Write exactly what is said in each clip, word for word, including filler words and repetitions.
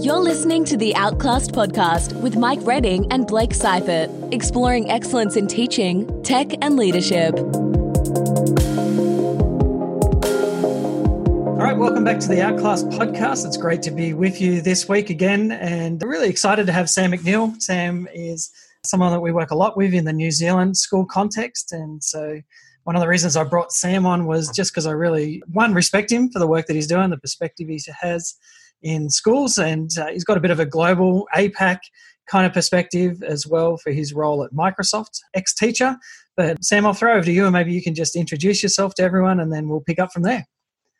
You're listening to the Outclassed podcast with Mike Redding and Blake Seifert, exploring excellence in teaching, tech and leadership. All right, welcome back to the Outclassed podcast. It's great to be with you this week again, and I'm really excited to have Sam McNeil. Sam is someone that we work a lot with in the New Zealand school context, and so one of the reasons I brought Sam on was just because I really, one, respect him for the work that he's doing, the perspective he has in schools, and uh, he's got a bit of a global A PAC kind of perspective as well for his role at Microsoft, ex-teacher. But Sam, I'll throw over to you, and maybe you can just introduce yourself to everyone, and then we'll pick up from there.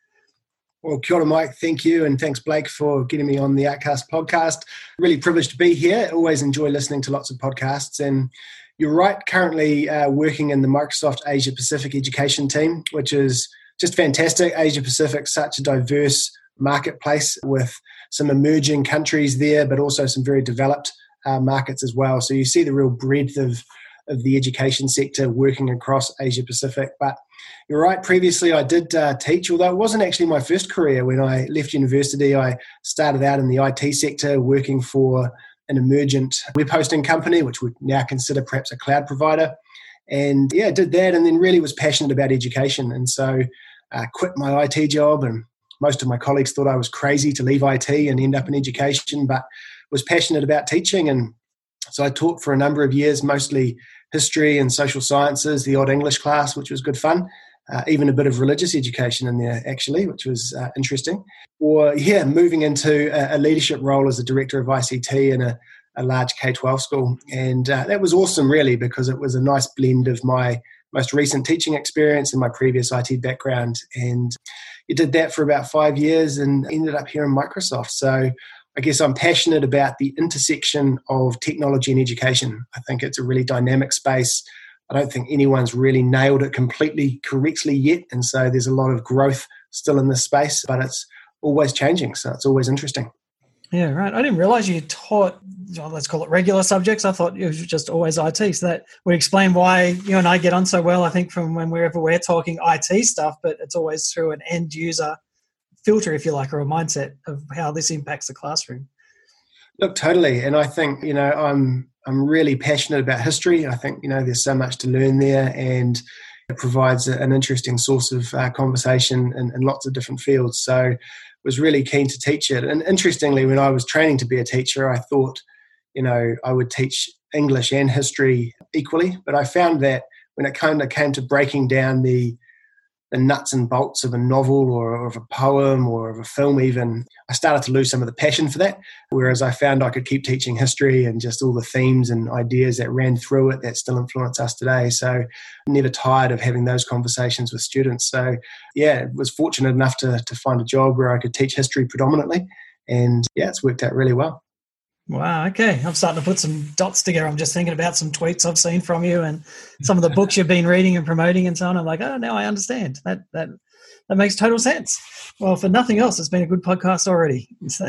Well, kia ora, Mike. Thank you. And thanks, Blake, for getting me on the Outcast podcast. Really privileged to be here. Always enjoy listening to lots of podcasts. And you're right, currently uh, working in the Microsoft Asia Pacific education team, which is just fantastic. Asia Pacific, such a diverse marketplace with some emerging countries there, but also some very developed uh, markets as well. So you see the real breadth of, of the education sector working across Asia Pacific. But you're right, previously I did uh, teach, although it wasn't actually my first career. When I left university, I started out in the I T sector working for an emergent web hosting company, which would now consider perhaps a cloud provider. And yeah, did that and then really was passionate about education. And so uh, quit my I T job, and most of my colleagues thought I was crazy to leave I T and end up in education, but was passionate about teaching. And so I taught for a number of years, mostly history and social sciences, the odd English class, which was good fun. Uh, even a bit of religious education in there, actually, which was uh, interesting. Or, yeah, moving into a, a leadership role as a director of I C T in a, a large K twelve school. And uh, that was awesome, really, because it was a nice blend of my most recent teaching experience and my previous I T background. And you did that for about five years and ended up here in Microsoft. So I guess I'm passionate about the intersection of technology and education. I think it's a really dynamic space. I don't think anyone's really nailed it completely correctly yet. And so there's a lot of growth still in this space, but it's always changing. So it's always interesting. Yeah, right. I didn't realize you taught, well, let's call it regular subjects. I thought it was just always I T. So that would explain why you and I get on so well, I think, from when wherever we're talking I T stuff, but it's always through an end user filter, if you like, or a mindset of how this impacts the classroom. Look, totally. And I think, you know, I'm I'm really passionate about history. I think, you know, there's so much to learn there, and it provides an interesting source of uh, conversation in, in lots of different fields. So was really keen to teach it. And interestingly, when I was training to be a teacher, I thought, you know, I would teach English and history equally. But I found that when it kind of came to breaking down the the nuts and bolts of a novel or, or of a poem or of a film even, I started to lose some of the passion for that. Whereas I found I could keep teaching history and just all the themes and ideas that ran through it that still influence us today. So I'm never tired of having those conversations with students. So yeah, was fortunate enough to, to find a job where I could teach history predominantly. And yeah, it's worked out really well. Wow, okay. I'm starting to put some dots together. I'm just thinking about some tweets I've seen from you and some of the books you've been reading and promoting and so on. I'm like, oh, now I understand. That that that makes total sense. Well, for nothing else, it's been a good podcast already. So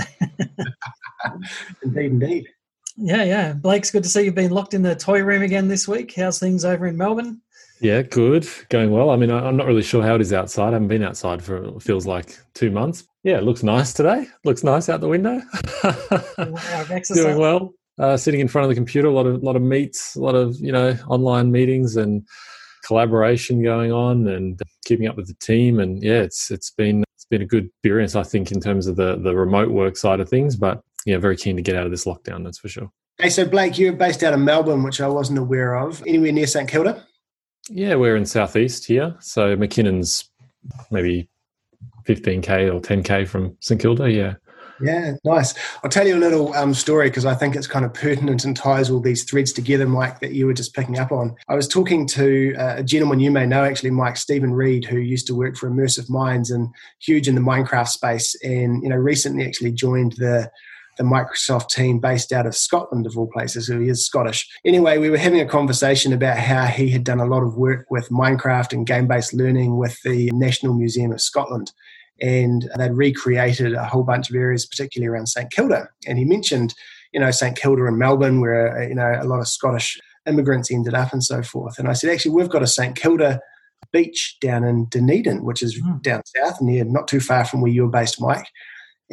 Indeed, indeed. Yeah, yeah. Blake's good to see you've been locked in the toy room again this week. How's things over in Melbourne? Yeah, good. Going well. I mean, I'm not really sure how it is outside. I haven't been outside for, it feels like, two months. Yeah, it looks nice today. Looks nice out the window. Wow, doing well. Uh, sitting in front of the computer, a lot of lot of meets, a lot of, you know, online meetings and collaboration going on, and keeping up with the team. And yeah, it's it's been it's been a good experience, I think, in terms of the the remote work side of things. But yeah, very keen to get out of this lockdown, that's for sure. Hey, so Blake, you're based out of Melbourne, which I wasn't aware of. Anywhere near St Kilda? Yeah, we're in southeast here. So McKinnon's maybe fifteen K or ten K from St Kilda, yeah. Yeah, nice. I'll tell you a little um, story because I think it's kind of pertinent and ties all these threads together, Mike, that you were just picking up on. I was talking to uh, a gentleman you may know, actually, Mike, Stephen Reed, who used to work for Immersive Minds and huge in the Minecraft space, and you know recently actually joined the the Microsoft team based out of Scotland, of all places, so he is Scottish. Anyway, we were having a conversation about how he had done a lot of work with Minecraft and game-based learning with the National Museum of Scotland. And they'd recreated a whole bunch of areas, particularly around St Kilda. And he mentioned, you know, St Kilda and Melbourne, where, you know, a lot of Scottish immigrants ended up and so forth. And I said, actually, we've got a St Kilda beach down in Dunedin, which is mm. down south near, not too far from where you're based, Mike.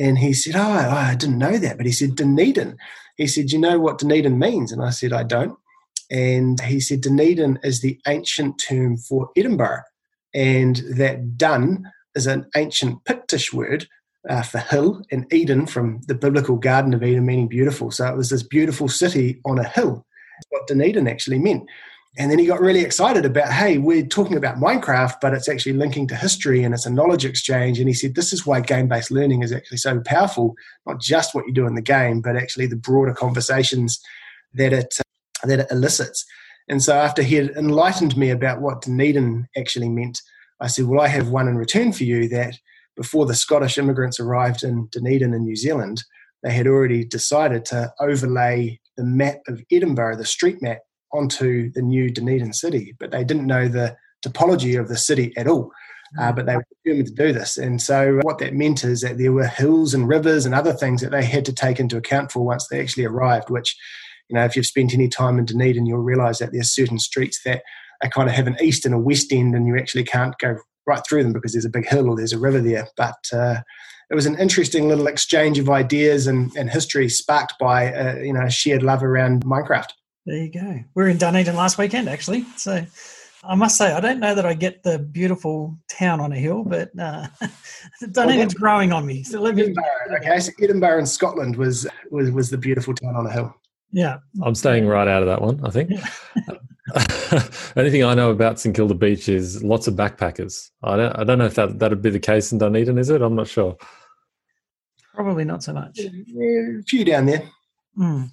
And he said, oh, I didn't know that. But he said, Dunedin. He said, do you know what Dunedin means? And I said, I don't. And he said, Dunedin is the ancient term for Edinburgh. And that Dun is an ancient Pictish word uh, for hill, and Eden from the biblical Garden of Eden, meaning beautiful. So it was this beautiful city on a hill. That's what Dunedin actually meant. And then he got really excited about, hey, we're talking about Minecraft, but it's actually linking to history and it's a knowledge exchange. And he said, this is why game-based learning is actually so powerful, not just what you do in the game, but actually the broader conversations that it, uh, that it elicits. And so after he had enlightened me about what Dunedin actually meant, I said, well, I have one in return for you, that before the Scottish immigrants arrived in Dunedin in New Zealand, they had already decided to overlay the map of Edinburgh, the street map, onto the new Dunedin city, but they didn't know the topology of the city at all. Uh, but they were determined to do this. And so what that meant is that there were hills and rivers and other things that they had to take into account for once they actually arrived, which, you know, if you've spent any time in Dunedin, you'll realise that there's certain streets that they kind of have an east and a west end, and you actually can't go right through them because there's a big hill or there's a river there. But uh, it was an interesting little exchange of ideas and, and history sparked by, uh, you know, a shared love around Minecraft. There you go. We were in Dunedin last weekend, actually. So I must say, I don't know that I get the beautiful town on a hill, but uh, Dunedin's well, growing on me. So let me. Edinburgh, okay, so Edinburgh in Scotland was, was was the beautiful town on a hill. Yeah, I'm staying right out of that one, I think. Yeah. Anything I know about St Kilda Beach is lots of backpackers. I don't, I don't know if that that'd be the case in Dunedin, is it? I'm not sure. Probably not so much. Yeah, a few down there. Mm.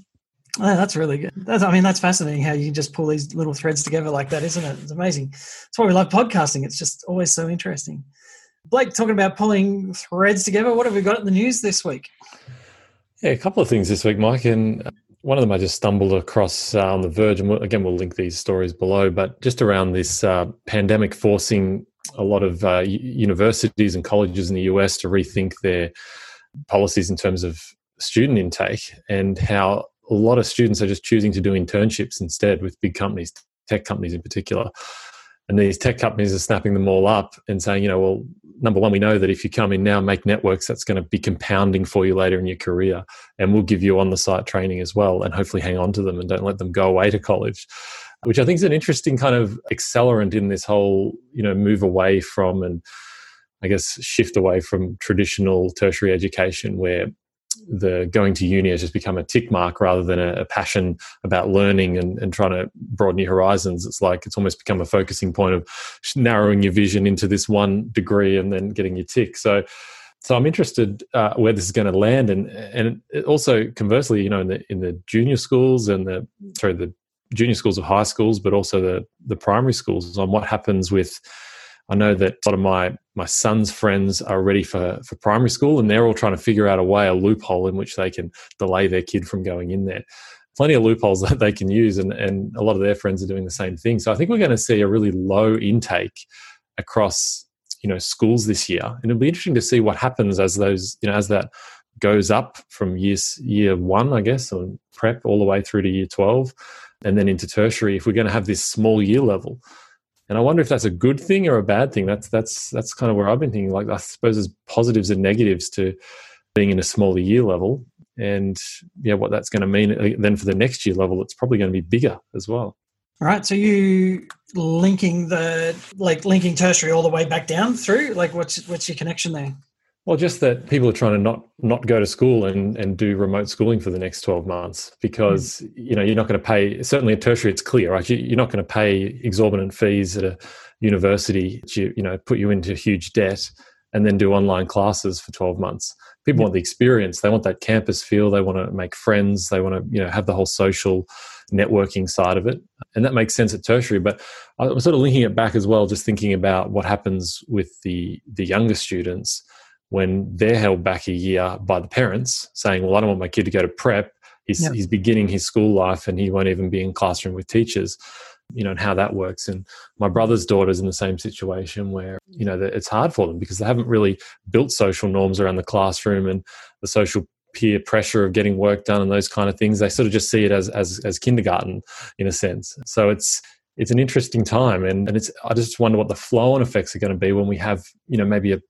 Oh, that's really good. That's, I mean, that's fascinating how you can just pull these little threads together like that, isn't it? It's amazing. That's why we love podcasting. It's just always so interesting. Blake, talking about pulling threads together, what have we got in the news this week? Yeah, a couple of things this week, Mike. And one of them I just stumbled across uh, on The Verge. And we'll, again, we'll link these stories below. But just around this uh, pandemic forcing a lot of uh, universities and colleges in the U S to rethink their policies in terms of student intake, and how a lot of students are just choosing to do internships instead with big companies, tech companies in particular. And these tech companies are snapping them all up and saying, you know, well, number one, we know that if you come in now, make networks, that's going to be compounding for you later in your career. And we'll give you on-the-site training as well, and hopefully hang on to them and don't let them go away to college, which I think is an interesting kind of accelerant in this whole, you know, move away from, and I guess shift away from traditional tertiary education, where the going to uni has just become a tick mark rather than a, a passion about learning and, and trying to broaden your horizons. It's like it's almost become a focusing point of narrowing your vision into this one degree and then getting your tick. So, so I'm interested uh, where this is going to land, and and it also conversely, you know, in the in the junior schools and the sorry the junior schools of high schools, but also the the primary schools, on what happens with. I know that a lot of my my son's friends are ready for, for primary school, and they're all trying to figure out a way, a loophole in which they can delay their kid from going in there. Plenty of loopholes that they can use, and, and a lot of their friends are doing the same thing. So I think we're going to see a really low intake across, you know, schools this year. And it'll be interesting to see what happens as those, you know, as that goes up from year, year one, I guess, or prep all the way through to year twelve, and then into tertiary, if we're going to have this small year level. And I wonder if that's a good thing or a bad thing. That's that's that's kind of where I've been thinking. Like, I suppose there's positives and negatives to being in a smaller year level, and yeah, what that's going to mean then for the next year level. It's probably going to be bigger as well. All right. So you linking the like linking tertiary all the way back down through. Like, what's what's your connection there? Well, just that people are trying to not not go to school and, and do remote schooling for the next twelve months because, mm. you know, you're not going to pay, certainly at tertiary it's clear, right? You, you're not going to pay exorbitant fees at a university to, you know, put you into huge debt and then do online classes for twelve months. People yeah. want the experience. They want that campus feel. They want to make friends. They want to, you know, have the whole social networking side of it. And that makes sense at tertiary. But I was sort of linking it back as well, just thinking about what happens with the the younger students when they're held back a year by the parents saying, well, I don't want my kid to go to prep. He's, yep. he's beginning his school life and he won't even be in classroom with teachers, you know, and how that works. And my brother's daughter's in the same situation where, you know, it's hard for them because they haven't really built social norms around the classroom and the social peer pressure of getting work done and those kind of things. They sort of just see it as as, as kindergarten in a sense. So it's it's an interesting time. And, and it's I just wonder what the flow-on effects are going to be when we have, you know, maybe a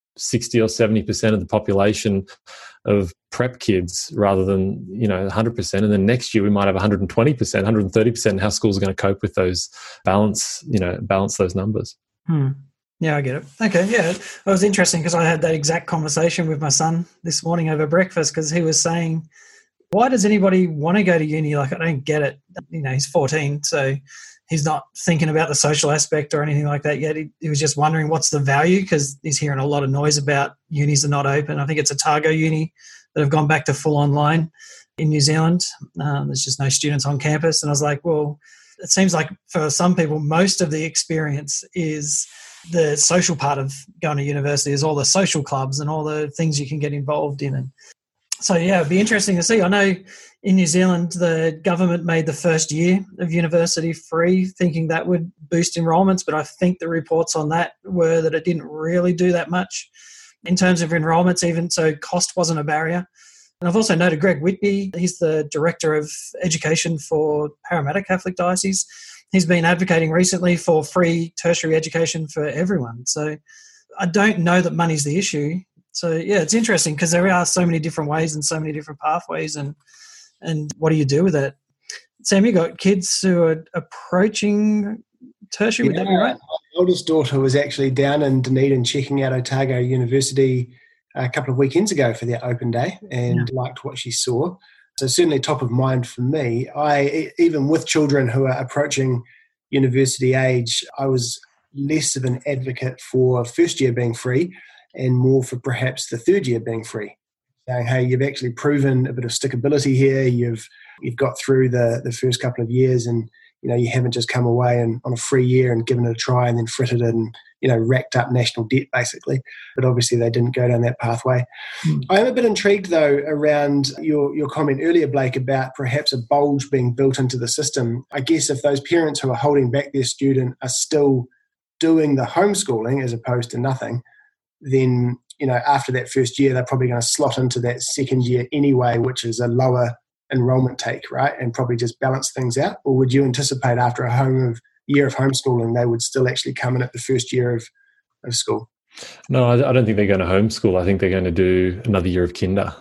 sixty or seventy percent of the population of prep kids rather than, you know, one hundred percent. And then next year we might have one hundred twenty percent, one hundred thirty percent, and how schools are going to cope with those balance, you know, balance those numbers. Hmm. Yeah, I get it. Okay, yeah. It was interesting because I had that exact conversation with my son this morning over breakfast because he was saying, why does anybody want to go to uni? Like, I don't get it. You know, he's fourteen, so he's not thinking about the social aspect or anything like that yet. He, he was just wondering what's the value because he's hearing a lot of noise about unis are not open. I think it's Otago Uni that have gone back to full online in New Zealand. Um, there's just no students on campus. And I was like, well, it seems like for some people, most of the experience is the social part of going to university, is all the social clubs and all the things you can get involved in. And so, yeah, it'd be interesting to see. I know in New Zealand, the government made the first year of university free, thinking that would boost enrolments, but I think the reports on that were that it didn't really do that much in terms of enrolments, even so cost wasn't a barrier. And I've also noted Greg Whitby, he's the Director of Education for Parramatta Catholic Diocese. He's been advocating recently for free tertiary education for everyone. So I don't know that money's the issue. So, yeah, it's interesting because there are so many different ways and so many different pathways, and and what do you do with it? Sam, you got kids who are approaching tertiary, would yeah, that be right? My oldest daughter was actually down in Dunedin checking out Otago University a couple of weekends ago for their open day and yeah. liked what she saw. So certainly top of mind for me. I, even with children who are approaching university age, I was less of an advocate for first year being free and more for perhaps the third year being free. Saying, hey, you've actually proven a bit of stickability here. You've you've got through the, the first couple of years, and you know you haven't just come away and on a free year and given it a try and then frittered it and you know racked up national debt basically. But obviously they didn't go down that pathway. Mm. I am a bit intrigued though around your your comment earlier, Blake, about perhaps a bulge being built into the system. I guess if those parents who are holding back their student are still doing the homeschooling as opposed to nothing, then you know, after that first year, they're probably going to slot into that second year anyway, which is a lower enrollment take, right? And probably just balance things out. Or would you anticipate after a home of year of homeschooling, they would still actually come in at the first year of, of school? No, I, I don't think they're going to homeschool. I think they're going to do another year of kinder.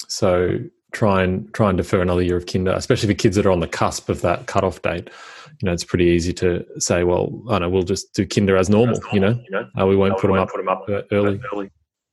So try and try and defer another year of kinder, especially for kids that are on the cusp of that cutoff date. You know, it's pretty easy to say, well, I know we'll just do kinder as normal. As normal you know, you know? Uh, we won't no, put, we them won't put them up early. early.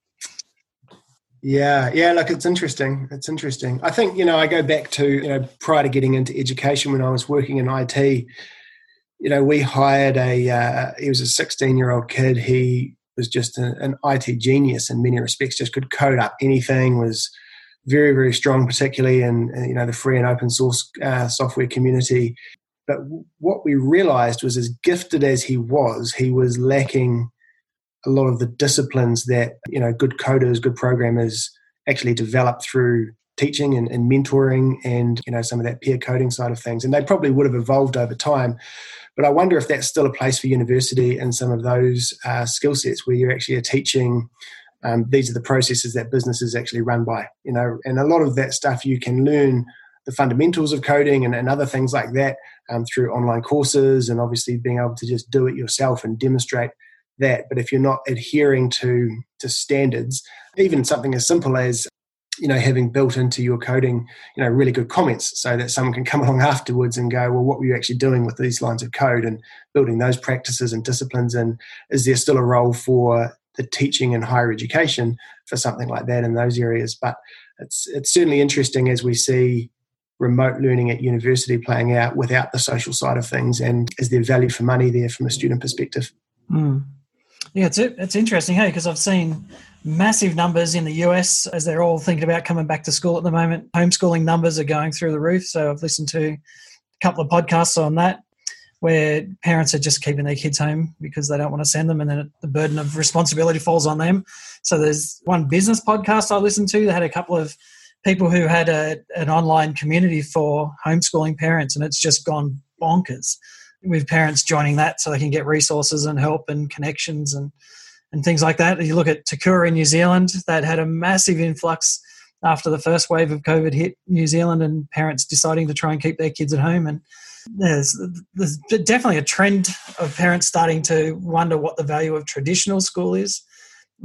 Yeah, yeah, look, it's interesting. It's interesting. I think, you know, I go back to, you know, prior to getting into education when I was working in I T, you know, we hired a, uh, he was a sixteen-year-old kid. He was just a, an I T genius in many respects, just could code up anything, was very, very strong, particularly in, you know, the free and open source uh, software community. But what we realized was as gifted as he was, he was lacking a lot of the disciplines that, you know, good coders, good programmers actually develop through teaching and, and mentoring and, you know, some of that peer coding side of things. And they probably would have evolved over time. But I wonder if that's still a place for university and some of those uh, skill sets where you actually are teaching um, these are the processes that businesses actually run by, you know, and a lot of that stuff you can learn the fundamentals of coding and, and other things like that um, through online courses and obviously being able to just do it yourself and demonstrate that. But if you're not adhering to to standards, even something as simple as, you know, having built into your coding, you know, really good comments so that someone can come along afterwards and go, well, what were you actually doing with these lines of code, and building those practices and disciplines? And is there still a role for the teaching and higher education for something like that in those areas? But it's it's certainly interesting as we see remote learning at university playing out without the social side of things. And is there value for money there from a student perspective? Mm. Yeah, it's it's interesting, hey, because I've seen massive numbers in the U S as they're all thinking about coming back to school at the moment. Homeschooling numbers are going through the roof. So I've listened to a couple of podcasts on that where parents are just keeping their kids home because they don't want to send them, and then the burden of responsibility falls on them. So there's one business podcast I listened to that had a couple of people who had a, an online community for homeschooling parents, and it's just gone bonkers with parents joining that so they can get resources and help and connections and, and things like that. You look at Takura in New Zealand, that had a massive influx after the first wave of COVID hit New Zealand, and parents deciding to try and keep their kids at home. And there's, there's definitely a trend of parents starting to wonder what the value of traditional school is. Uh,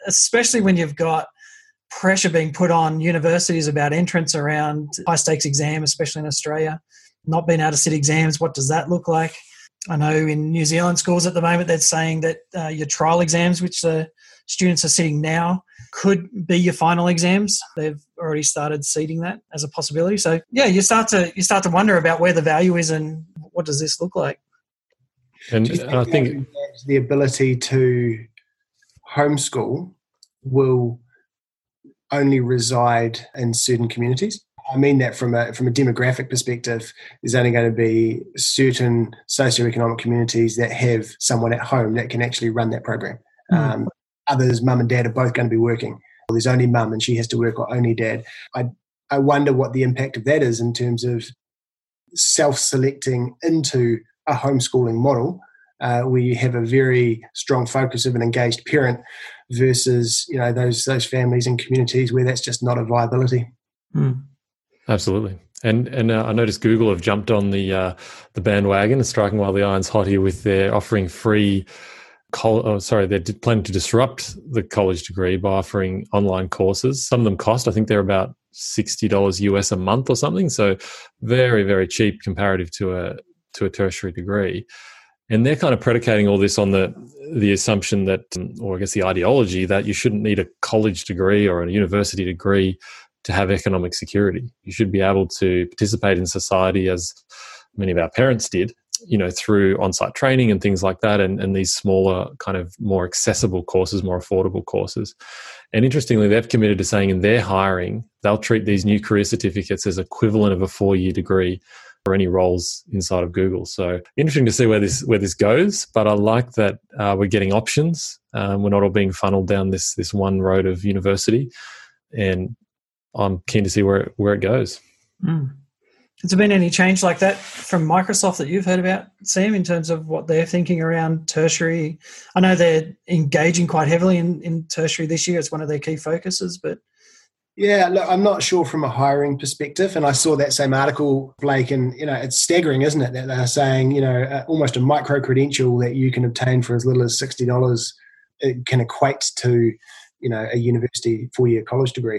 especially when you've got pressure being put on universities about entrance around high-stakes exam, especially in Australia, not being able to sit exams. What does that look like? I know in New Zealand schools at the moment, they're saying that uh, your trial exams, which the students are sitting now, could be your final exams. They've already started seeding that as a possibility. So yeah, you start to you start to wonder about where the value is and what does this look like. And think I think the ability to homeschool will only reside in certain communities. I mean that from a from a demographic perspective, there's only going to be certain socioeconomic communities that have someone at home that can actually run that program. Mm. Um, others, mum and dad, are both going to be working. Well, there's only mum and she has to work, or only dad. I I wonder what the impact of that is in terms of self-selecting into a homeschooling model, uh, where you have a very strong focus of an engaged parent versus, you know, those those families and communities where that's just not a viability. Mm. Absolutely. And and uh, I noticed Google have jumped on the uh, the bandwagon and striking while the iron's hot here with their offering free, col- oh, sorry, they're planning to disrupt the college degree by offering online courses. Some of them cost, I think they're about sixty dollars U S a month or something. So very, very cheap comparative to a to a tertiary degree. And they're kind of predicating all this on the the assumption that, or I guess the ideology that you shouldn't need a college degree or a university degree to have economic security. You should be able to participate in society as many of our parents did, you know, through on-site training and things like that, and, and these smaller, kind of more accessible courses, more affordable courses. And interestingly, they've committed to saying in their hiring, they'll treat these new career certificates as equivalent of a four-year degree for any roles inside of Google. So interesting to see where this where this goes. But I like that uh, we're getting options. Um, we're not all being funneled down this this one road of university, and I'm keen to see where where it goes. Mm. Has there been any change like that from Microsoft that you've heard about, Sam, in terms of what they're thinking around tertiary? I know they're engaging quite heavily in, in tertiary this year. It's one of their key focuses, but... Yeah, look, I'm not sure from a hiring perspective, and I saw that same article, Blake, and, you know, it's staggering, isn't it, that they're saying, you know, uh, almost a micro-credential that you can obtain for as little as sixty dollars, it can equate to, you know, a university four-year college degree.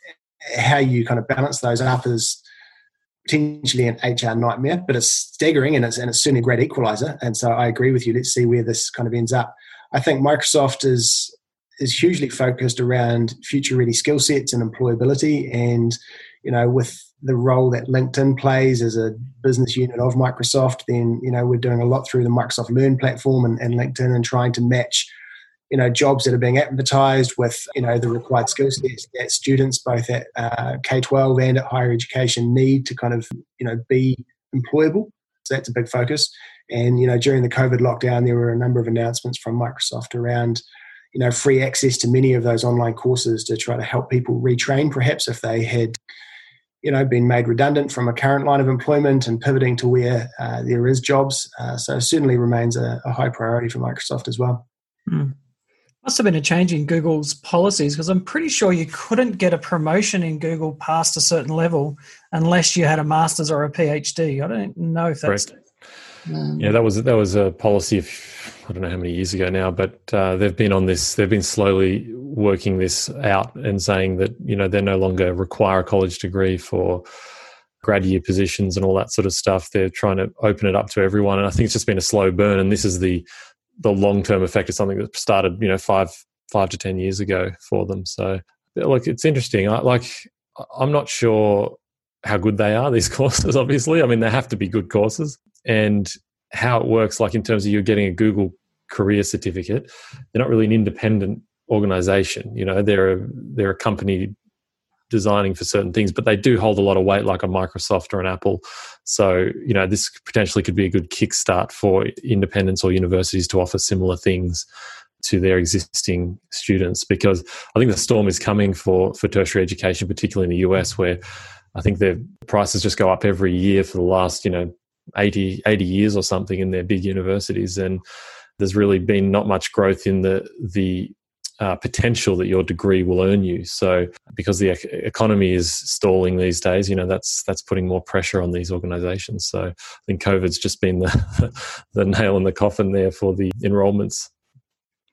How you kind of balance those up is potentially an H R nightmare, but it's staggering, and it's and it's certainly a great equalizer. And so I agree with you. Let's see where this kind of ends up. I think Microsoft is is hugely focused around future-ready skill sets and employability, and, you know, with the role that LinkedIn plays as a business unit of Microsoft, then, you know, we're doing a lot through the Microsoft Learn platform and, and LinkedIn, and trying to match, you know, jobs that are being advertised with, you know, the required skill sets that students both at uh, K twelve and at higher education need to kind of, you know, be employable. So that's a big focus. And, you know, during the COVID lockdown, there were a number of announcements from Microsoft around, you know, free access to many of those online courses to try to help people retrain, perhaps if they had, you know, been made redundant from a current line of employment and pivoting to where uh, there is jobs. Uh, so it certainly remains a, a high priority for Microsoft as well. Mm. Must have been a change in Google's policies, because I'm pretty sure you couldn't get a promotion in Google past a certain level unless you had a master's or a PhD. I don't know if that's... Correct. Um, yeah, that was that was a policy of, I don't know how many years ago now, but uh, they've been on this, they've been slowly working this out and saying that, you know, they no longer require a college degree for grad year positions and all that sort of stuff. They're trying to open it up to everyone. And I think it's just been a slow burn. And this is the the long-term effect of something that started, you know, five five to ten years ago for them. So, look, it's interesting. I, like, I'm not sure how good they are, these courses, obviously. I mean, they have to be good courses. And how it works, like in terms of you're getting a Google career certificate, they're not really an independent organization. You know, they're a, they're a company designing for certain things, but they do hold a lot of weight, like a Microsoft or an Apple. So, you know, this potentially could be a good kickstart for independents or universities to offer similar things to their existing students, because I think the storm is coming for, for tertiary education, particularly in the U S, where I think their prices just go up every year for the last, you know, eighty, eighty years or something in their big universities. And there's really been not much growth in the, the uh, potential that your degree will earn you. So because the ec- economy is stalling these days, you know, that's, that's putting more pressure on these organizations. So I think COVID's just been the, the nail in the coffin there for the enrollments.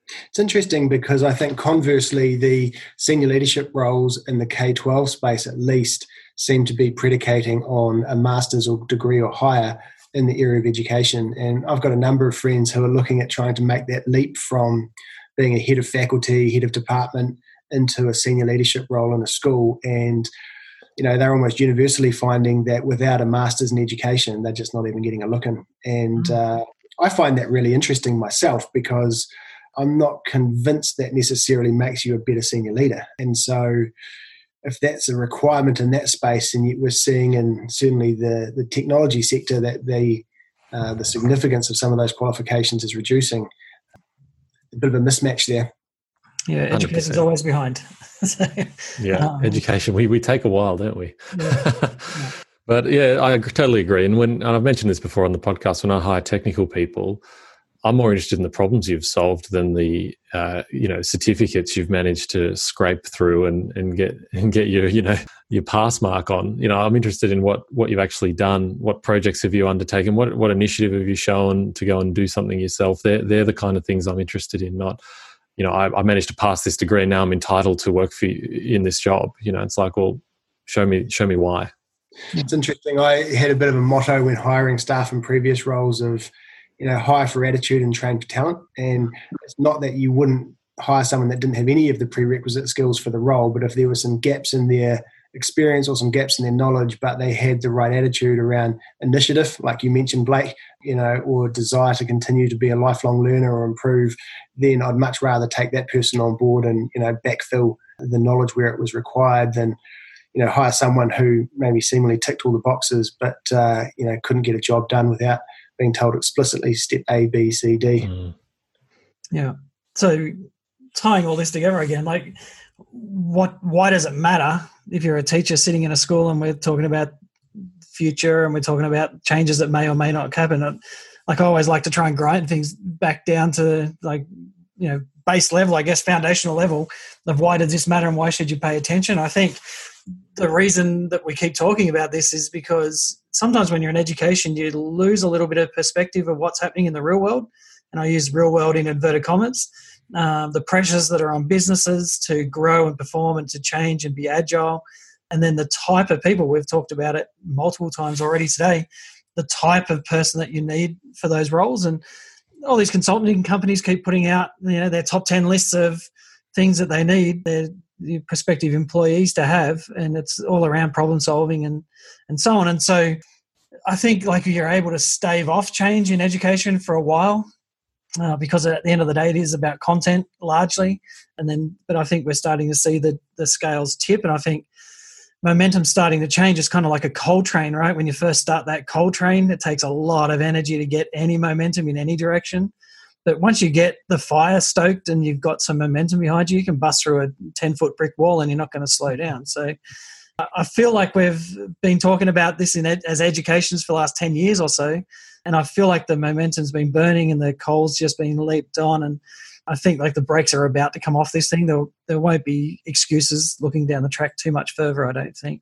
It's interesting because I think conversely, the senior leadership roles in the K twelve space at least seem to be predicating on a master's or degree or higher in the area of education. And I've got a number of friends who are looking at trying to make that leap from being a head of faculty, head of department, into a senior leadership role in a school. And, you know, they're almost universally finding that without a master's in education, they're just not even getting a look in. And uh, I find that really interesting myself, because I'm not convinced that necessarily makes you a better senior leader. And so if that's a requirement in that space, and yet we're seeing in certainly the, the technology sector that the, uh, the significance of some of those qualifications is reducing, a bit of a mismatch there. Yeah, education is always behind. so, yeah, um, education, we, we take a while, don't we? Yeah, yeah. But yeah, I totally agree. And when and I've mentioned this before on the podcast, when I hire technical people, I'm more interested in the problems you've solved than the uh, you know certificates you've managed to scrape through and, and get and get your you know your pass mark on. You know, I'm interested in what what you've actually done. What projects have you undertaken? What what initiative have you shown to go and do something yourself? They're they're the kind of things I'm interested in. Not, you know, I, I managed to pass this degree and now I'm entitled to work for you in this job. You know, it's like, well, show me show me why. It's interesting. I had a bit of a motto when hiring staff in previous roles of, you know, hire for attitude and train for talent. And it's not that you wouldn't hire someone that didn't have any of the prerequisite skills for the role, but if there were some gaps in their experience or some gaps in their knowledge, but they had the right attitude around initiative, like you mentioned, Blake, you know, or desire to continue to be a lifelong learner or improve, then I'd much rather take that person on board and, you know, backfill the knowledge where it was required than, you know, hire someone who maybe seemingly ticked all the boxes, but, uh, you know, couldn't get a job done without being told explicitly step A, B, C, D. Mm. Yeah. So tying all this together again, like what, why does it matter if you're a teacher sitting in a school and we're talking about future and we're talking about changes that may or may not happen? Like I always like to try and grind things back down to like, you know, base level, I guess, foundational level of why does this matter and why should you pay attention? I think the reason that we keep talking about this is because sometimes when you're in education, you lose a little bit of perspective of what's happening in the real world. And I use real world in inverted commas. Um, the pressures that are on businesses to grow and perform and to change and be agile. And then the type of people, we've talked about it multiple times already today, the type of person that you need for those roles. And all these consulting companies keep putting out, you know, their top ten lists of things that they need their prospective employees to have, and it's all around problem solving and, and so on. And so I think like you're able to stave off change in education for a while uh, because at the end of the day, it is about content largely. And then, but I think we're starting to see the, the scales tip, and I think momentum's starting to change. It's kind of like a coal train, right? When you first start that coal train, it takes a lot of energy to get any momentum in any direction. But once you get the fire stoked and you've got some momentum behind you, you can bust through a ten-foot brick wall and you're not going to slow down. So I feel like we've been talking about this in ed- as educationists for the last ten years or so, and I feel like the momentum's been burning and the coal's just been leaped on, and I think like the brakes are about to come off this thing. There, there won't be excuses looking down the track too much further, I don't think.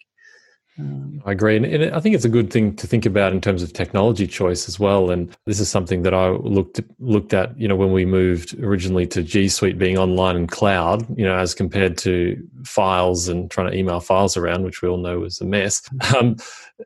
Um, I agree. And, and I think it's a good thing to think about in terms of technology choice as well. And this is something that I looked looked at, you know, when we moved originally to G Suite being online and cloud, you know, as compared to files and trying to email files around, which we all know was a mess. Um,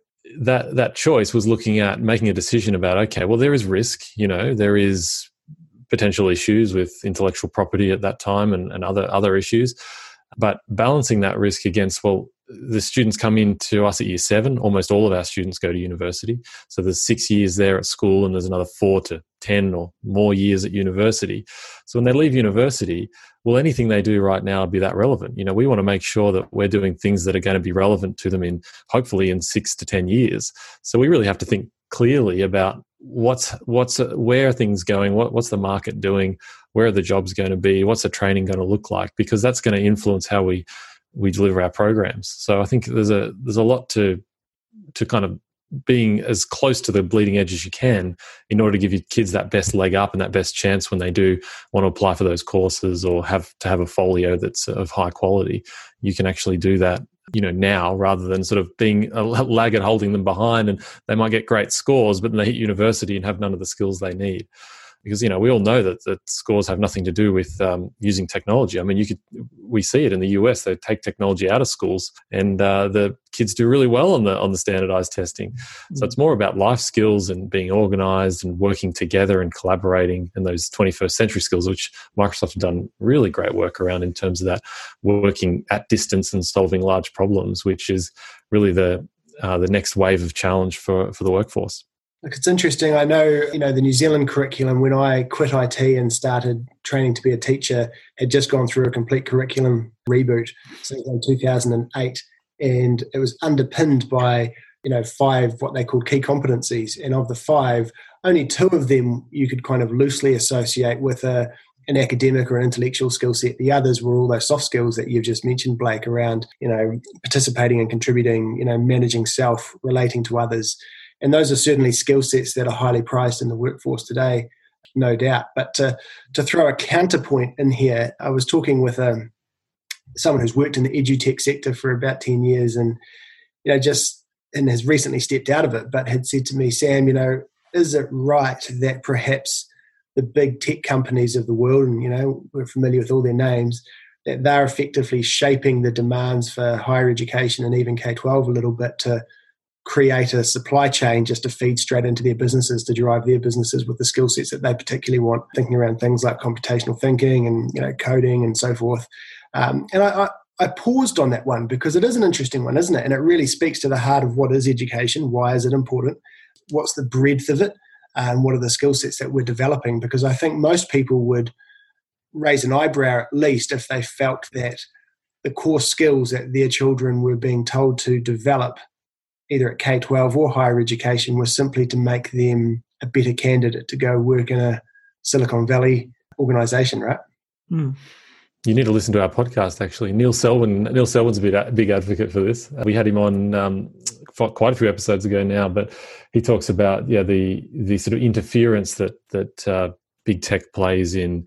that that choice was looking at making a decision about, okay, well, there is risk, you know, there is potential issues with intellectual property at that time and, and other other issues. But balancing that risk against, well, the students come into us at year seven. Almost all of our students go to university. So there's six years there at school and there's another four to ten or more years at university. So when they leave university, will anything they do right now be that relevant? You know, we want to make sure that we're doing things that are going to be relevant to them in hopefully in six to ten years. So we really have to think clearly about what's what's where are things going, what what's the market doing, where are the jobs going to be, what's the training going to look like, because that's going to influence how we we deliver our programs. So I think there's a there's a lot to to kind of being as close to the bleeding edge as you can in order to give your kids that best leg up and that best chance when they do want to apply for those courses or have to have a folio that's of high quality. You can actually do that, you know, now rather than sort of being a laggard holding them behind, and they might get great scores, but then they hit university and have none of the skills they need. because, you know, we all know that, that scores have nothing to do with um, using technology. I mean, you could, we see it in the U S, they take technology out of schools and uh, the kids do really well on the on the standardized testing. So it's more about life skills and being organized and working together and collaborating, and those twenty-first century skills, which Microsoft have done really great work around in terms of that, working at distance and solving large problems, which is really the uh, the next wave of challenge for, for the workforce. Look, it's interesting. I know, you know, the New Zealand curriculum, when I quit I T and started training to be a teacher, had just gone through a complete curriculum reboot since two thousand eight. And it was underpinned by, you know, five, what they called key competencies. And of the five, only two of them you could kind of loosely associate with a, an academic or an intellectual skill set. The others were all those soft skills that you've just mentioned, Blake, around, you know, participating and contributing, you know, managing self, relating to others. And those are certainly skill sets that are highly prized in the workforce today, no doubt. But to, to throw a counterpoint in here, I was talking with um, someone who's worked in the edutech sector for about ten years and, you know, just, and has recently stepped out of it, but had said to me, Sam, you know, is it right that perhaps the big tech companies of the world, and, you know, we're familiar with all their names, that they're effectively shaping the demands for higher education and even K twelve a little bit to create a supply chain just to feed straight into their businesses, to drive their businesses with the skill sets that they particularly want, thinking around things like computational thinking and, you know, coding and so forth. Um, and I, I, I paused on that one because it is an interesting one, isn't it? And it really speaks to the heart of what is education, why is it important, what's the breadth of it, and what are the skill sets that we're developing? Because I think most people would raise an eyebrow at least if they felt that the core skills that their children were being told to develop either at K twelve or higher education was simply to make them a better candidate to go work in a Silicon Valley organization, right? Mm. You need to listen to our podcast, actually. Neil Selwyn, Neil Selwyn's a big, a big advocate for this. We had him on um, for quite a few episodes ago now, but he talks about yeah the the sort of interference that that uh, big tech plays in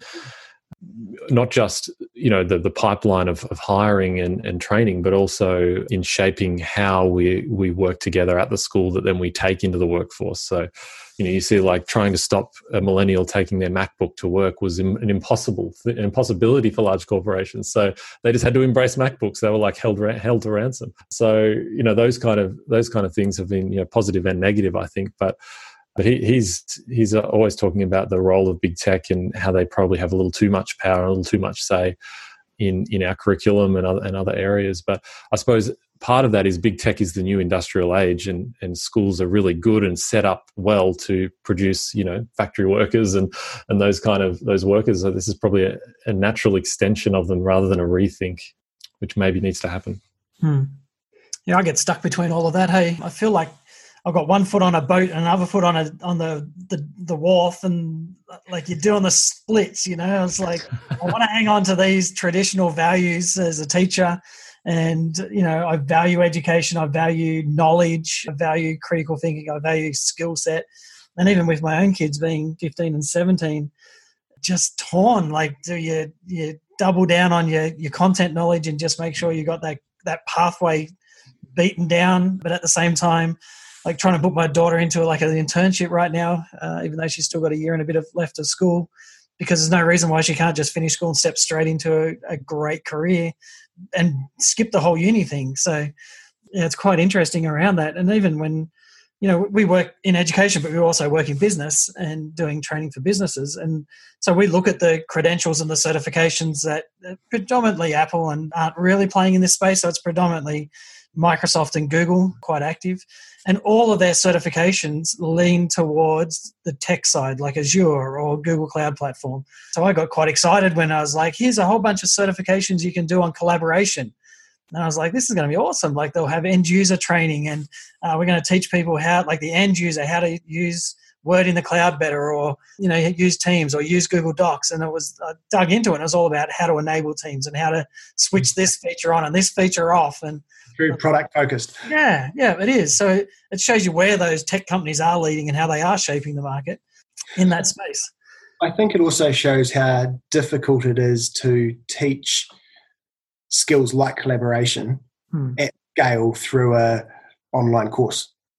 not just, you know, the, the pipeline of, of hiring and, and training, but also in shaping how we, we work together at the school that then we take into the workforce. So, you know, you see like trying to stop a millennial taking their MacBook to work was an impossible, an impossibility for large corporations. So they just had to embrace MacBooks. They were like held, held to ransom. So, you know, those kind of, those kind of things have been, you know, positive and negative, I think, but But he, he's he's always talking about the role of big tech and how they probably have a little too much power, a little too much say in, in our curriculum and other, and other areas. But I suppose part of that is big tech is the new industrial age, and, and schools are really good and set up well to produce, you know, factory workers and, and those kind of those workers. So this is probably a, a natural extension of them rather than a rethink, which maybe needs to happen. Hmm. Yeah, I get stuck between all of that. Hey, I feel like I've got one foot on a boat and another foot on a on the, the, the wharf, and like you're doing the splits, you know. It's like I want to hang on to these traditional values as a teacher, and you know, I value education, I value knowledge, I value critical thinking, I value skill set, and even with my own kids being fifteen and seventeen, just torn. Like, do you you double down on your your content knowledge and just make sure you got that that pathway beaten down, but at the same time, like trying to put my daughter into like an internship right now, uh, even though she's still got a year and a bit of left of school, because there's no reason why she can't just finish school and step straight into a, a great career and skip the whole uni thing. So yeah, it's quite interesting around that. And even when, you know, we work in education, but we also work in business and doing training for businesses. And so we look at the credentials and the certifications that predominantly Apple and aren't really playing in this space. So it's predominantly Microsoft and Google, quite active. And all of their certifications lean towards the tech side, like Azure or Google Cloud Platform. So I got quite excited when I was like, here's a whole bunch of certifications you can do on collaboration. And I was like, this is going to be awesome. Like they'll have end user training, and uh, we're going to teach people how, like the end user, how to use Word in the cloud better, or, you know, use Teams or use Google Docs. And it was I dug into it. And it was all about how to enable Teams and how to switch this feature on and this feature off. And very product focused. Yeah, yeah, it is. So it shows you where those tech companies are leading and how they are shaping the market in that space. I think it also shows how difficult it is to teach skills like collaboration hmm. at scale through a online course.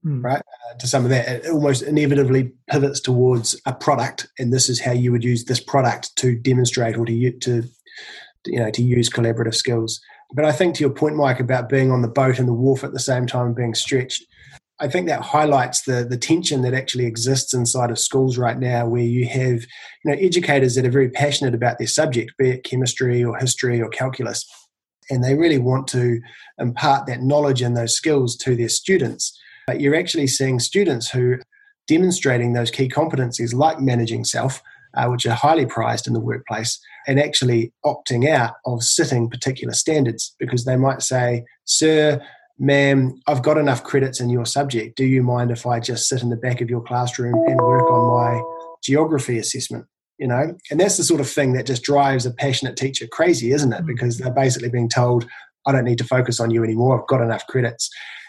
mm. right? Uh, to some of that, it almost inevitably pivots towards a product, and this is how you would use this product to demonstrate or to to you know to use collaborative skills. But I think to your point, Mike, about being on the boat and the wharf at the same time and being stretched, I think that highlights the the tension that actually exists inside of schools right now, where you have you know educators that are very passionate about their subject, be it chemistry or history or calculus, and they really want to impart that knowledge and those skills to their students. But you're actually seeing students who are demonstrating those key competencies like managing self, uh, which are highly prized in the workplace, and actually opting out of sitting particular standards because they might say, "Sir, ma'am, I've got enough credits in your subject. Do you mind if I just sit in the back of your classroom and work on my geography assessment?" You know, and that's the sort of thing that just drives a passionate teacher crazy, isn't it? Because they're basically being told, "I don't need to focus on you anymore. I've got enough credits."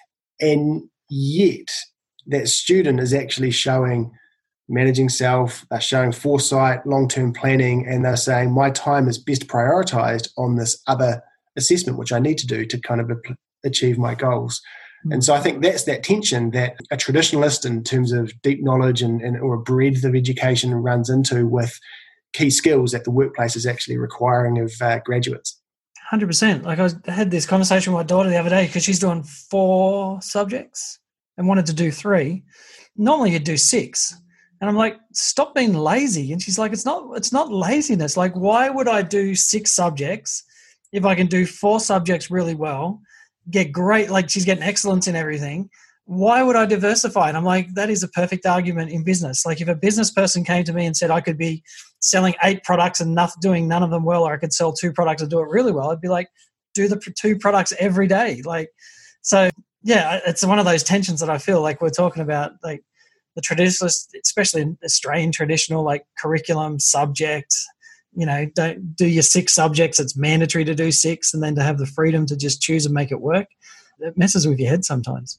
And yet that student is actually showing managing self, they're showing foresight, long-term planning, and they're saying, my time is best prioritized on this other assessment, which I need to do to kind of achieve my goals. Mm. And so I think that's that tension that a traditionalist in terms of deep knowledge and, and or a breadth of education runs into with key skills that the workplace is actually requiring of uh, graduates. one hundred percent. Like I had this conversation with my daughter the other day because she's doing four subjects and wanted to do three. Normally you'd do six. And I'm like, stop being lazy. And she's like, it's not, it's not laziness. Like, why would I do six subjects if I can do four subjects really well, get great, like she's getting excellence in everything? Why would I diversify? And I'm like, that is a perfect argument in business. Like if a business person came to me and said I could be selling eight products and not doing none of them well, or I could sell two products and do it really well, I'd be like, do the two products every day. Like, so yeah, it's one of those tensions that I feel like we're talking about, like the traditionalist, especially in Australian traditional, like curriculum subject, you know, don't do your six subjects. It's mandatory to do six, and then to have the freedom to just choose and make it work. It messes with your head sometimes.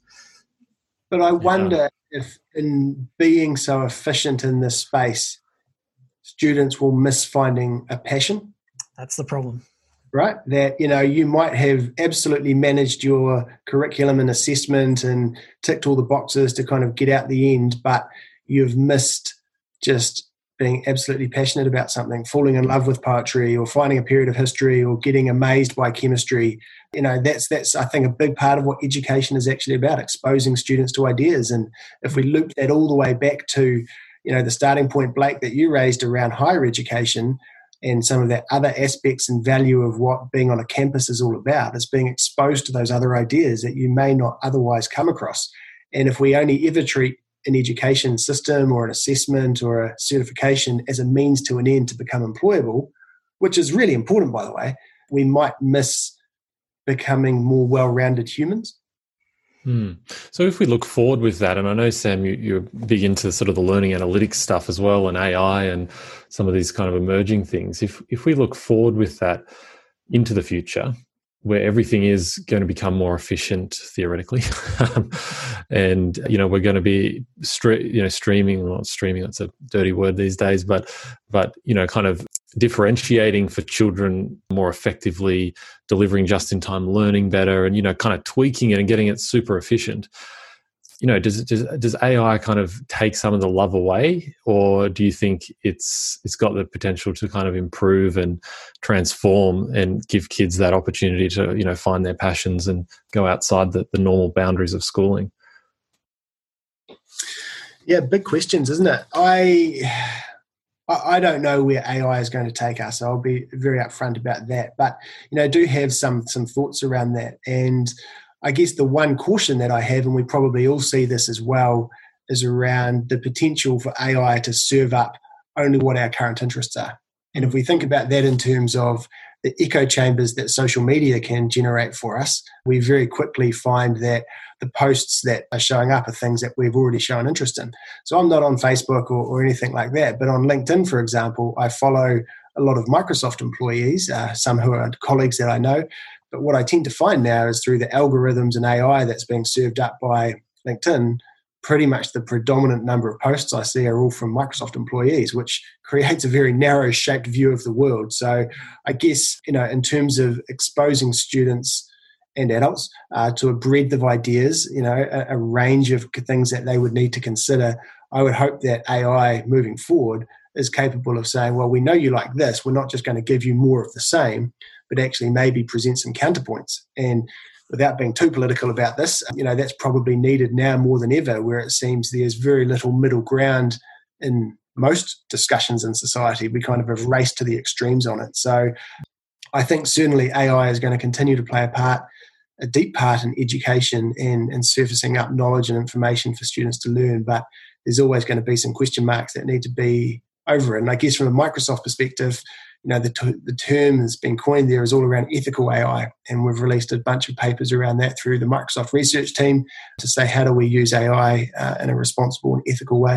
But I wonder yeah. if in being so efficient in this space, students will miss finding a passion. That's the problem. Right? That, you know, you might have absolutely managed your curriculum and assessment and ticked all the boxes to kind of get out the end, but you've missed just being absolutely passionate about something, falling in love with poetry or finding a period of history or getting amazed by chemistry. You know, that's, that's I think, a big part of what education is actually about, exposing students to ideas. And if we loop that all the way back to, you know, the starting point, Blake, that you raised around higher education, and some of that other aspects and value of what being on a campus is all about, is being exposed to those other ideas that you may not otherwise come across. And if we only ever treat an education system or an assessment or a certification as a means to an end to become employable, which is really important, by the way, we might miss becoming more well-rounded humans. Hmm. So if we look forward with that, and I know, Sam, you, you're big into sort of the learning analytics stuff as well, and A I and some of these kind of emerging things. If if we look forward with that into the future, where everything is going to become more efficient theoretically, and you know we're going to be stre- you know streaming, not streaming, that's a dirty word these days, but but you know kind of differentiating for children more effectively, delivering just-in-time learning better, and you know kind of tweaking it and getting it super efficient. You know, does does does A I kind of take some of the love away, or do you think it's it's got the potential to kind of improve and transform and give kids that opportunity to you know find their passions and go outside the, the normal boundaries of schooling? Yeah, big questions, isn't it? I I don't know where A I is going to take us. So I'll be very upfront about that. But you know, I do have some some thoughts around that. And I guess the one caution that I have, and we probably all see this as well, is around the potential for A I to serve up only what our current interests are. And if we think about that in terms of the echo chambers that social media can generate for us, we very quickly find that the posts that are showing up are things that we've already shown interest in. So I'm not on Facebook or, or anything like that, but on LinkedIn, for example, I follow a lot of Microsoft employees, uh, some who are colleagues that I know. But what I tend to find now is through the algorithms and A I that's being served up by LinkedIn, pretty much the predominant number of posts I see are all from Microsoft employees, which creates a very narrow shaped view of the world. So I guess, you know, in terms of exposing students and adults uh, to a breadth of ideas, you know, a, a range of things that they would need to consider. I would hope that A I moving forward is capable of saying, well, we know you like this. We're not just going to give you more of the same, but actually maybe present some counterpoints. And without being too political about this, you know, that's probably needed now more than ever, where it seems there's very little middle ground in most discussions in society. We kind of have raced to the extremes on it. So I think certainly A I is going to continue to play a part, a deep part in education and, and surfacing up knowledge and information for students to learn. But there's always going to be some question marks that need to be over it. And I guess from a Microsoft perspective, you know, the, t- the term that's been coined there is all around ethical A I. And we've released a bunch of papers around that through the Microsoft research team to say, how do we use A I uh, in a responsible and ethical way?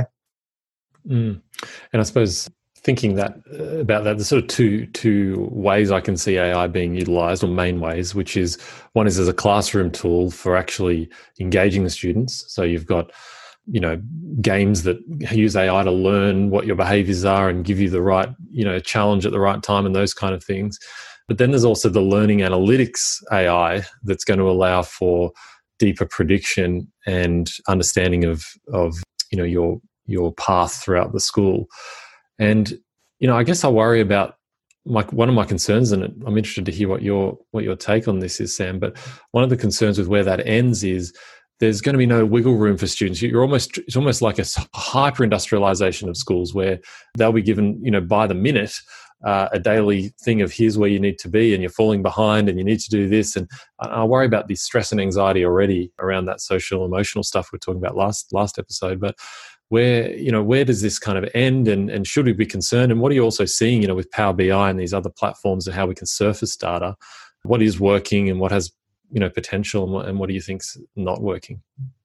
Mm. And I suppose thinking that uh, about that, there's sort of two two ways I can see A I being utilised, or main ways, which is one is as a classroom tool for actually engaging the students. So you've got, you know, games that use A I to learn what your behaviours are and give you the right, you know, challenge at the right time and those kind of things. But then there's also the learning analytics A I that's going to allow for deeper prediction and understanding of of you know your your path throughout the school. And, you know, I guess I worry about my, one of my concerns, and I'm interested to hear what your what your take on this is, Sam, but one of the concerns with where that ends is there's going to be no wiggle room for students. You're almost, it's almost like a hyper-industrialization of schools where they'll be given, you know, by the minute, uh, a daily thing of here's where you need to be and you're falling behind and you need to do this. And I worry about the stress and anxiety already around that social emotional stuff we were talking about last last episode. But where, you know, where does this kind of end, and, and should we be concerned? And what are you also seeing, you know, with Power B I and these other platforms and how we can surface data? What is working and what has, you know, potential, and what, and what do you think's not working?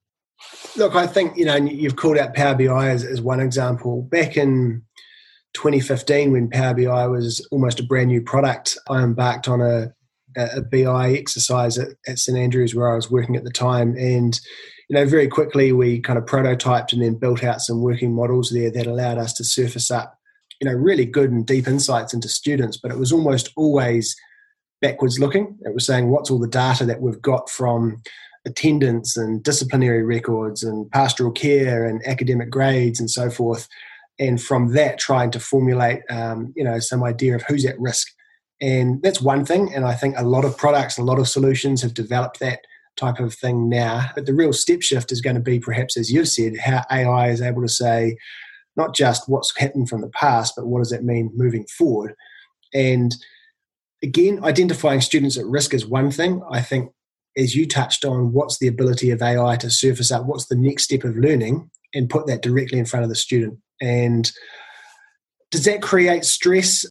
Look, I think, you know, you've called out Power B I as, as one example. Back in twenty fifteen, when Power B I was almost a brand new product, I embarked on a, a B I exercise at, at St Andrews where I was working at the time. And, you know, very quickly we kind of prototyped and then built out some working models there that allowed us to surface up, you know, really good and deep insights into students. But it was almost always backwards looking. It was saying, what's all the data that we've got from attendance and disciplinary records and pastoral care and academic grades and so forth. And from that, trying to formulate, um, you know, some idea of who's at risk. And that's one thing. And I think a lot of products, a lot of solutions have developed that type of thing now. But the real step shift is going to be, perhaps, as you've said, how A I is able to say not just what's happened from the past, but what does that mean moving forward. And again, identifying students at risk is one thing. I think, as you touched on, what's the ability of A I to surface up what's the next step of learning and put that directly in front of the student. And does that create stress?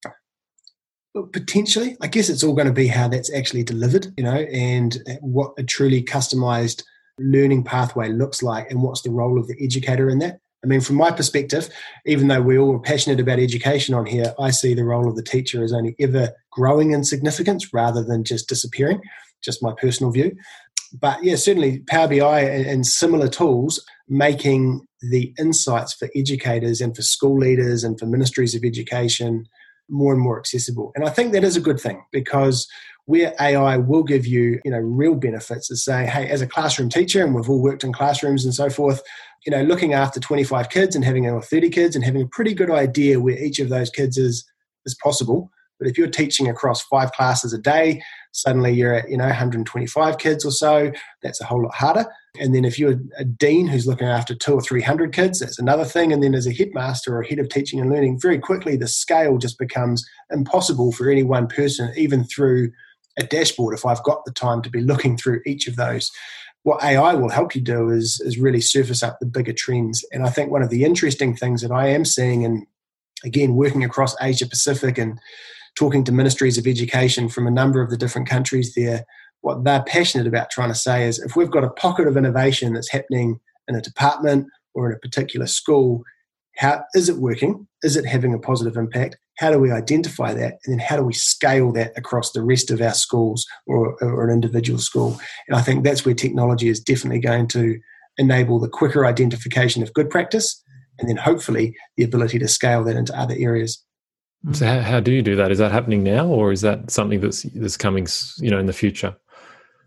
Potentially. I guess it's all going to be how that's actually delivered, you know, and what a truly customized learning pathway looks like, and what's the role of the educator in that. I mean, from my perspective, even though we all are passionate about education on here, I see the role of the teacher as only ever growing in significance rather than just disappearing, just my personal view. But yeah, certainly Power B I and, and similar tools making the insights for educators and for school leaders and for ministries of education more and more accessible. And I think that is a good thing, because where A I will give you, you know, real benefits is saying, hey, as a classroom teacher, and we've all worked in classrooms and so forth, you know, looking after twenty-five kids and having or thirty kids and having a pretty good idea where each of those kids is is possible. But if you're teaching across five classes a day, suddenly you're at, you know, one hundred twenty-five kids or so. That's a whole lot harder. And then if you're a dean who's looking after two or three hundred kids, that's another thing. And then as a headmaster or head of teaching and learning, very quickly the scale just becomes impossible for any one person, even through a dashboard, if I've got the time to be looking through each of those. What A I will help you do is, is really surface up the bigger trends. And I think one of the interesting things that I am seeing, and again, working across Asia Pacific and talking to ministries of education from a number of the different countries there, what they're passionate about trying to say is, if we've got a pocket of innovation that's happening in a department or in a particular school, how is it working? Is it having a positive impact? How do we identify that? And then how do we scale that across the rest of our schools or, or an individual school? And I think that's where technology is definitely going to enable the quicker identification of good practice, and then hopefully the ability to scale that into other areas. So how, how do you do that? Is that happening now, or is that something that's that's coming, you know, in the future?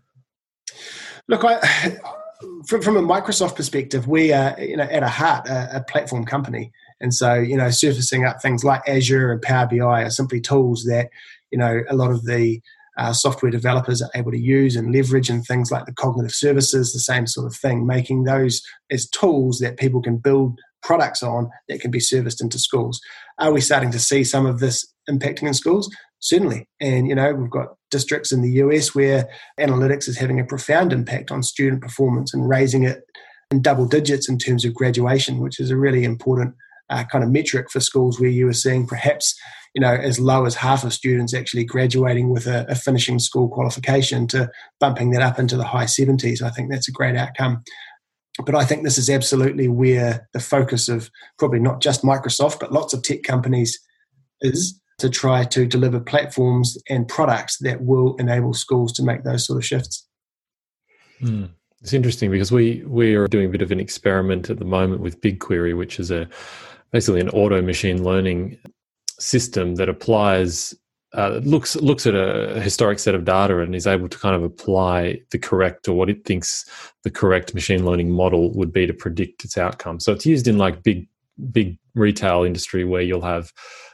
Look, I, from, from a Microsoft perspective, we are, you know, at a heart, a, a platform company. And so, you know, surfacing up things like Azure and Power B I are simply tools that, you know, a lot of the uh, software developers are able to use and leverage, and things like the cognitive services, the same sort of thing, making those as tools that people can build products on that can be serviced into schools. Are we starting to see some of this impacting in schools? Certainly. And, you know, we've got districts in the U S where analytics is having a profound impact on student performance and raising it in double digits in terms of graduation, which is a really important uh, kind of metric for schools where you are seeing perhaps, you know, as low as half of students actually graduating with a, a finishing school qualification to bumping that up into the high seventies. I think that's a great outcome. But I think this is absolutely where the focus of probably not just Microsoft, but lots of tech companies is, to try to deliver platforms and products that will enable schools to make those sort of shifts. Mm. It's interesting because we we are doing a bit of an experiment at the moment with BigQuery, which is a basically an auto machine learning system that applies uh, looks looks at a historic set of data and is able to kind of apply the correct, or what it thinks the correct machine learning model would be to predict its outcome. So it's used in like big big retail industry where you'll have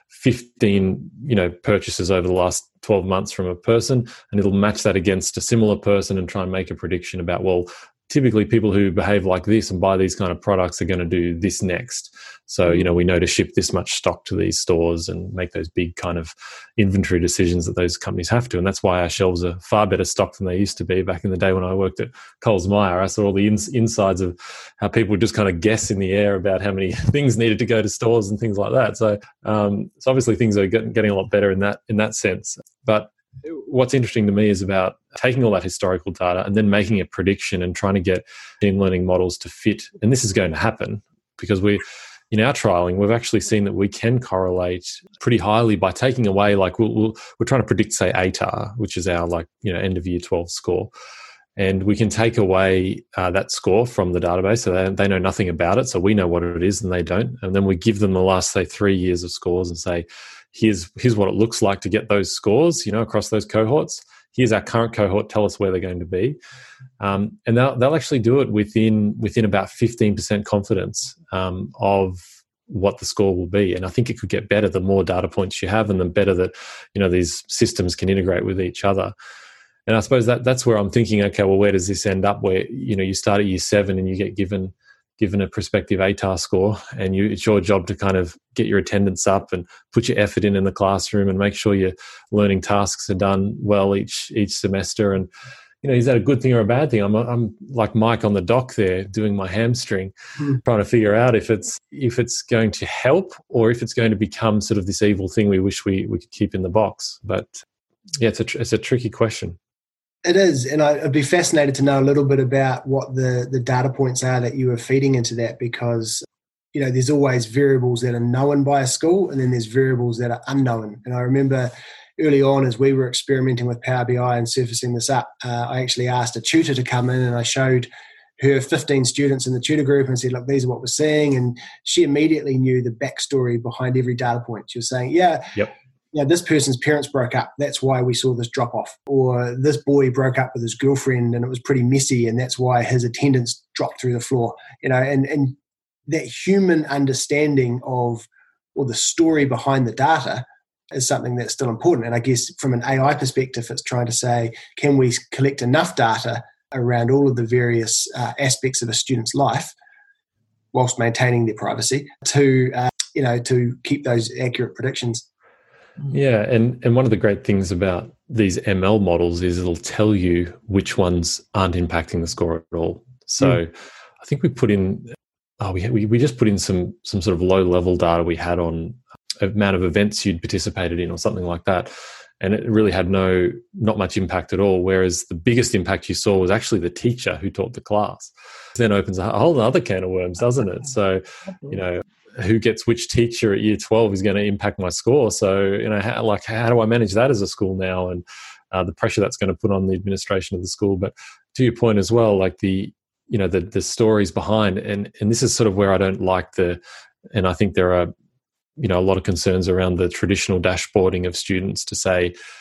fifteen, you know, purchases over the last twelve months from a person, and it'll match that against a similar person and try and make a prediction about, well, typically people who behave like this and buy these kind of products are going to do this next. So, you know, we know to ship this much stock to these stores and make those big kind of inventory decisions that those companies have to. And that's why our shelves are far better stocked than they used to be back in the day when I worked at Coles Myer. I saw all the ins- insides of how people would just kind of guess in the air about how many things needed to go to stores and things like that. So, um, so obviously things are getting, getting a lot better in that in that sense. But what's interesting to me is about taking all that historical data and then making a prediction and trying to get machine learning models to fit. And this is going to happen because we, in our trialing, we've actually seen that we can correlate pretty highly by taking away, like we'll, we'll, we're trying to predict, say, A T A R, which is our like, you know, end of year twelve score. And we can take away uh, that score from the database, so they, they know nothing about it. So we know what it is and they don't. And then we give them the last, say, three years of scores and say, here's here's what it looks like to get those scores, you know, across those cohorts. Here's our current cohort. Tell us where they're going to be. Um, and they'll, they'll actually do it within within about fifteen percent confidence um, of what the score will be. And I think it could get better the more data points you have, and the better that, you know, these systems can integrate with each other. And I suppose that that's where I'm thinking, okay, well, where does this end up? Where, you know, you start at year seven and you get given given a prospective A T A R score, and you, it's your job to kind of get your attendance up and put your effort in in the classroom and make sure your learning tasks are done well each each semester. And, you know, is that a good thing or a bad thing? I'm I'm like Mike on the dock there doing my hamstring, mm. trying to figure out if it's if it's going to help or if it's going to become sort of this evil thing we wish we, we could keep in the box. But yeah, it's a it's a tricky question. It is, and I'd be fascinated to know a little bit about what the, the data points are that you are feeding into that, because, you know, there's always variables that are known by a school and then there's variables that are unknown. And I remember early on, as we were experimenting with Power B I and surfacing this up, uh, I actually asked a tutor to come in and I showed her fifteen students in the tutor group and said, look, these are what we're seeing. And she immediately knew the backstory behind every data point. She was saying, yeah, yep. Yeah, this person's parents broke up. That's why we saw this drop off. Or this boy broke up with his girlfriend and it was pretty messy, and that's why his attendance dropped through the floor. You know, and, and that human understanding of, or the story behind the data is something that's still important. And I guess from an A I perspective, it's trying to say, can we collect enough data around all of the various uh, aspects of a student's life whilst maintaining their privacy to, uh, you know, to keep those accurate predictions. Yeah, and, and one of the great things about these M L models is it'll tell you which ones aren't impacting the score at all. So mm. I think we put in, oh, we, we we just put in some some sort of low level data we had on amount of events you'd participated in or something like that, and it really had no not much impact at all. Whereas the biggest impact you saw was actually the teacher who taught the class. Then opens a whole other can of worms, doesn't it? So, you know, who gets which teacher at year twelve is going to impact my score. So, you know, how, like, how do I manage that as a school now, and uh, the pressure that's going to put on the administration of the school. But to your point as well, like the, you know, the the stories behind, and and this is sort of where I don't like the, and I think there are, you know, a lot of concerns around the traditional dashboarding of students to say,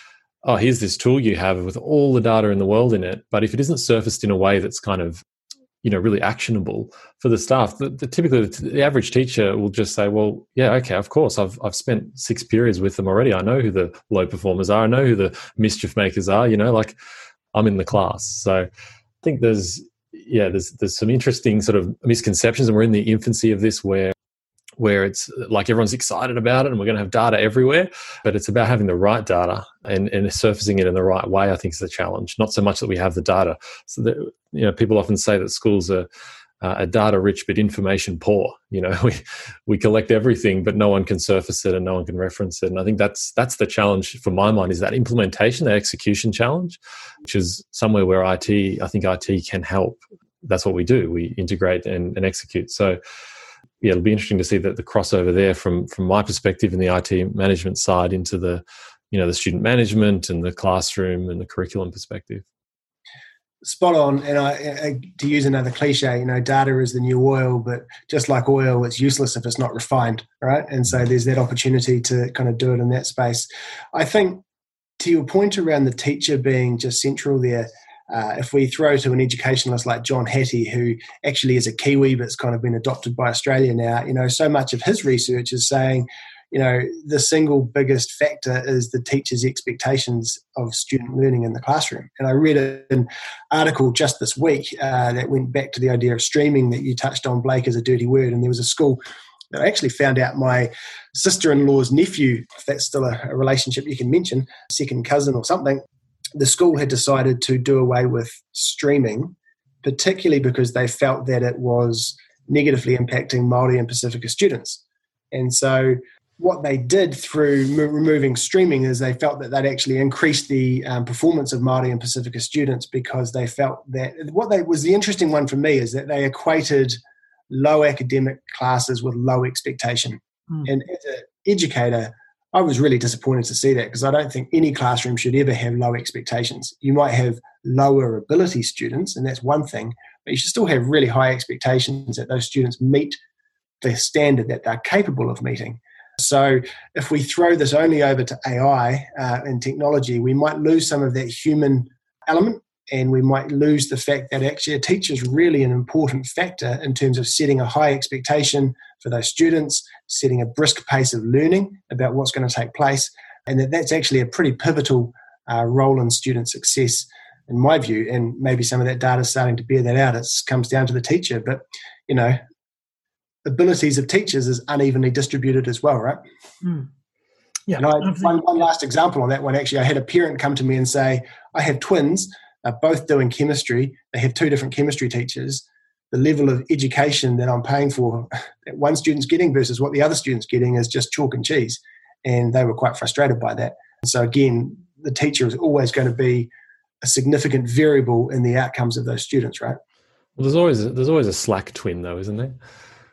oh, here's this tool you have with all the data in the world in it. But if it isn't surfaced in a way that's kind of, you know, really actionable for the staff, the, the typically the, the average teacher will just say, well, yeah, okay, of course, I've I've spent six periods with them already. I know who the low performers are. I know who the mischief makers are. You know, like I'm in the class. So I think there's yeah, there's there's some interesting sort of misconceptions, and we're in the infancy of this where where it's like everyone's excited about it and we're going to have data everywhere, but it's about having the right data and, and surfacing it in the right way, I think, is the challenge. Not so much that we have the data. So that, you know, people often say that schools are, uh, are data rich but information poor. You know, we we collect everything, but no one can surface it and no one can reference it. And I think that's that's the challenge for my mind, is that implementation, that execution challenge, which is somewhere where I T, I think I T can help. That's what we do. We integrate and, and execute. So yeah, it'll be interesting to see that the crossover there from from my perspective in the I T management side into the, you know, the student management and the classroom and the curriculum perspective. Spot on. And I, I, to use another cliche, you know, data is the new oil, but just like oil, it's useless if it's not refined, right? And so there's that opportunity to kind of do it in that space. I think to your point around the teacher being just central there, Uh, if we throw to an educationalist like John Hattie, who actually is a Kiwi but's kind of been adopted by Australia now, you know, so much of his research is saying, you know, the single biggest factor is the teacher's expectations of student learning in the classroom. And I read an article just this week uh, that went back to the idea of streaming that you touched on, Blake, as a dirty word. And there was a school that I actually found out my sister-in-law's nephew, if that's still a, a relationship you can mention, second cousin or something, the school had decided to do away with streaming, particularly because they felt that it was negatively impacting Māori and Pacifica students. And so what they did through m- removing streaming is they felt that they'd actually increased the um, performance of Māori and Pacifica students, because they felt that what they was the interesting one for me is that they equated low academic classes with low expectation. Mm. And as an educator, I was really disappointed to see that, because I don't think any classroom should ever have low expectations. You might have lower ability students, and that's one thing, but you should still have really high expectations that those students meet the standard that they're capable of meeting. So if we throw this only over to A I uh, and technology, we might lose some of that human element, and we might lose the fact that actually a teacher is really an important factor in terms of setting a high expectation for those students, setting a brisk pace of learning about what's going to take place, and that that's actually a pretty pivotal uh, role in student success, in my view. And maybe some of that data is starting to bear that out. It comes down to the teacher, but, you know, abilities of teachers is unevenly distributed as well, right? Mm. Yeah. And I, one, one last example on that one, actually, I had a parent come to me and say, I have twins, they're both doing chemistry, they have two different chemistry teachers. The level of education that I'm paying for that one student's getting versus what the other student's getting is just chalk and cheese. And they were quite frustrated by that. So again, the teacher is always going to be a significant variable in the outcomes of those students, right? Well, there's always a, there's always a slack twin, though, isn't there?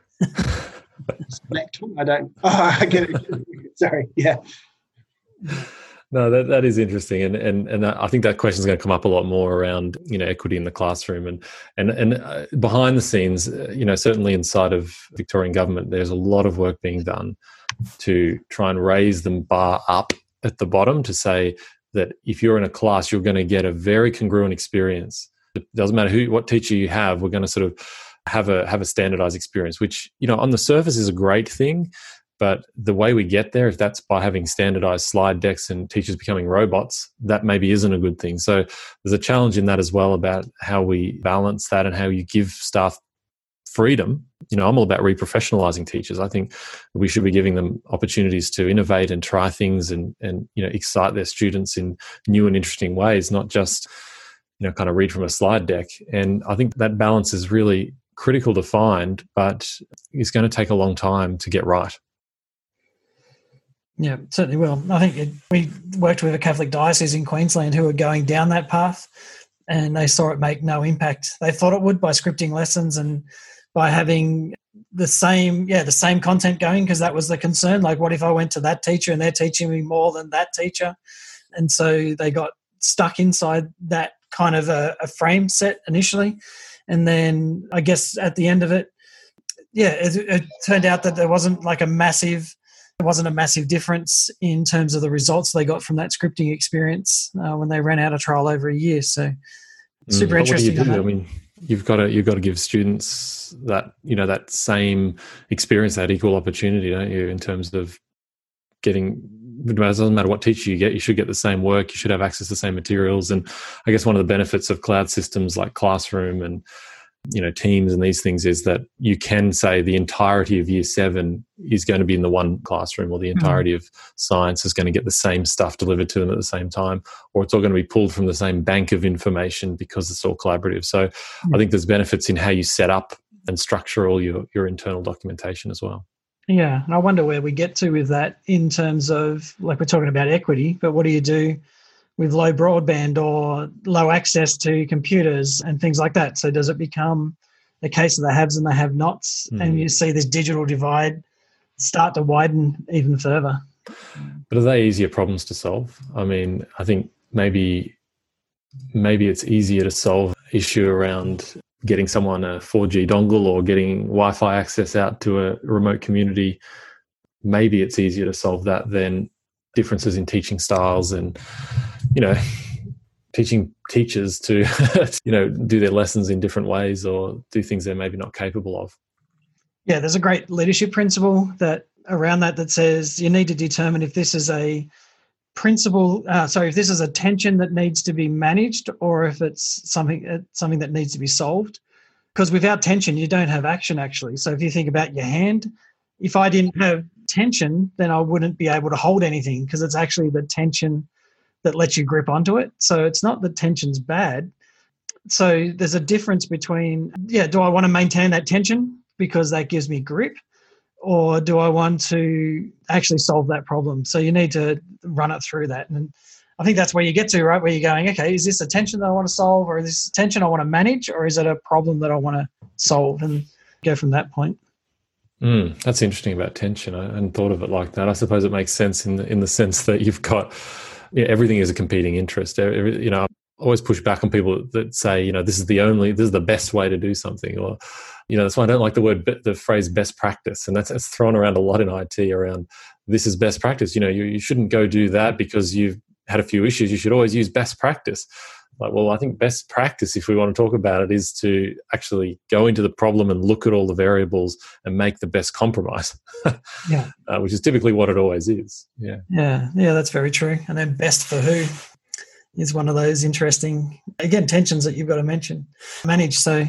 Slack twin? I don't. Oh, I get it. Sorry. Yeah. No, that, that is interesting, and and and I think that question is going to come up a lot more around, you know, equity in the classroom, and and and uh, behind the scenes, uh, you know, certainly inside of Victorian government, there's a lot of work being done to try and raise the bar up at the bottom to say that if you're in a class, you're going to get a very congruent experience. It doesn't matter who, what teacher you have, we're going to sort of have a have a standardized experience, which, you know, on the surface is a great thing. But the way we get there, if that's by having standardized slide decks and teachers becoming robots, that maybe isn't a good thing. So there's a challenge in that as well about how we balance that and how you give staff freedom. You know, I'm all about reprofessionalizing teachers. I think we should be giving them opportunities to innovate and try things and, and you know, excite their students in new and interesting ways, not just, you know, kind of read from a slide deck. And I think that balance is really critical to find, but it's going to take a long time to get right. Yeah, certainly will. I think it, we worked with a Catholic diocese in Queensland who were going down that path, and they saw it make no impact. They thought it would by scripting lessons and by having the same, yeah, the same content going, because that was the concern. Like, what if I went to that teacher and they're teaching me more than that teacher? And so they got stuck inside that kind of a, a frame set initially. And then I guess at the end of it, yeah, it, it turned out that there wasn't like a massive It wasn't a massive difference in terms of the results they got from that scripting experience uh, when they ran out of trial over a year. So super mm, interesting. What do you do? I mean, you've got to you've got to give students that you know that same experience, that equal opportunity, don't you? In terms of getting, it doesn't matter what teacher you get, you should get the same work. You should have access to the same materials. And I guess one of the benefits of cloud systems like Classroom and you know, Teams and these things is that you can say the entirety of year seven is going to be in the one classroom, or the entirety mm-hmm. of science is going to get the same stuff delivered to them at the same time, or it's all going to be pulled from the same bank of information because it's all collaborative. So mm-hmm. I think there's benefits in how you set up and structure all your, your internal documentation as well. Yeah, and I wonder where we get to with that in terms of, like we're talking about equity, but what do you do with low broadband or low access to computers and things like that? So does it become a case of the haves and the have-nots, mm. and you see this digital divide start to widen even further? But are they easier problems to solve? I mean, I think maybe maybe it's easier to solve an issue around getting someone a four G dongle or getting Wi-Fi access out to a remote community. Maybe it's easier to solve that than differences in teaching styles and, you know, teaching teachers to, you know, do their lessons in different ways or do things they're maybe not capable of. Yeah, there's a great leadership principle that around that that says you need to determine if this is a principle, uh, sorry, if this is a tension that needs to be managed or if it's something uh, something that needs to be solved. Because without tension, you don't have action, actually. So if you think about your hand, if I didn't have tension, then I wouldn't be able to hold anything, because it's actually the tension that lets you grip onto it. So it's not that tension's bad. So there's a difference between, yeah, do I want to maintain that tension because that gives me grip, or do I want to actually solve that problem? So you need to run it through that. And I think that's where you get to, right, where you're going, okay, is this a tension that I want to solve, or is this a tension I want to manage, or is it a problem that I want to solve, and go from that point. Mm, that's interesting about tension. I hadn't thought of it like that. I suppose it makes sense in the, in the sense that you've got, you know, everything is a competing interest. Every, you know, I always push back on people that say, you know, this is the only, this is the best way to do something, or, you know, that's why I don't like the word, the phrase best practice. And that's, that's thrown around a lot in I T around this is best practice. You know, you, you shouldn't go do that because you've had a few issues. You should always use best practice. Like, well, I think best practice, if we want to talk about it, is to actually go into the problem and look at all the variables and make the best compromise, yeah, uh, which is typically what it always is. Yeah, yeah, yeah, that's very true. And then best for who is one of those interesting, again, tensions that you've got to mention, manage. So,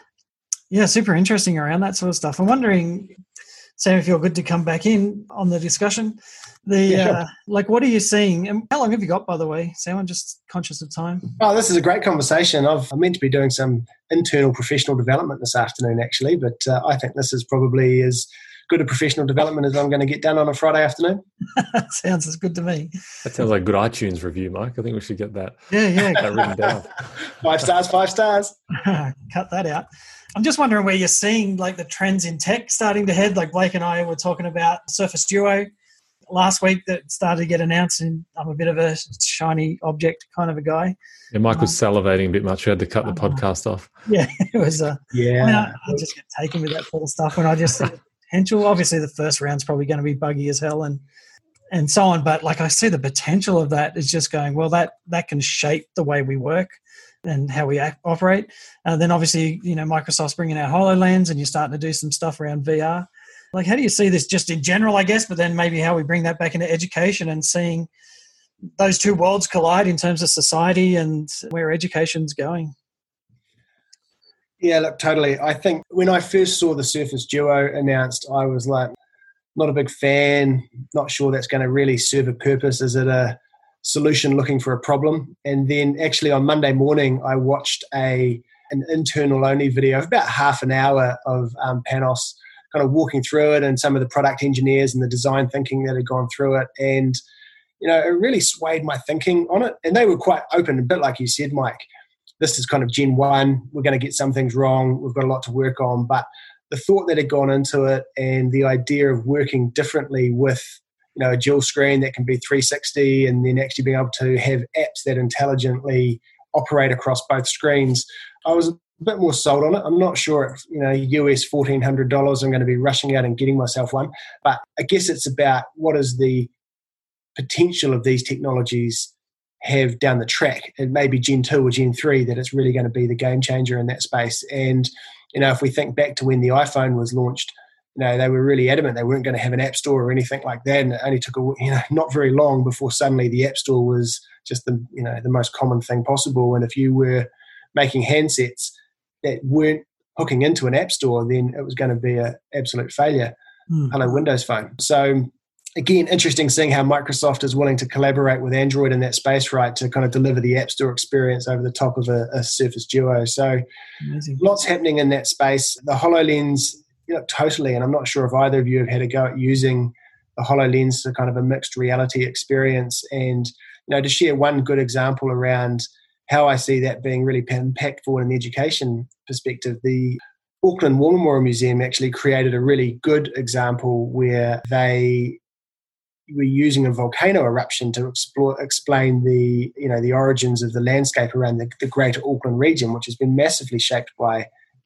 yeah, super interesting around that sort of stuff. I'm wondering, Sam, if you're good to come back in on the discussion. The yeah, sure. uh, like, what are you seeing? And how long have you got, by the way, Sam? I'm just conscious of time. Oh, this is a great conversation. I've, I'm meant to be doing some internal professional development this afternoon, actually, but uh, I think this is probably as good a professional development as I'm going to get done on a Friday afternoon. Sounds as good to me. That sounds like a good iTunes review, Mike. I think we should get that. Yeah, yeah, that written down. Five stars, five stars. Cut that out. I'm just wondering where you're seeing like the trends in tech starting to head. Like Blake and I were talking about Surface Duo last week that started to get announced, and I'm a bit of a shiny object kind of a guy. Yeah, Mike was um, salivating a bit much. We had to cut the uh, podcast off. Yeah, it was. Uh, yeah, I, mean, I, I just get taken with that sort of stuff when I just see the potential. Obviously, the first round's probably going to be buggy as hell, and and so on. But like I see the potential of that is just going, well, that that can shape the way we work and how we act, operate. And then obviously, you know, Microsoft's bringing out HoloLens, and you're starting to do some stuff around V R. Like, how do you see this just in general, I guess, but then maybe how we bring that back into education and seeing those two worlds collide in terms of society and where education's going? Yeah, look, totally. I think when I first saw the Surface Duo announced, I was like, not a big fan, not sure that's going to really serve a purpose. Is it a solution looking for a problem? And then actually on Monday morning, I watched a an internal-only video of about half an hour of um, Panos kind of walking through it and some of the product engineers and the design thinking that had gone through it. And, you know, it really swayed my thinking on it. And they were quite open, a bit like you said, Mike. This is kind of Gen one. We're going to get some things wrong. We've got a lot to work on. But the thought that had gone into it and the idea of working differently with, you know, a dual screen that can be three sixty and then actually being able to have apps that intelligently operate across both screens, I was a bit more sold on it. I'm not sure if, you know, U S fourteen hundred dollars I'm going to be rushing out and getting myself one. But I guess it's about what is the potential of these technologies have down the track. It may be Gen two or Gen three that it's really going to be the game changer in that space. And, you know, if we think back to when the iPhone was launched, you know, they were really adamant they weren't going to have an app store or anything like that. And it only took, a, you know, not very long before suddenly the app store was just the, you know, the most common thing possible. And if you were making handsets that weren't hooking into an app store, then it was going to be an absolute failure. Mm. Hello, Windows Phone. So again, interesting seeing how Microsoft is willing to collaborate with Android in that space, right, to kind of deliver the App Store experience over the top of a, a Surface Duo. So amazing. Lots happening in that space. The HoloLens, you know, totally, and I'm not sure if either of you have had a go at using the HoloLens to kind of a mixed reality experience. And, you know, to share one good example around how I see that being really impactful in the education perspective, the Auckland War Memorial Museum actually created a really good example where they were using a volcano eruption to explore, explain the, you know, the origins of the landscape around the, the greater Auckland region, which has been massively shaped by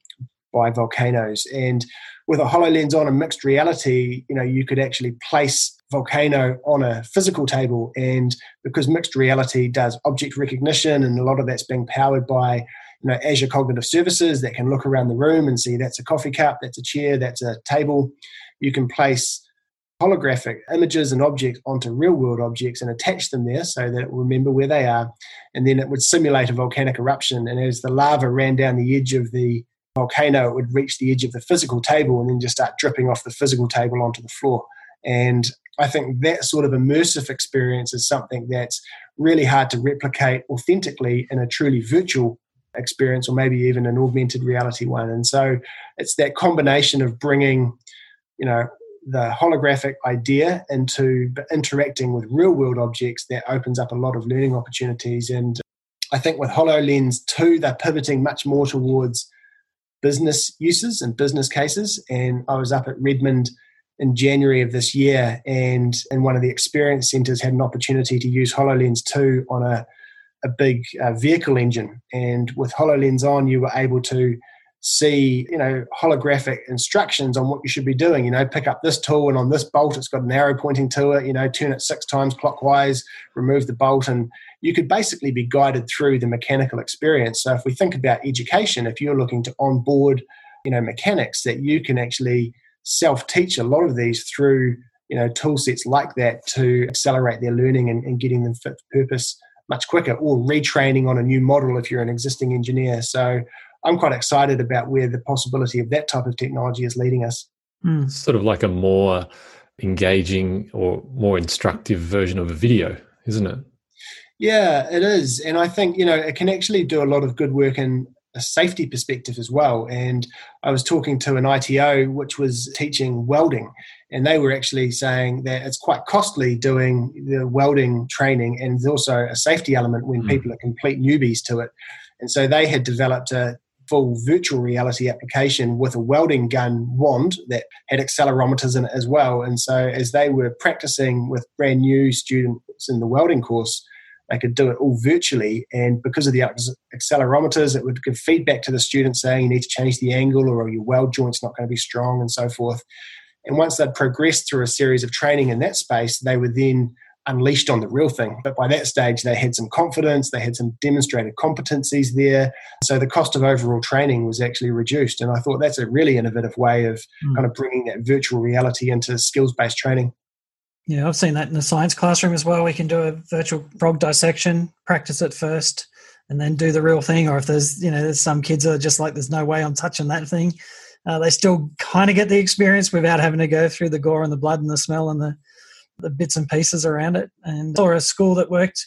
by volcanoes. And with a HoloLens on a mixed reality, you know, you could actually place volcano on a physical table. And because mixed reality does object recognition, and a lot of that's being powered by, you know, Azure Cognitive Services that can look around the room and see that's a coffee cup, that's a chair, that's a table. You can place holographic images and objects onto real-world objects and attach them there so that it will remember where they are. And then it would simulate a volcanic eruption. And as the lava ran down the edge of the volcano, it would reach the edge of the physical table and then just start dripping off the physical table onto the floor. And I think that sort of immersive experience is something that's really hard to replicate authentically in a truly virtual experience, or maybe even an augmented reality one. And so it's that combination of bringing, you know, the holographic idea into interacting with real world objects that opens up a lot of learning opportunities. And I think with HoloLens two, they're pivoting much more towards business uses and business cases. And I was up at Redmond in January of this year, and in one of the experience centers had an opportunity to use HoloLens two on a, a big uh, vehicle engine. And with HoloLens on, you were able to see, you know, holographic instructions on what you should be doing. You know, pick up this tool, and on this bolt it's got an arrow pointing to it, you know, turn it six times clockwise, remove the bolt, and you could basically be guided through the mechanical experience. So if we think about education, if you're looking to onboard, you know, mechanics, that you can actually self-teach a lot of these through, you know, tool sets like that to accelerate their learning and, and getting them fit for purpose much quicker, or retraining on a new model if you're an existing engineer. So I'm quite excited about where the possibility of that type of technology is leading us. Mm. Sort of like a more engaging or more instructive version of a video, isn't it? Yeah, it is. And I think, you know, it can actually do a lot of good work in a safety perspective as well. And I was talking to an I T O which was teaching welding, and they were actually saying that it's quite costly doing the welding training, and there's also a safety element when mm. people are complete newbies to it. And so they had developed a full virtual reality application with a welding gun wand that had accelerometers in it as well. And so as they were practicing with brand new students in the welding course, they could do it all virtually. And because of the accelerometers, it would give feedback to the students saying you need to change the angle, or your weld joint's not going to be strong, and so forth. And once they'd progressed through a series of training in that space, they were then unleashed on the real thing. But by that stage, they had some confidence, they had some demonstrated competencies there. So the cost of overall training was actually reduced. And I thought that's a really innovative way of mm. kind of bringing that virtual reality into skills-based training. Yeah, I've seen that in the science classroom as well. We can do a virtual frog dissection, practice it first, and then do the real thing. Or if there's, you know, there's some kids that are just like, there's no way I'm touching that thing. Uh, they still kind of get the experience without having to go through the gore and the blood and the smell and the the bits and pieces around it. And or a school that worked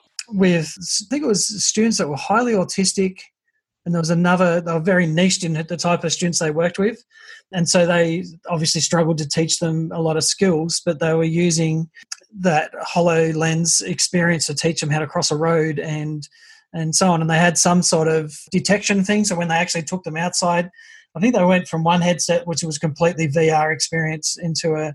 with, I think it was students that were highly autistic, and there was another, they were very niched in the type of students they worked with. And so they obviously struggled to teach them a lot of skills, but they were using that HoloLens experience to teach them how to cross a road and and so on. And they had some sort of detection thing. So when they actually took them outside, I think they went from one headset, which was completely V R experience, into a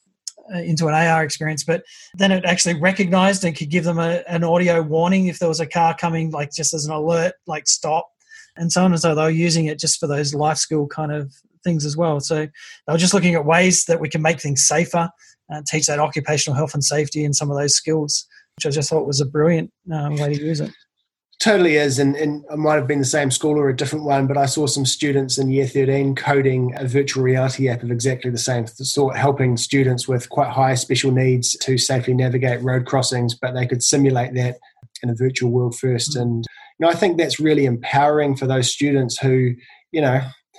into an A R experience, but then it actually recognized and could give them a, an audio warning if there was a car coming, like just as an alert, like stop. and so on. And so they were using it just for those life skill kind of things as well. So they were just looking at ways that we can make things safer, uh, teach that occupational health and safety and some of those skills, which I just thought was a brilliant um, way to use it. Totally is, and, and it might have been the same school or a different one, but I saw some students in year thirteen coding a virtual reality app of exactly the same sort, helping students with quite high special needs to safely navigate road crossings, but they could simulate that in a virtual world first. And you know, I think that's really empowering for those students who, you know,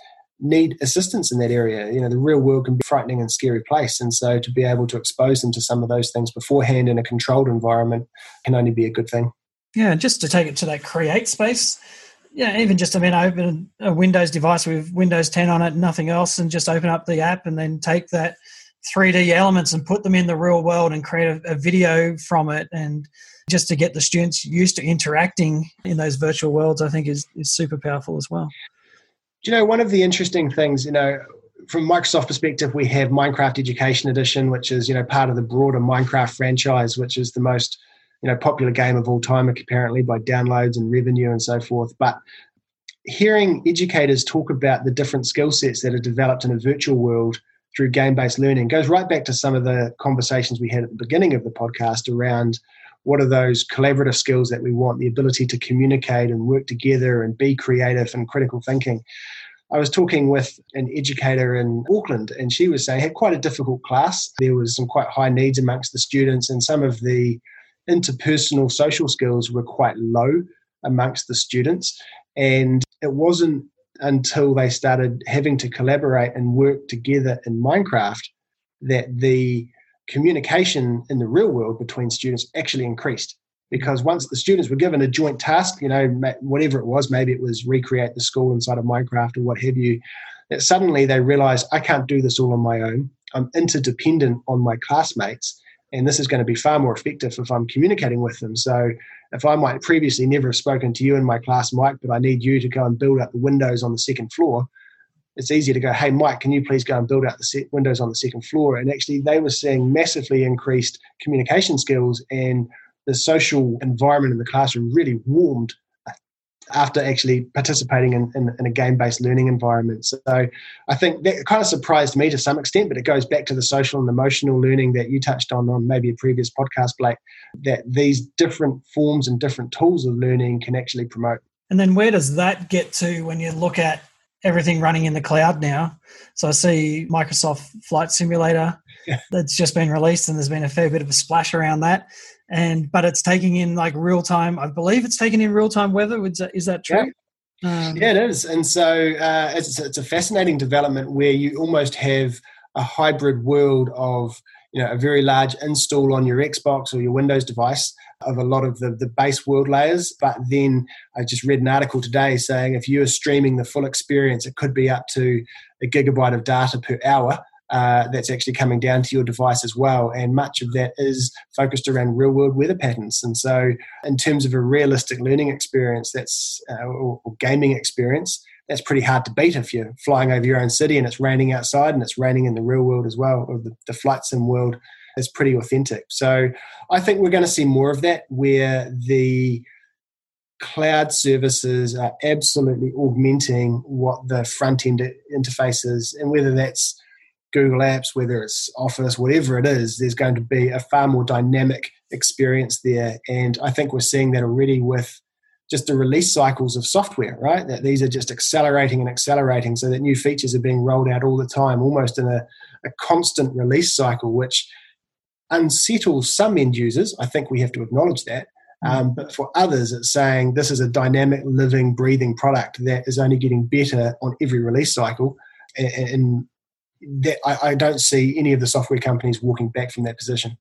need assistance in that area. You know, the real world can be a frightening and scary place, and so to be able to expose them to some of those things beforehand in a controlled environment can only be a good thing. Yeah, just to take it to that create space. Yeah, even just, I mean, open a Windows device with Windows ten on it, nothing else, and just open up the app and then take that three D elements and put them in the real world and create a, a video from it. And just to get the students used to interacting in those virtual worlds, I think is, is super powerful as well. Do you know, one of the interesting things, you know, from Microsoft perspective, we have Minecraft Education Edition, which is, you know, part of the broader Minecraft franchise, which is the most, you know, popular game of all time, apparently, by downloads and revenue and so forth. But hearing educators talk about the different skill sets that are developed in a virtual world through game-based learning goes right back to some of the conversations we had at the beginning of the podcast around what are those collaborative skills that we want, the ability to communicate and work together and be creative and critical thinking. I was talking with an educator in Auckland, and she was saying had quite a difficult class. There was some quite high needs amongst the students, and some of the interpersonal social skills were quite low amongst the students. And it wasn't until they started having to collaborate and work together in Minecraft that the communication in the real world between students actually increased. Because once the students were given a joint task, you know, whatever it was, maybe it was recreate the school inside of Minecraft or what have you, that suddenly they realized, I can't do this all on my own. I'm interdependent on my classmates. And this is going to be far more effective if I'm communicating with them. So if I might previously never have spoken to you in my class, Mike, but I need you to go and build up the windows on the second floor, it's easier to go, hey, Mike, can you please go and build out the set windows on the second floor? And actually they were seeing massively increased communication skills, and the social environment in the classroom really warmed after actually participating in, in, in a game-based learning environment. So I think that kind of surprised me to some extent, but it goes back to the social and emotional learning that you touched on on maybe a previous podcast, Blake, that these different forms and different tools of learning can actually promote. And then where does that get to when you look at everything running in the cloud now? So I see Microsoft Flight Simulator yeah. that's just been released, and there's been a fair bit of a splash around that. And but it's taking in like real time. I believe it's taking in real time weather. Is that, is that true? Yeah. Um, yeah, it is. And so uh, it's, it's a fascinating development where you almost have a hybrid world of, you know, a very large install on your Xbox or your Windows device of a lot of the, the base world layers. But then I just read an article today saying if you're streaming the full experience, it could be up to a gigabyte of data per hour. Uh, that's actually coming down to your device as well. And much of that is focused around real world weather patterns. And so in terms of a realistic learning experience, that's uh, or, or gaming experience, that's pretty hard to beat if you're flying over your own city and it's raining outside and it's raining in the real world as well, or the, the flight sim world is pretty authentic. So I think we're going to see more of that, where the cloud services are absolutely augmenting what the front end interface is, and whether that's Google Apps, whether it's Office, whatever it is, there's going to be a far more dynamic experience there. And I think we're seeing that already with just the release cycles of software, right? That these are just accelerating and accelerating, so that new features are being rolled out all the time, almost in a, a constant release cycle, which unsettles some end users. I think we have to acknowledge that. Um, but for others, it's saying this is a dynamic, living, breathing product that is only getting better on every release cycle. And, and that I, I don't see any of the software companies walking back from that position.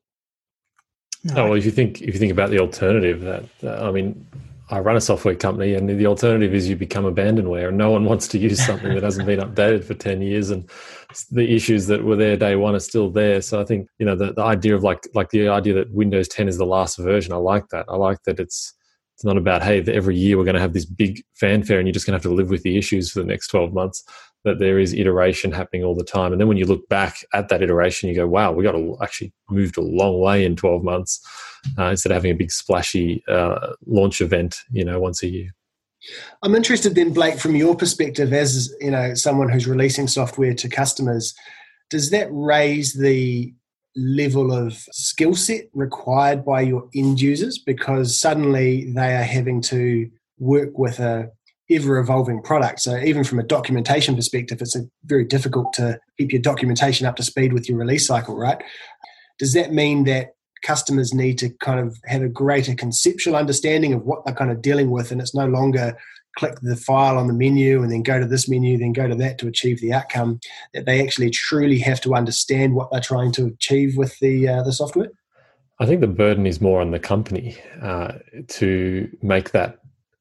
No. Oh, well, if you think if you think about the alternative, that uh, I mean, I run a software company, and the alternative is you become abandonware, and no one wants to use something that hasn't been updated for ten years, and the issues that were there day one are still there. So I think, you know, the, the idea of like like the idea that Windows ten is the last version, I like that. I like that it's it's not about, hey, every year we're going to have this big fanfare and you're just going to have to live with the issues for the next twelve months. That there is iteration happening all the time. And then when you look back at that iteration, you go, wow, we got to actually moved a long way in twelve months uh, instead of having a big splashy uh, launch event, you know, once a year. I'm interested then, Blake, from your perspective as, you know, someone who's releasing software to customers, does that raise the level of skill set required by your end users? Because suddenly they are having to work with a ever-evolving product. So even from a documentation perspective, it's a very difficult to keep your documentation up to speed with your release cycle, right? Does that mean that customers need to kind of have a greater conceptual understanding of what they're kind of dealing with, and it's no longer click the file on the menu and then go to this menu, then go to that to achieve the outcome, that they actually truly have to understand what they're trying to achieve with the uh, the software? I think the burden is more on the company uh, to make that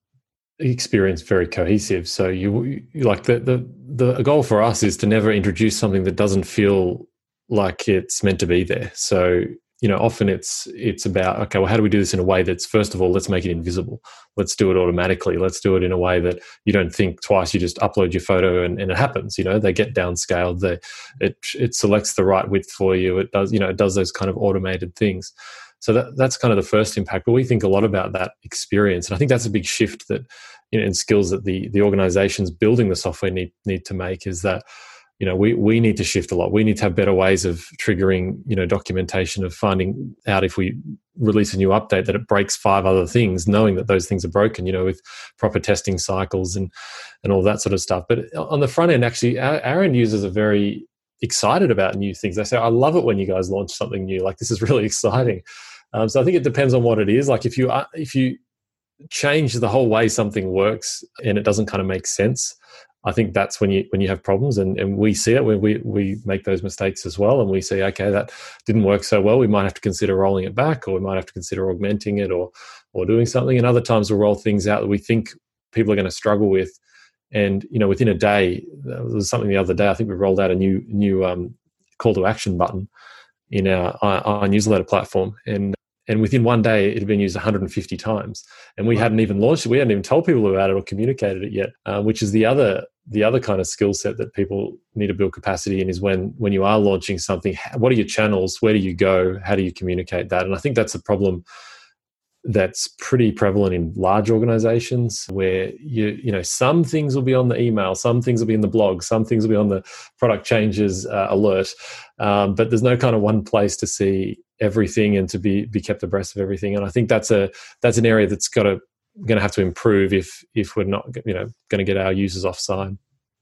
experience very cohesive. So you, you like the, the the goal for us is to never introduce something that doesn't feel like it's meant to be there. So you know, often it's it's about, okay, well, how do we do this in a way that's, first of all, let's make it invisible. Let's do it automatically. Let's do it in a way that you don't think twice. You just upload your photo and, and it happens. You know, they get downscaled. They, it it selects the right width for you. It does, you know, it does those kind of automated things. So that that's kind of the first impact. But we think a lot about that experience, and I think that's a big shift that, you know, in skills that the the organizations building the software need need to make, is that, you know, we, we need to shift a lot. We need to have better ways of triggering, you know, documentation, of finding out if we release a new update that it breaks five other things, knowing that those things are broken, you know, with proper testing cycles and, and all that sort of stuff. But on the front end, actually, our, our end users are very excited about new things. They say, I love it when you guys launch something new. Like, this is really exciting. Um, so I think it depends on what it is. Like if you are, if you change the whole way something works and it doesn't kind of make sense, I think that's when you when you have problems, and, and we see it when we, we make those mistakes as well, and we see, okay, that didn't work so well. We might have to consider rolling it back, or we might have to consider augmenting it, or or doing something. And other times we'll roll things out that we think people are going to struggle with, and you know, within a day, there was something the other day. I think we rolled out a new new um, call to action button in our, our, our newsletter platform, and and within one day it had been used one hundred fifty times, and we wow. hadn't even launched it. We hadn't even told people about it or communicated it yet, uh, which is the other the other kind of skill set that people need to build capacity in, is when when you are launching something, what are your channels? Where do you go? How do you communicate that? And I think that's a problem that's pretty prevalent in large organizations, where you you know, some things will be on the email, some things will be in the blog, some things will be on the product changes uh, alert, um, but there's no kind of one place to see everything and to be be kept abreast of everything. And I think that's a that's an area that's got to going to have to improve if if we're not, you know, going to get our users offside.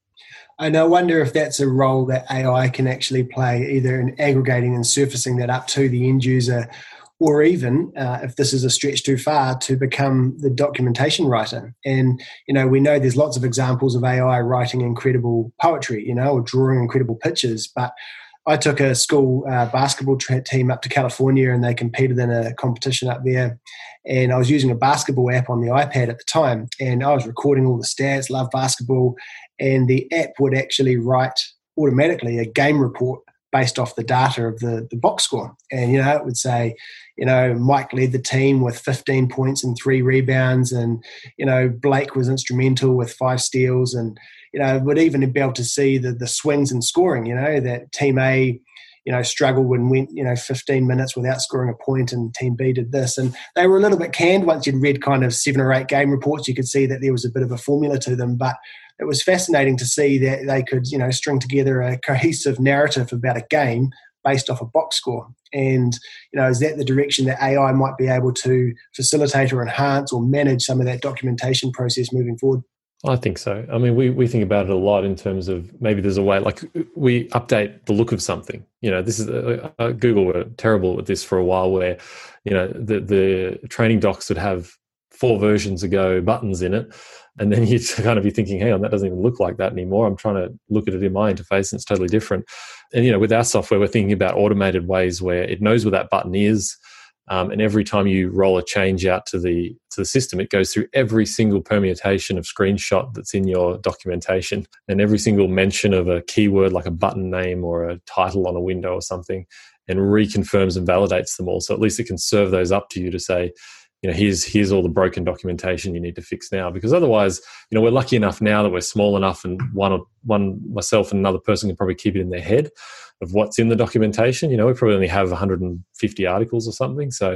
And I wonder if that's a role that A I can actually play, either in aggregating and surfacing that up to the end user, or even uh, if this is a stretch too far, to become the documentation writer. And, you know, we know there's lots of examples of A I writing incredible poetry, you know, or drawing incredible pictures. But I took a school uh, basketball tra- team up to California, and they competed in a competition up there. And I was using a basketball app on the iPad at the time, and I was recording all the stats, love basketball, and the app would actually write automatically a game report based off the data of the, the box score. And, you know, it would say, you know, Mike led the team with fifteen points and three rebounds, and, you know, Blake was instrumental with five steals, and, you know, would even be able to see the, the swings in scoring, you know, that team A, you know, struggled and went, you know, fifteen minutes without scoring a point, and team B did this. And they were a little bit canned. Once you'd read kind of seven or eight game reports, you could see that there was a bit of a formula to them. But it was fascinating to see that they could, you know, string together a cohesive narrative about a game based off a box score. And, you know, is that the direction that A I might be able to facilitate or enhance or manage some of that documentation process moving forward? I think so. I mean, we, we think about it a lot in terms of maybe there's a way, like we update the look of something. You know, this is uh, uh, Google were terrible at this for a while, where, you know, the, the training docs would have four versions ago buttons in it. And then you'd kind of be thinking, hang on, that doesn't even look like that anymore. I'm trying to look at it in my interface and it's totally different. And, you know, with our software, we're thinking about automated ways where it knows where that button is. Um, and every time you roll a change out to the to the system, it goes through every single permutation of screenshot that's in your documentation, and every single mention of a keyword like a button name or a title on a window or something, and reconfirms and validates them all. So at least it can serve those up to you to say, you know, here's here's all the broken documentation you need to fix now. Because otherwise, you know, we're lucky enough now that we're small enough, and one or one myself and another person can probably keep it in their head of what's in the documentation. You know, we probably only have one hundred fifty articles or something. So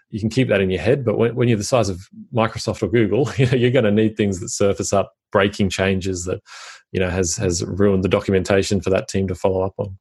you can keep that in your head. But when, when you're the size of Microsoft or Google, you know, you're going to need things that surface up breaking changes that, you know, has has ruined the documentation for that team to follow up on.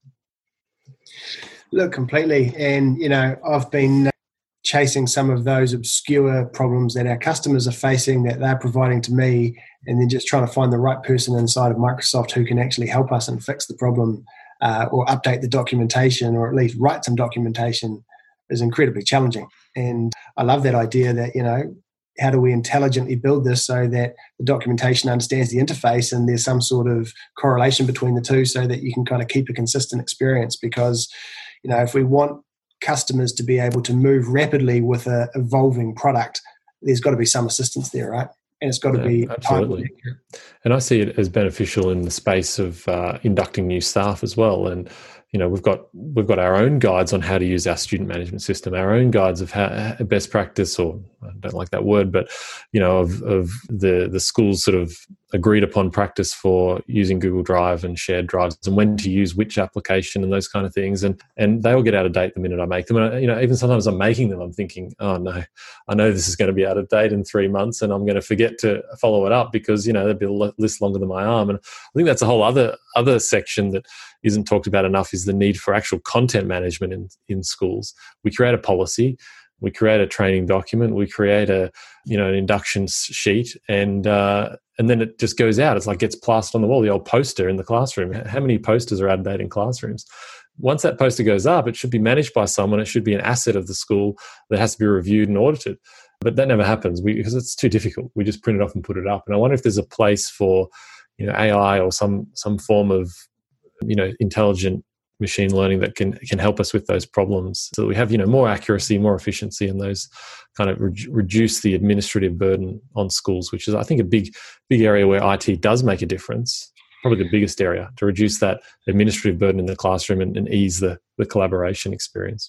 Look, completely. And, you know, I've been chasing some of those obscure problems that our customers are facing that they're providing to me, and then just trying to find the right person inside of Microsoft who can actually help us and fix the problem uh, or update the documentation, or at least write some documentation, is incredibly challenging. And I love that idea that, you know, how do we intelligently build this so that the documentation understands the interface and there's some sort of correlation between the two so that you can kind of keep a consistent experience? Because, you know, if we want customers to be able to move rapidly with an evolving product, there's got to be some assistance there, right? And it's got to yeah, be absolutely. And I see it as beneficial in the space of uh, inducting new staff as well. And you know, we've got we've got our own guides on how to use our student management system, our own guides of how best practice, or I don't like that word, but you know, of of the the school's sort of agreed upon practice for using Google Drive and shared drives, and when to use which application and those kind of things. And and they all get out of date the minute I make them. And you know, even sometimes I'm making them, I'm thinking, oh no, I know this is going to be out of date in three months, and I'm going to forget to follow it up because you know there'd be a list longer than my arm. And I think that's a whole other other section that isn't talked about enough, is the need for actual content management in, in schools. We create a policy, we create a training document, we create a you know an induction sheet, and uh, and then it just goes out. It's like gets plastered on the wall, the old poster in the classroom. How many posters are out of date in classrooms? Once that poster goes up, it should be managed by someone. It should be an asset of the school that has to be reviewed and audited. But that never happens we, because it's too difficult. We just print it off and put it up. And I wonder if there's a place for you know A I or some some form of you know, intelligent machine learning that can can help us with those problems, so that we have you know more accuracy, more efficiency, and those kind of re- reduce the administrative burden on schools, which is I think a big big area where I T does make a difference. Probably the biggest area to reduce that administrative burden in the classroom and, and ease the the collaboration experience.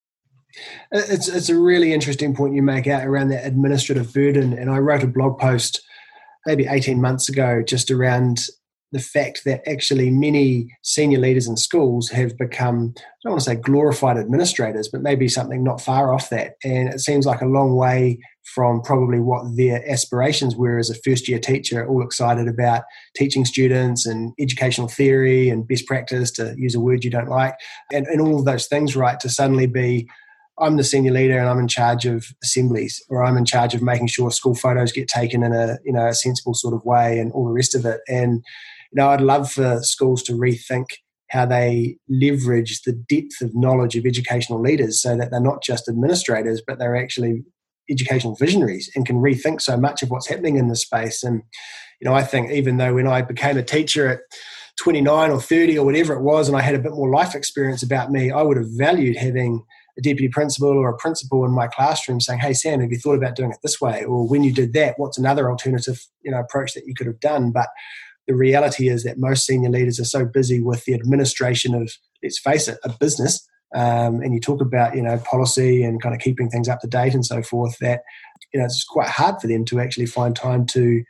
It's it's a really interesting point you make out around that administrative burden, and I wrote a blog post maybe eighteen months ago just around the fact that actually many senior leaders in schools have become, I don't want to say glorified administrators, but maybe something not far off that. And it seems like a long way from probably what their aspirations were as a first year teacher, all excited about teaching students and educational theory and best practice, to use a word you don't like, and, and all of those things, right? To suddenly be, I'm the senior leader and I'm in charge of assemblies, or I'm in charge of making sure school photos get taken in a, you know, a sensible sort of way and all the rest of it. And you know, I'd love for schools to rethink how they leverage the depth of knowledge of educational leaders, so that they're not just administrators, but they're actually educational visionaries and can rethink so much of what's happening in this space. And, you know, I think even though when I became a teacher at twenty-nine or thirty or whatever it was, and I had a bit more life experience about me, I would have valued having a deputy principal or a principal in my classroom saying, hey, Sam, have you thought about doing it this way? Or when you did that, what's another alternative, you know, approach that you could have done? But the reality is that most senior leaders are so busy with the administration of, let's face it, a business. Um, and you talk about, you know, policy and kind of keeping things up to date and so forth, that, you know, it's quite hard for them to actually find time to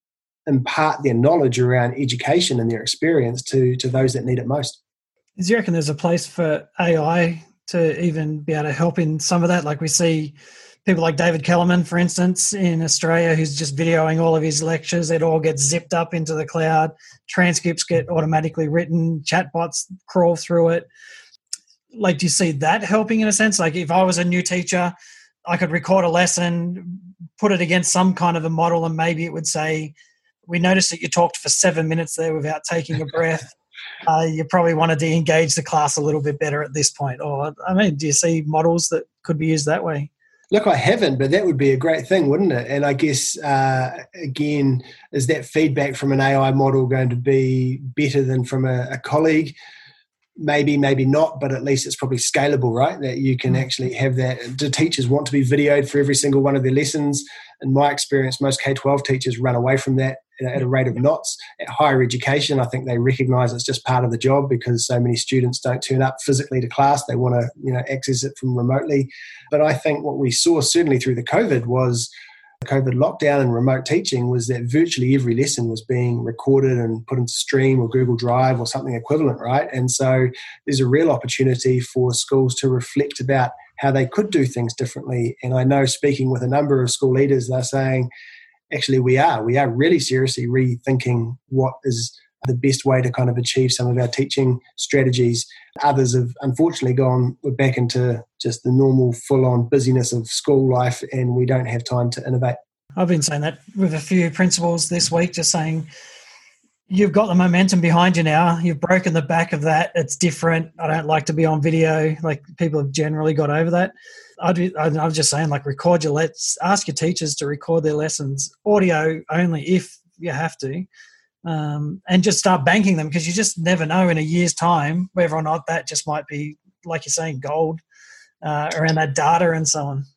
impart their knowledge around education and their experience to, to those that need it most. Do you reckon there's a place for A I to even be able to help in some of that? Like we see people like David Kellerman, for instance, in Australia, who's just videoing all of his lectures. It all gets zipped up into the cloud. Transcripts get automatically written. Chatbots crawl through it. Like, do you see that helping in a sense? Like if I was a new teacher, I could record a lesson, put it against some kind of a model, and maybe it would say, we noticed that you talked for seven minutes there without taking a breath. Uh, you probably wanted to engage the class a little bit better at this point. Or, I mean, do you see models that could be used that way? Look, I haven't, but that would be a great thing, wouldn't it? And I guess, uh, again, is that feedback from an A I model going to be better than from a, a colleague? Maybe, maybe not, but at least it's probably scalable, right? That you can actually have that. Do teachers want to be videoed for every single one of their lessons? In my experience, most K twelve teachers run away from that at a rate of knots. At higher education, I think they recognise it's just part of the job because so many students don't turn up physically to class. They want to, you know, access it from remotely. But I think what we saw certainly through the COVID was the COVID lockdown and remote teaching was that virtually every lesson was being recorded and put into Stream or Google Drive or something equivalent, right? And so there's a real opportunity for schools to reflect about how they could do things differently. And I know, speaking with a number of school leaders, they're saying, actually, we are. We are really seriously rethinking what is the best way to kind of achieve some of our teaching strategies. Others have unfortunately gone back into just the normal full-on busyness of school life, and we don't have time to innovate. I've been saying that with a few principals this week, just saying, you've got the momentum behind you now. You've broken the back of that. It's different. I don't like to be on video. Like, people have generally got over that. I'd, I was just saying, like, record your lets. Ask your teachers to record their lessons, audio only if you have to, um, and just start banking them, because you just never know in a year's time whether or not that just might be, like you're saying, gold uh, around that data and so on.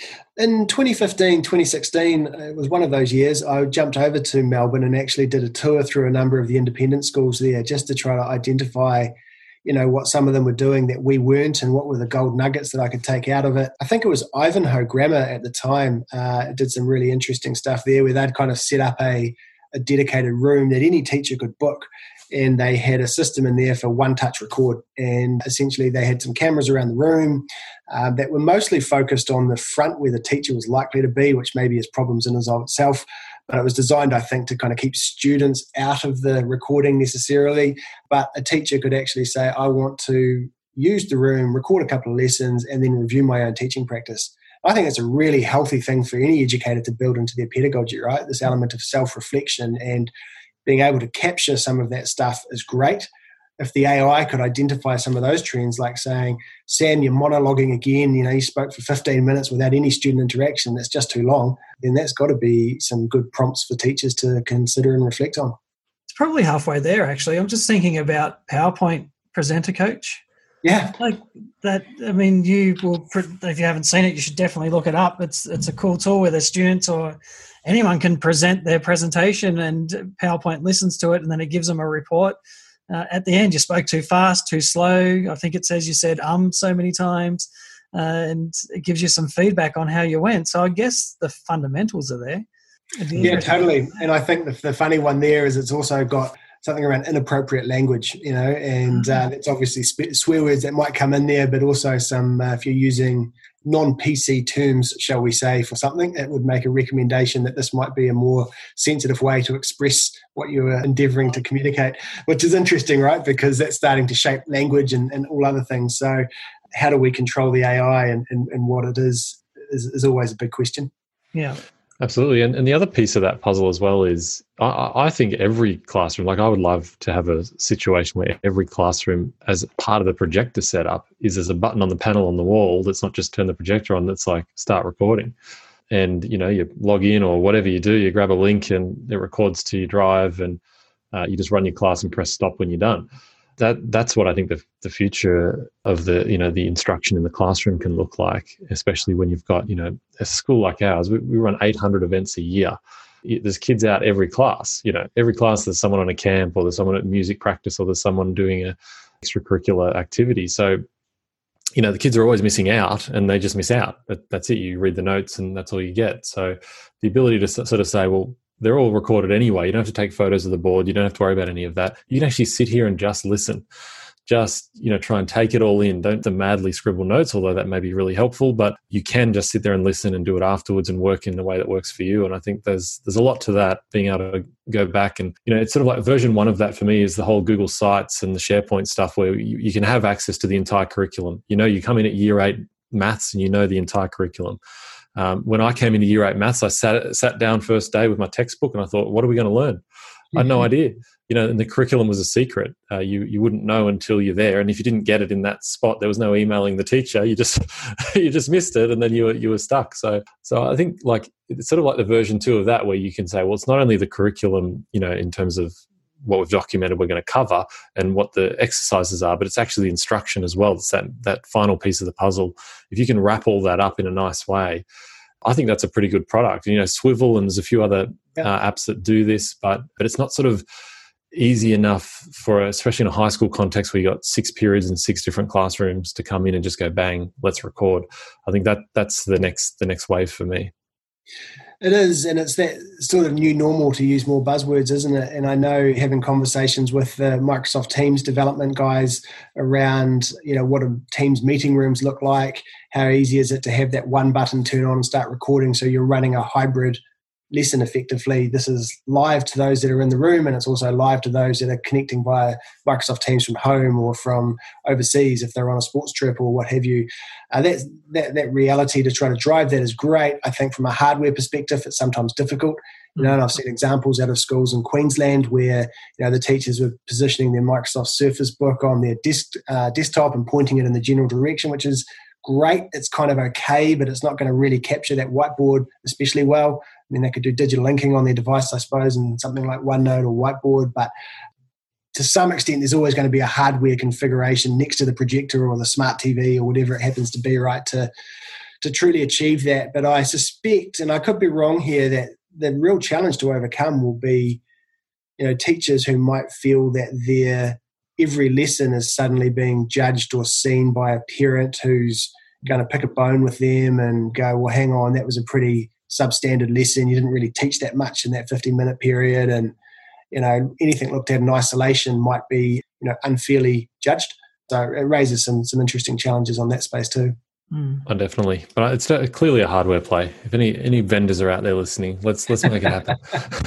In twenty fifteen, twenty sixteen, it was one of those years, I jumped over to Melbourne and actually did a tour through a number of the independent schools there, just to try to identify, you know, what some of them were doing that we weren't, and what were the gold nuggets that I could take out of it. I think it was Ivanhoe Grammar at the time uh, did some really interesting stuff there, where they'd kind of set up a, a dedicated room that any teacher could book. And they had a system in there for one-touch record. And essentially they had some cameras around the room uh, that were mostly focused on the front where the teacher was likely to be, which maybe has problems in and of itself. But it was designed, I think, to kind of keep students out of the recording necessarily. But a teacher could actually say, I want to use the room, record a couple of lessons, and then review my own teaching practice. I think it's a really healthy thing for any educator to build into their pedagogy, right? This element of self-reflection and being able to capture some of that stuff is great. If the A I could identify some of those trends, like saying, Sam, you're monologuing again, you know, you spoke for fifteen minutes without any student interaction, that's just too long, then that's got to be some good prompts for teachers to consider and reflect on. It's probably halfway there, actually. I'm just thinking about PowerPoint Presenter Coach. Yeah. Like that, I mean, you will, if you haven't seen it, you should definitely look it up. It's it's a cool tool where the students or anyone can present their presentation, and PowerPoint listens to it, and then it gives them a report. Uh, at the end, you spoke too fast, too slow. I think it says you said um so many times, uh, and it gives you some feedback on how you went. So I guess the fundamentals are there. Yeah, totally. And I think the, the funny one there is it's also got something around inappropriate language, you know, and uh, it's obviously swear words that might come in there, but also some, uh, if you're using non-P C terms, shall we say, for something, it would make a recommendation that this might be a more sensitive way to express what you are endeavouring to communicate, which is interesting, right? Because that's starting to shape language and, and all other things. So how do we control the A I and, and, and what it is, is, is always a big question. Yeah. Absolutely. And and the other piece of that puzzle as well is I, I think every classroom, like I would love to have a situation where every classroom, as part of the projector setup, is there's a button on the panel on the wall that's not just turn the projector on, that's like start recording. And, you know, you log in or whatever you do, you grab a link and it records to your drive, and uh, you just run your class and press stop when you're done. That that's what I think the the future of the, you know, the instruction in the classroom can look like, especially when you've got, you know, a school like ours. We, we run eight hundred events a year. There's kids out every class. You know, every class there's someone on a camp, or there's someone at music practice, or there's someone doing a extracurricular activity. So, you know, the kids are always missing out, and they just miss out. But that's it. You read the notes, and that's all you get. So, the ability to sort of say, well, they're all recorded anyway. You don't have to take photos of the board. You don't have to worry about any of that. You can actually sit here and just listen. Just, you know, try and take it all in. Don't madly scribble notes, although that may be really helpful, but you can just sit there and listen and do it afterwards and work in the way that works for you. And I think there's there's a lot to that, being able to go back. And, you know, it's sort of like version one of that for me is the whole Google Sites and the SharePoint stuff, where you, you can have access to the entire curriculum. You know, you come in at year eight maths and you know the entire curriculum. Um, when I came into year eight maths, I sat sat down first day with my textbook and I thought, what are we going to learn? I had no idea. You know, and the curriculum was a secret. Uh, you you wouldn't know until you're there. And if you didn't get it in that spot, there was no emailing the teacher. You just you just missed it, and then you were you were stuck. So so I think like it's sort of like the version two of that, where you can say, well, it's not only the curriculum, you know, in terms of what we've documented we're going to cover and what the exercises are, but it's actually the instruction as well. It's that that final piece of the puzzle. If you can wrap all that up in a nice way, I think that's a pretty good product. You know, Swivel, and there's a few other yeah. uh, apps that do this, but but it's not sort of easy enough for, especially in a high school context where you got six periods and six different classrooms, to come in and just go bang, let's record. I think that that's the next the next wave for me. It is, and it's that sort of new normal, to use more buzzwords, isn't it? And I know, having conversations with the Microsoft Teams development guys around, you know, what do Teams meeting rooms look like? How easy is it to have that one button turn on and start recording, so you're running a hybrid lesson effectively? This is live to those that are in the room, and it's also live to those that are connecting via Microsoft Teams from home or from overseas if they're on a sports trip or what have you. Uh, that, that that reality to try to drive that is great. I think from a hardware perspective, it's sometimes difficult. You know, and I've seen examples out of schools in Queensland where, you know, the teachers were positioning their Microsoft Surface Book on their desk, uh, desktop and pointing it in the general direction, which is great. It's kind of okay, but it's not going to really capture that whiteboard especially well. I mean, they could do digital linking on their device, I suppose, and something like OneNote or Whiteboard, but to some extent, there's always going to be a hardware configuration next to the projector or the smart T V or whatever it happens to be, right, to, to truly achieve that. But I suspect, and I could be wrong here, that the real challenge to overcome will be, you know, teachers who might feel that their every lesson is suddenly being judged or seen by a parent who's going to pick a bone with them and go, well, hang on, that was a pretty substandard lesson. You didn't really teach that much in that fifteen minute period. And, you know, anything looked at in isolation might be, you know, unfairly judged. So it raises some some interesting challenges on that space too. Mm. Oh, definitely, but it's clearly a hardware play. If any any vendors are out there listening, let's let's make it happen.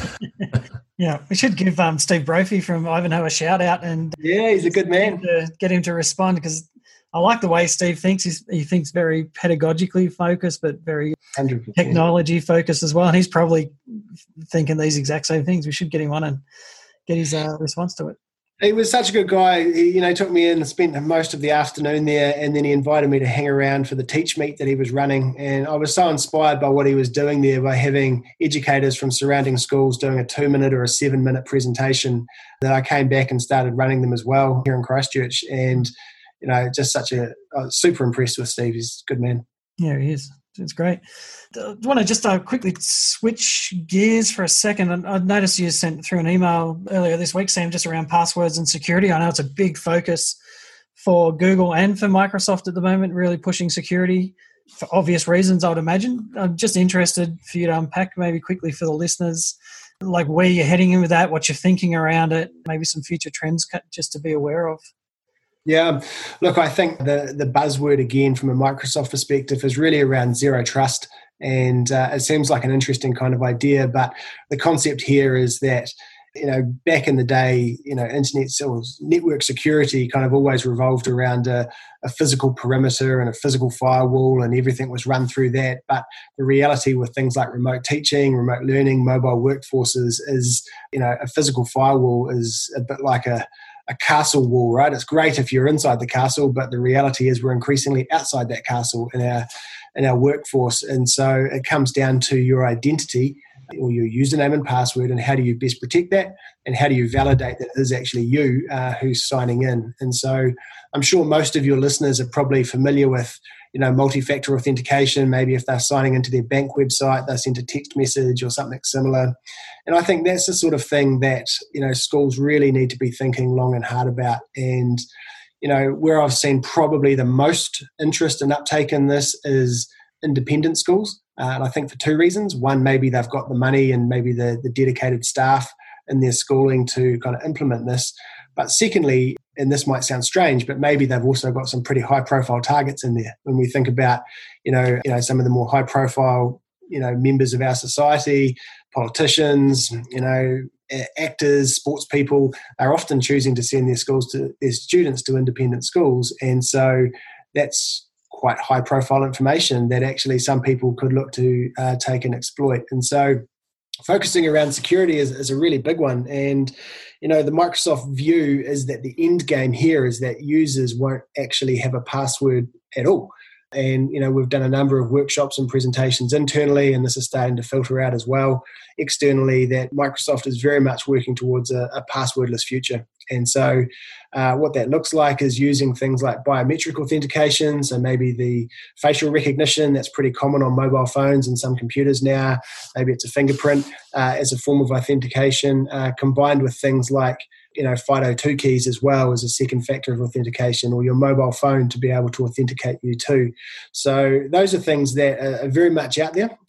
Yeah, we should give um, Steve Brophy from Ivanhoe a shout out, and yeah, he's a good man. To get him to respond, because I like the way Steve thinks. He's, he thinks very pedagogically focused, but very one hundred percent technology focused as well. And he's probably thinking these exact same things. We should get him on and get his uh, response to it. He was such a good guy. He, you know, took me in and spent most of the afternoon there, and then he invited me to hang around for the Teach Meet that he was running. And I was so inspired by what he was doing there, by having educators from surrounding schools doing a two-minute or a seven-minute presentation, that I came back and started running them as well here in Christchurch. And, you know, just such a I was super impressed with Steve. He's a good man. Yeah, he is. It's great. I want to just uh, quickly switch gears for a second. I noticed you sent through an email earlier this week, Sam, just around passwords and security. I know it's a big focus for Google and for Microsoft at the moment, really pushing security for obvious reasons, I would imagine. I'm just interested for you to unpack maybe quickly for the listeners, like where you're heading in with that, what you're thinking around it, maybe some future trends just to be aware of. Yeah, look, I think the, the buzzword again from a Microsoft perspective is really around zero trust. And uh, it seems like an interesting kind of idea, but the concept here is that, you know, back in the day, you know, internet or network security kind of always revolved around a, a physical perimeter and a physical firewall, and everything was run through that. But the reality with things like remote teaching, remote learning, mobile workforces is, you know, a physical firewall is a bit like a a castle wall, right? It's great if you're inside the castle, but the reality is we're increasingly outside that castle in our in our workforce. And so it comes down to your identity or your username and password, and how do you best protect that, and how do you validate that it is actually you uh, who's signing in. And so I'm sure most of your listeners are probably familiar with, you know, multi-factor authentication. Maybe if they're signing into their bank website, they send a text message or something similar. And I think that's the sort of thing that, you know, schools really need to be thinking long and hard about. And, you know, where I've seen probably the most interest and uptake in this is independent schools. Uh, and I think for two reasons. One, maybe they've got the money and maybe the, the dedicated staff in their schooling to kind of implement this. But secondly, and this might sound strange, but maybe they've also got some pretty high profile targets in there. When we think about, you know, you know, some of the more high profile, you know, members of our society, politicians, you know, actors, sports people, are often choosing to send their schools to their students to independent schools. And so that's quite high profile information that actually some people could look to uh, take and exploit. And so focusing around security is, is a really big one. And, you know, the Microsoft view is that the end game here is that users won't actually have a password at all. And, you know, we've done a number of workshops and presentations internally, and this is starting to filter out as well externally, that Microsoft is very much working towards a, a passwordless future. And so uh, what that looks like is using things like biometric authentication, so maybe the facial recognition that's pretty common on mobile phones and some computers now. Maybe it's a fingerprint uh, as a form of authentication, uh, combined with things like, you know, FIDO two keys as well as a second factor of authentication, or your mobile phone to be able to authenticate you too. So those are things that are very much out there.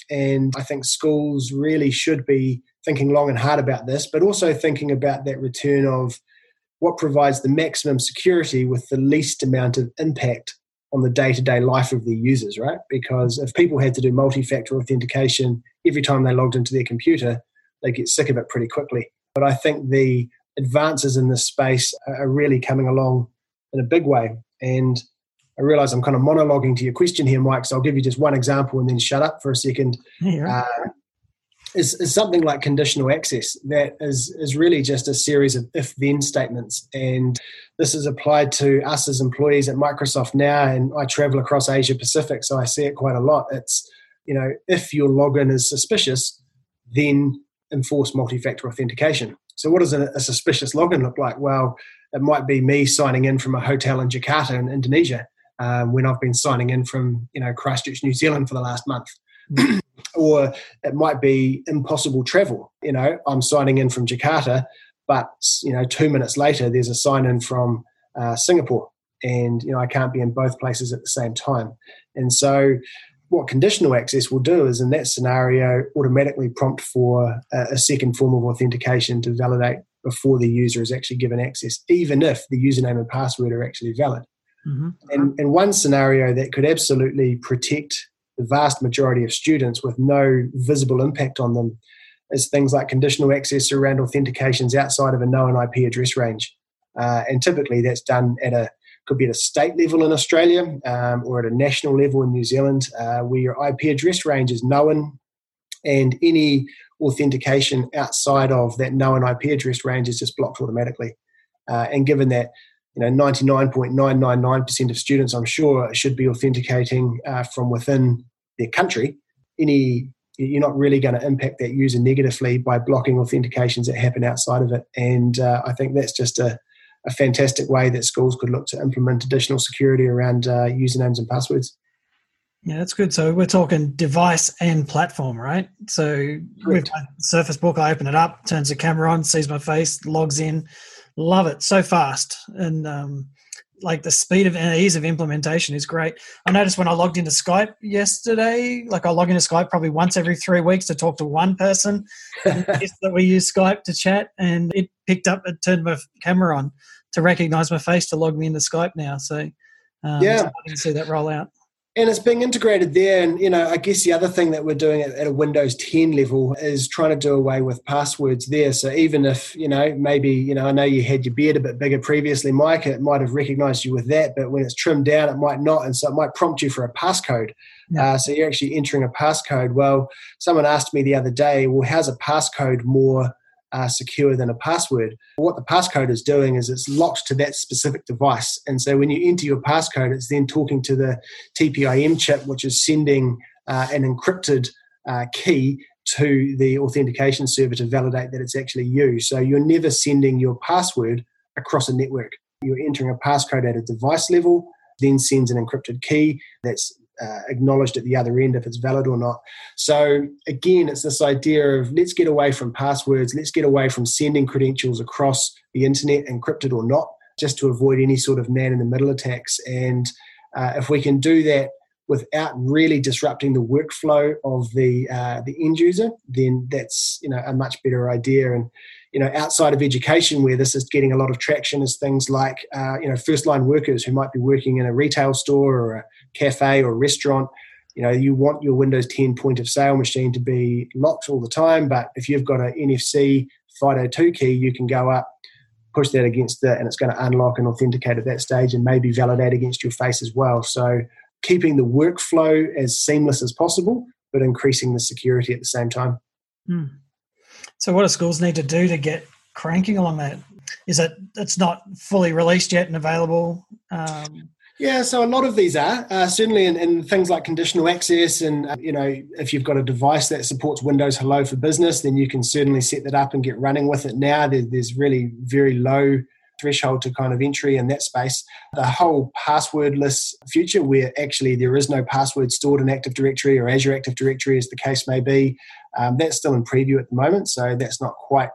And I think schools really should be thinking long and hard about this, but also thinking about that return of what provides the maximum security with the least amount of impact on the day-to-day life of their users, right? Because if people had to do multi-factor authentication every time they logged into their computer, they get sick of it pretty quickly. But I think the advances in this space are really coming along in a big way. And I realize I'm kind of monologuing to your question here, Mike, so I'll give you just one example and then shut up for a second. Yeah. Uh, is, is something like conditional access that is, is really just a series of if-then statements. And this is applied to us as employees at Microsoft now, and I travel across Asia Pacific, so I see it quite a lot. It's, you know, if your login is suspicious, then enforce multi-factor authentication. So what does a, a suspicious login look like? Well, it might be me signing in from a hotel in Jakarta in Indonesia um, when I've been signing in from, you know, Christchurch, New Zealand for the last month. Or it might be impossible travel. You know, I'm signing in from Jakarta, but, you know, two minutes later, there's a sign in from uh, Singapore, and, you know, I can't be in both places at the same time. And so what conditional access will do is, in that scenario, automatically prompt for a, a second form of authentication to validate before the user is actually given access, even if the username and password are actually valid. Mm-hmm. And, and one scenario that could absolutely protect the vast majority of students with no visible impact on them is things like conditional access around authentications outside of a known I P address range. Uh, and typically that's done at a, could be at a state level in Australia um, or at a national level in New Zealand, uh, where your I P address range is known, and any authentication outside of that known I P address range is just blocked automatically. Uh, and given that, you know, ninety-nine point nine nine nine percent of students, I'm sure, should be authenticating uh, from within their country, any you're not really going to impact that user negatively by blocking authentications that happen outside of it. And uh, I think that's just a, a fantastic way that schools could look to implement additional security around uh, usernames and passwords. Yeah, that's good. So we're talking device and platform, right? So with my Surface Book, I open it up, turns the camera on, sees my face, logs in. Love it. So fast. And um, like the speed of and ease of implementation is great. I noticed when I logged into Skype yesterday, like I log into Skype probably once every three weeks to talk to one person that we use Skype to chat, and it picked up, it turned my camera on to recognize my face to log me into Skype now. So um, yeah, I can see that roll out. And it's being integrated there. And, you know, I guess the other thing that we're doing at, at a Windows ten level is trying to do away with passwords there. So even if, you know, maybe, you know, I know you had your beard a bit bigger previously, Mike, it might have recognized you with that, but when it's trimmed down, it might not. And so it might prompt you for a passcode. Yeah. Uh, so you're actually entering a passcode. Well, someone asked me the other day, well, how's a passcode more Uh, secure than a password? What the passcode is doing is it's locked to that specific device. And so when you enter your passcode, it's then talking to the T P I M chip, which is sending uh, an encrypted uh, key to the authentication server to validate that it's actually you. So you're never sending your password across a network. You're entering a passcode at a device level, then sends an encrypted key that's Uh, acknowledged at the other end if it's valid or not. So again, it's this idea of let's get away from passwords, let's get away from sending credentials across the internet, encrypted or not, just to avoid any sort of man-in-the-middle attacks. And uh, if we can do that without really disrupting the workflow of the uh, the end user, then that's, you know, a much better idea. And, you know, outside of education, where this is getting a lot of traction, is things like, uh, you know, first-line workers who might be working in a retail store or a cafe or a restaurant. You know, you want your Windows ten point of sale machine to be locked all the time, but if you've got an N F C FIDO two key, you can go up, push that against it, and it's going to unlock and authenticate at that stage and maybe validate against your face as well. So keeping the workflow as seamless as possible, but increasing the security at the same time. Hmm. So what do schools need to do to get cranking along that? Is it, it's not fully released yet and available? Um, Yeah, so a lot of these are, uh, certainly in, in things like conditional access, and, uh, you know, if you've got a device that supports Windows Hello for Business, then you can certainly set that up and get running with it now. There, there's really very low threshold to kind of entry in that space. The whole passwordless future, where actually there is no password stored in Active Directory or Azure Active Directory, as the case may be, um, that's still in preview at the moment, so that's not quite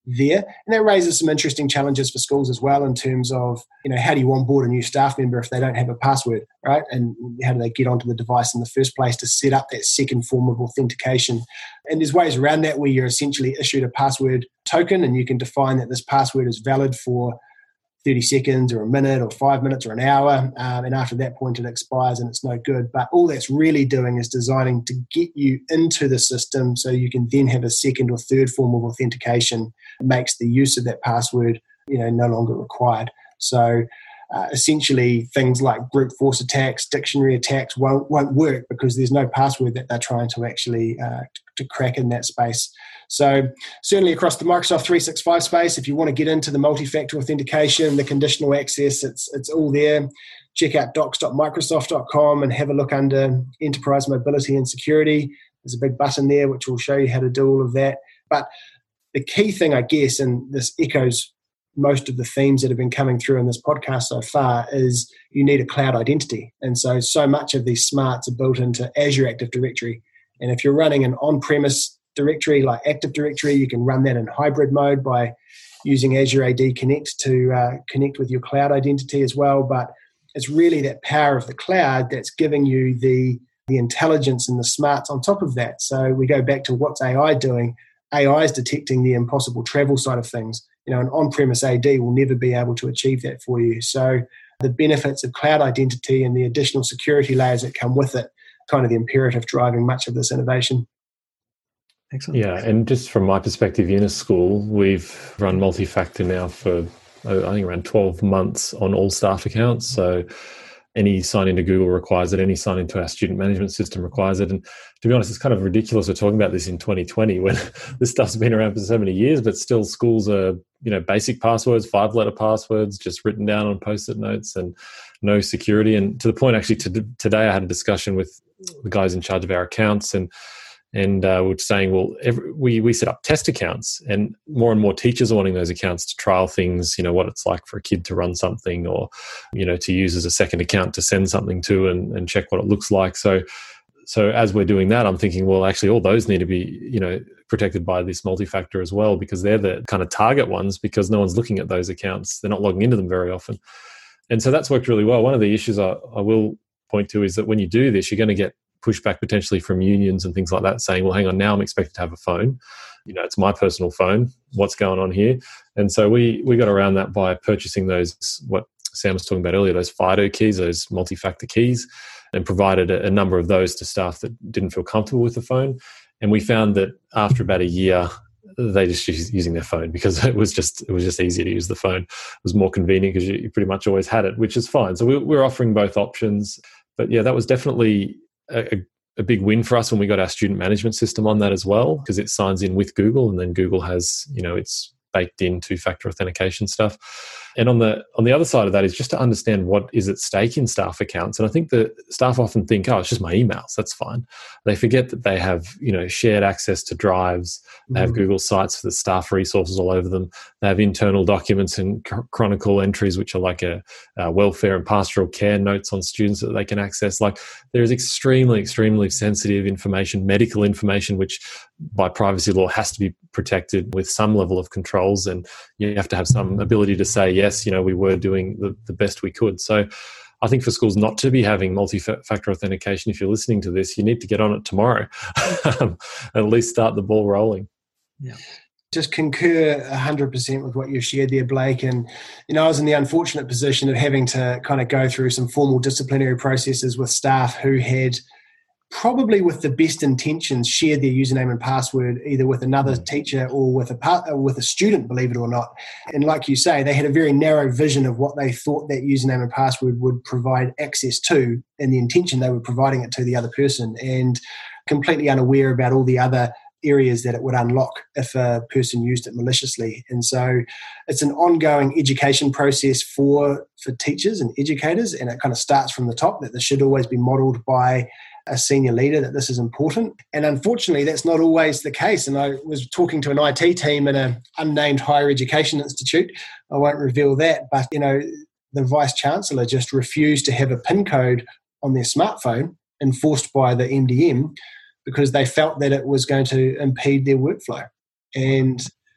there. And that raises some interesting challenges for schools as well in terms of, you know, how do you onboard a new staff member if they don't have a password, right? And how do they get onto the device in the first place to set up that second form of authentication? And there's ways around that where you're essentially issued a password token and you can define that this password is valid for thirty seconds or a minute or five minutes or an hour. Um, and after that point, it expires and it's no good. But all that's really doing is designing to get you into the system so you can then have a second or third form of authentication that makes the use of that password, you know, no longer required. So uh, essentially things like brute force attacks, dictionary attacks won't, won't work because there's no password that they're trying to actually uh, to crack in that space. So certainly across the Microsoft three sixty-five space, if you want to get into the multi-factor authentication, the conditional access, it's it's all there. Check out docs dot microsoft dot com and have a look under Enterprise Mobility and Security. There's a big button there which will show you how to do all of that. But the key thing, I guess, and this echoes most of the themes that have been coming through in this podcast so far, is you need a cloud identity. And so, so much of these smarts are built into Azure Active Directory. And if you're running an on-premise directory like Active Directory, you can run that in hybrid mode by using Azure A D Connect to uh, connect with your cloud identity as well. But it's really that power of the cloud that's giving you the, the intelligence and the smarts on top of that. So we go back to what's A I doing. A I is detecting the impossible travel side of things. You know, an on-premise A D will never be able to achieve that for you. So the benefits of cloud identity and the additional security layers that come with it, kind of the imperative driving much of this innovation. Excellent. Yeah, and just from my perspective, in a school, we've run multi-factor now for, I think, around twelve months on all staff accounts. So any sign into Google requires it, any sign into our student management system requires it. And to be honest, it's kind of ridiculous we're talking about this in twenty twenty when this stuff's been around for so many years, but still schools are, you know, basic passwords, five-letter passwords, just written down on Post-it notes and no security. And to the point, actually, to, today I had a discussion with the guys in charge of our accounts, and And uh, we're saying, well, every, we we set up test accounts, and more and more teachers are wanting those accounts to trial things. You know, what it's like for a kid to run something, or you know, to use as a second account to send something to and, and check what it looks like. So, so as we're doing that, I'm thinking, well, actually, all those need to be, you know, protected by this multi-factor as well, because they're the kind of target ones, because no one's looking at those accounts. They're not logging into them very often, and so that's worked really well. One of the issues I, I will point to is that when you do this, you're going to get pushback potentially from unions and things like that, saying, well, hang on, now I'm expected to have a phone. You know, it's my personal phone. What's going on here? And so we we got around that by purchasing those, what Sam was talking about earlier, those FIDO keys, those multi-factor keys, and provided a, a number of those to staff that didn't feel comfortable with the phone. And we found that after about a year, they just used using their phone because it was just it was just easier to use the phone. It was more convenient because you, you pretty much always had it, which is fine. So we, we're offering both options. But yeah, that was definitely A, a big win for us when we got our student management system on that as well, because it signs in with Google, and then Google has, you know, it's baked in two-factor authentication stuff. And on the on the other side of that is just to understand what is at stake in staff accounts. And I think that staff often think, oh, it's just my emails, that's fine. They forget that they have, you know, shared access to drives. They have mm. Google Sites for the staff resources all over them. They have internal documents and cr- chronicle entries, which are like a, a welfare and pastoral care notes on students that they can access. Like, there is extremely, extremely sensitive information, medical information, which by privacy law has to be protected with some level of controls. And you have to have some ability to say, yes, you know, we were doing the, the best we could. So I think for schools not to be having multi-factor authentication, if you're listening to this, you need to get on it tomorrow and at least start the ball rolling. Yeah. Just concur one hundred percent with what you shared there, Blake. And, you know, I was in the unfortunate position of having to kind of go through some formal disciplinary processes with staff who had, probably with the best intentions, shared their username and password either with another teacher or with a part, or with a student, believe it or not. And like you say, they had a very narrow vision of what they thought that username and password would provide access to, and the intention they were providing it to the other person, and completely unaware about all the other areas that it would unlock if a person used it maliciously. And so it's an ongoing education process for, for teachers and educators, and it kind of starts from the top, that this should always be modelled by a senior leader, that this is important. And unfortunately, that's not always the case. And I was talking to an I T team in an unnamed higher education institute. I won't reveal that, but, you know, the vice chancellor just refused to have a PIN code on their smartphone enforced by the M D M because they felt that it was going to impede their workflow. And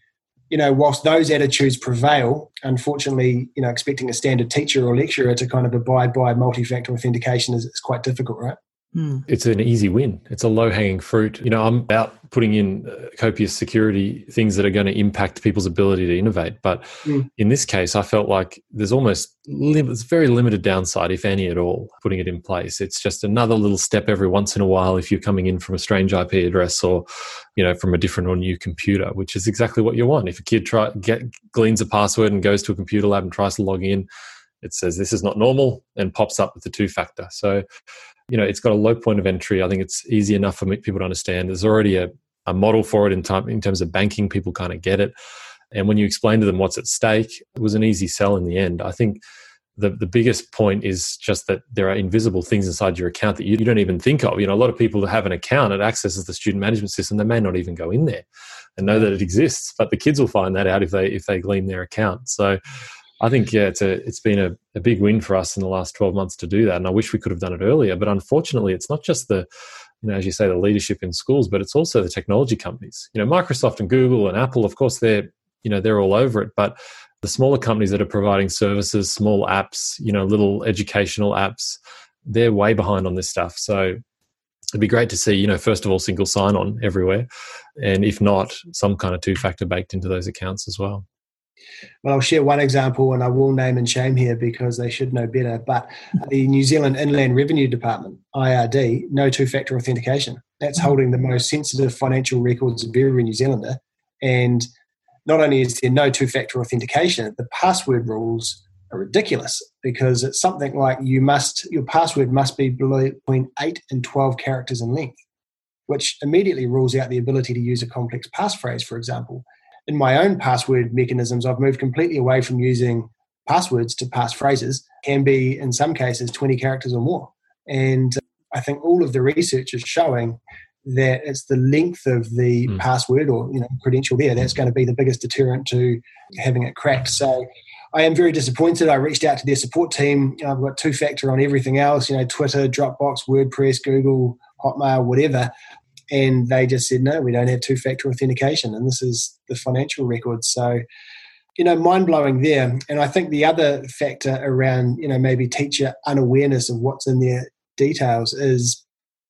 you know, whilst those attitudes prevail, unfortunately, you know, expecting a standard teacher or lecturer to kind of abide by multi-factor authentication is, is quite difficult, right? Mm. It's an easy win. It's a low-hanging fruit. You know, I'm about putting in uh, copious security things that are going to impact people's ability to innovate. But mm. in this case, I felt like there's almost lim- it's very limited downside, if any at all, putting it in place. It's just another little step every once in a while if you're coming in from a strange I P address or, you know, from a different or new computer, which is exactly what you want. If a kid try get gleans a password and goes to a computer lab and tries to log in, it says this is not normal and pops up with the two-factor. So, you know, it's got a low point of entry. I think it's easy enough for people to understand. There's already a, a model for it in, time, in terms of banking. People kind of get it. And when you explain to them what's at stake, it was an easy sell in the end. I think the, the biggest point is just that there are invisible things inside your account that you, you don't even think of. You know, a lot of people that have an account that accesses the student management system, they may not even go in there and know that it exists. But the kids will find that out if they if they glean their account. So I think, yeah, it's a, it's been a, a big win for us in the last twelve months to do that. And I wish we could have done it earlier. But unfortunately, it's not just the, you know, as you say, the leadership in schools, but it's also the technology companies. You know, Microsoft and Google and Apple, of course, they're, you know, they're all over it. But the smaller companies that are providing services, small apps, you know, little educational apps, they're way behind on this stuff. So it'd be great to see, you know, first of all, single sign-on everywhere. And if not, some kind of two-factor baked into those accounts as well. Well, I'll share one example, and I will name and shame here because they should know better. But the New Zealand Inland Revenue Department, I R D, no two-factor authentication. That's holding the most sensitive financial records of every New Zealander. And not only is there no two-factor authentication, the password rules are ridiculous because it's something like you must your password must be between eight and twelve characters in length, which immediately rules out the ability to use a complex passphrase, for example. In my own password mechanisms, I've moved completely away from using passwords to passphrases, can be, in some cases, twenty characters or more. And I think all of the research is showing that it's the length of the mm. password or you know credential there that's going to be the biggest deterrent to having it cracked. So I am very disappointed. I reached out to their support team. You know, I've got two-factor on everything else, you know, Twitter, Dropbox, WordPress, Google, Hotmail, whatever. And they just said, no, we don't have two-factor authentication. And this is the financial records. So, you know, mind-blowing there. And I think the other factor around, you know, maybe teacher unawareness of what's in their details is,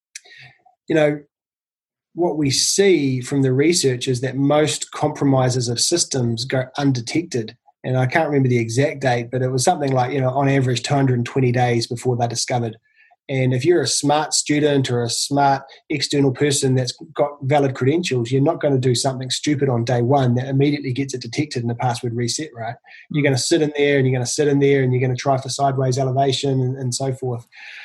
you know, what we see from the research is that most compromises of systems go undetected. And I can't remember the exact date, but it was something like, you know, on average two hundred twenty days before they're discovered. And if you're a smart student or a smart external person that's got valid credentials, you're not going to do something stupid on day one that immediately gets it detected and the password reset, right? You're going to sit in there and you're going to sit in there and you're going to try for sideways elevation and, and so forth.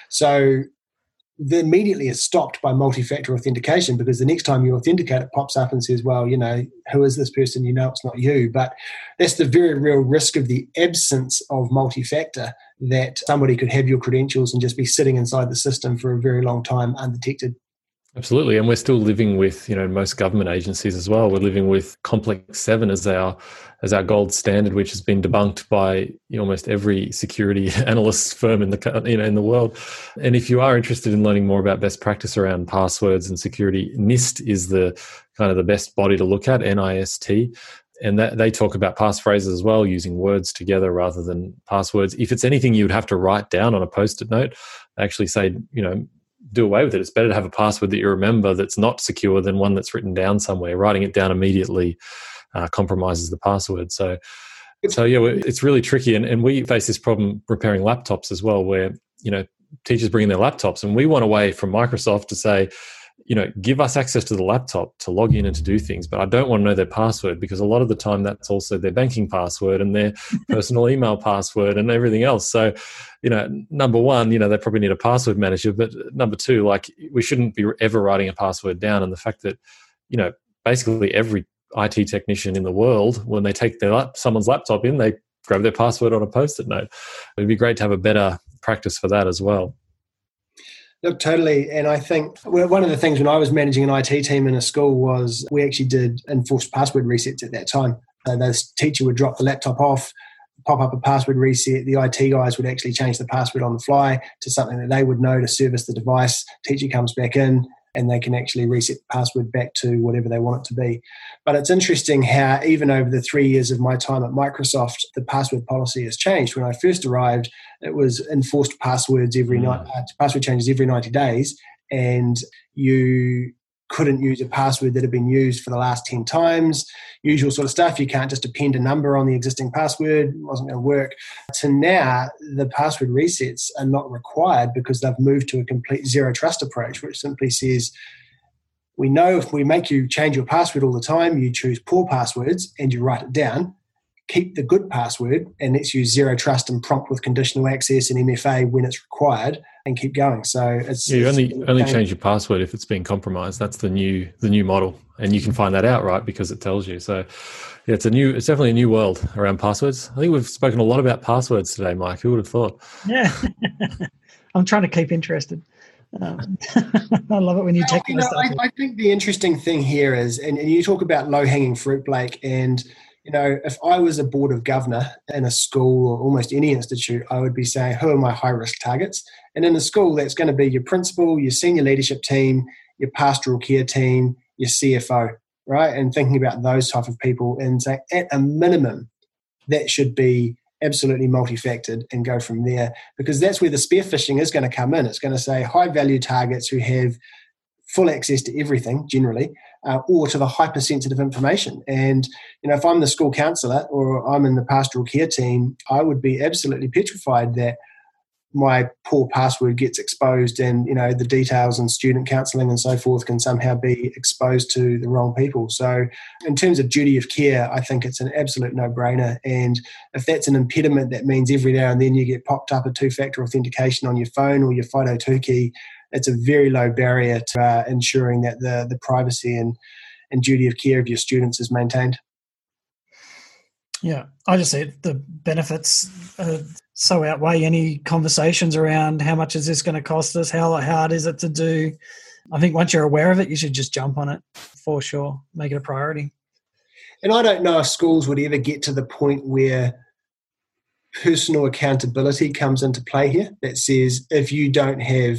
So the immediately is stopped by multi-factor authentication because the next time you authenticate, it pops up and says, well, you know, who is this person? You know it's not you. But that's the very real risk of the absence of multi-factor, that somebody could have your credentials and just be sitting inside the system for a very long time undetected. Absolutely. And we're still living with, you know, most government agencies as well. We're living with Complex seven as our as our gold standard, which has been debunked by you know, almost every security analyst firm in the you know in the world. And if you are interested in learning more about best practice around passwords and security, NIST is the kind of the best body to look at, N I S T. And that, they talk about passphrases as well, using words together rather than passwords. If it's anything you would have to write down on a Post-it note, they actually say, you know, do away with it. It's better to have a password that you remember that's not secure than one that's written down somewhere. Writing it down immediately uh, compromises the password. So, so yeah, it's really tricky. And, and we face this problem repairing laptops as well, where, you know, teachers bring in their laptops and we want a way from Microsoft to say, you know, give us access to the laptop to log in and to do things, but I don't want to know their password because a lot of the time that's also their banking password and their personal email password and everything else. So, you know, number one, you know, they probably need a password manager, but number two, like we shouldn't be ever writing a password down. And the fact that, you know, basically every I T technician in the world, when they take their lap, someone's laptop in, they grab their password on a Post-it note. It'd be great to have a better practice for that as well. Look, totally. And I think one of the things when I was managing an I T team in a school was we actually did enforced password resets at that time. So the teacher would drop the laptop off, pop up a password reset. The I T guys would actually change the password on the fly to something that they would know to service the device. Teacher comes back in, and they can actually reset the password back to whatever they want it to be. But it's interesting how even over the three years of my time at Microsoft, the password policy has changed. When I first arrived, it was enforced passwords every Mm. night, uh, password changes every ninety days, and you couldn't use a password that had been used for the last ten times, usual sort of stuff. You can't just append a number on the existing password. It wasn't going to work. To now, the password resets are not required because they've moved to a complete zero trust approach, which simply says, we know if we make you change your password all the time, you choose poor passwords and you write it down, keep the good password and let's use zero trust and prompt with conditional access and M F A when it's required, and keep going. So it's yeah, you it's only only change your password if it's been compromised. That's the new the new model, and you can find that out, right, because it tells you. So yeah, it's a new it's definitely a new world around passwords. I think we've spoken a lot about passwords today, Mike. Who would have thought? Yeah. I'm trying to keep interested. Um, I love it when you Well, take you know, I, I think the interesting thing here is, and, and you talk about low-hanging fruit, Blake, and you know, if I was a board of governor in a school or almost any institute, I would be saying, who are my high-risk targets? And in a school, that's going to be your principal, your senior leadership team, your pastoral care team, your C F O, right? And thinking about those type of people and saying, at a minimum, that should be absolutely multifactored and go from there, because that's where the spear phishing is going to come in. It's going to say high-value targets who have full access to everything generally, uh, or to the hypersensitive information. And, you know, if I'm the school counsellor or I'm in the pastoral care team, I would be absolutely petrified that my poor password gets exposed and, you know, the details and student counselling and so forth can somehow be exposed to the wrong people. So in terms of duty of care, I think it's an absolute no-brainer. And if that's an impediment, that means every now and then you get popped up a two-factor authentication on your phone or your Fido two key, it's a very low barrier to uh, ensuring that the, the privacy and, and duty of care of your students is maintained. Yeah, I just see the benefits uh, so outweigh any conversations around how much is this going to cost us, how hard is it to do. I think once you're aware of it, you should just jump on it for sure, make it a priority. And I don't know if schools would ever get to the point where personal accountability comes into play here, that says if you don't have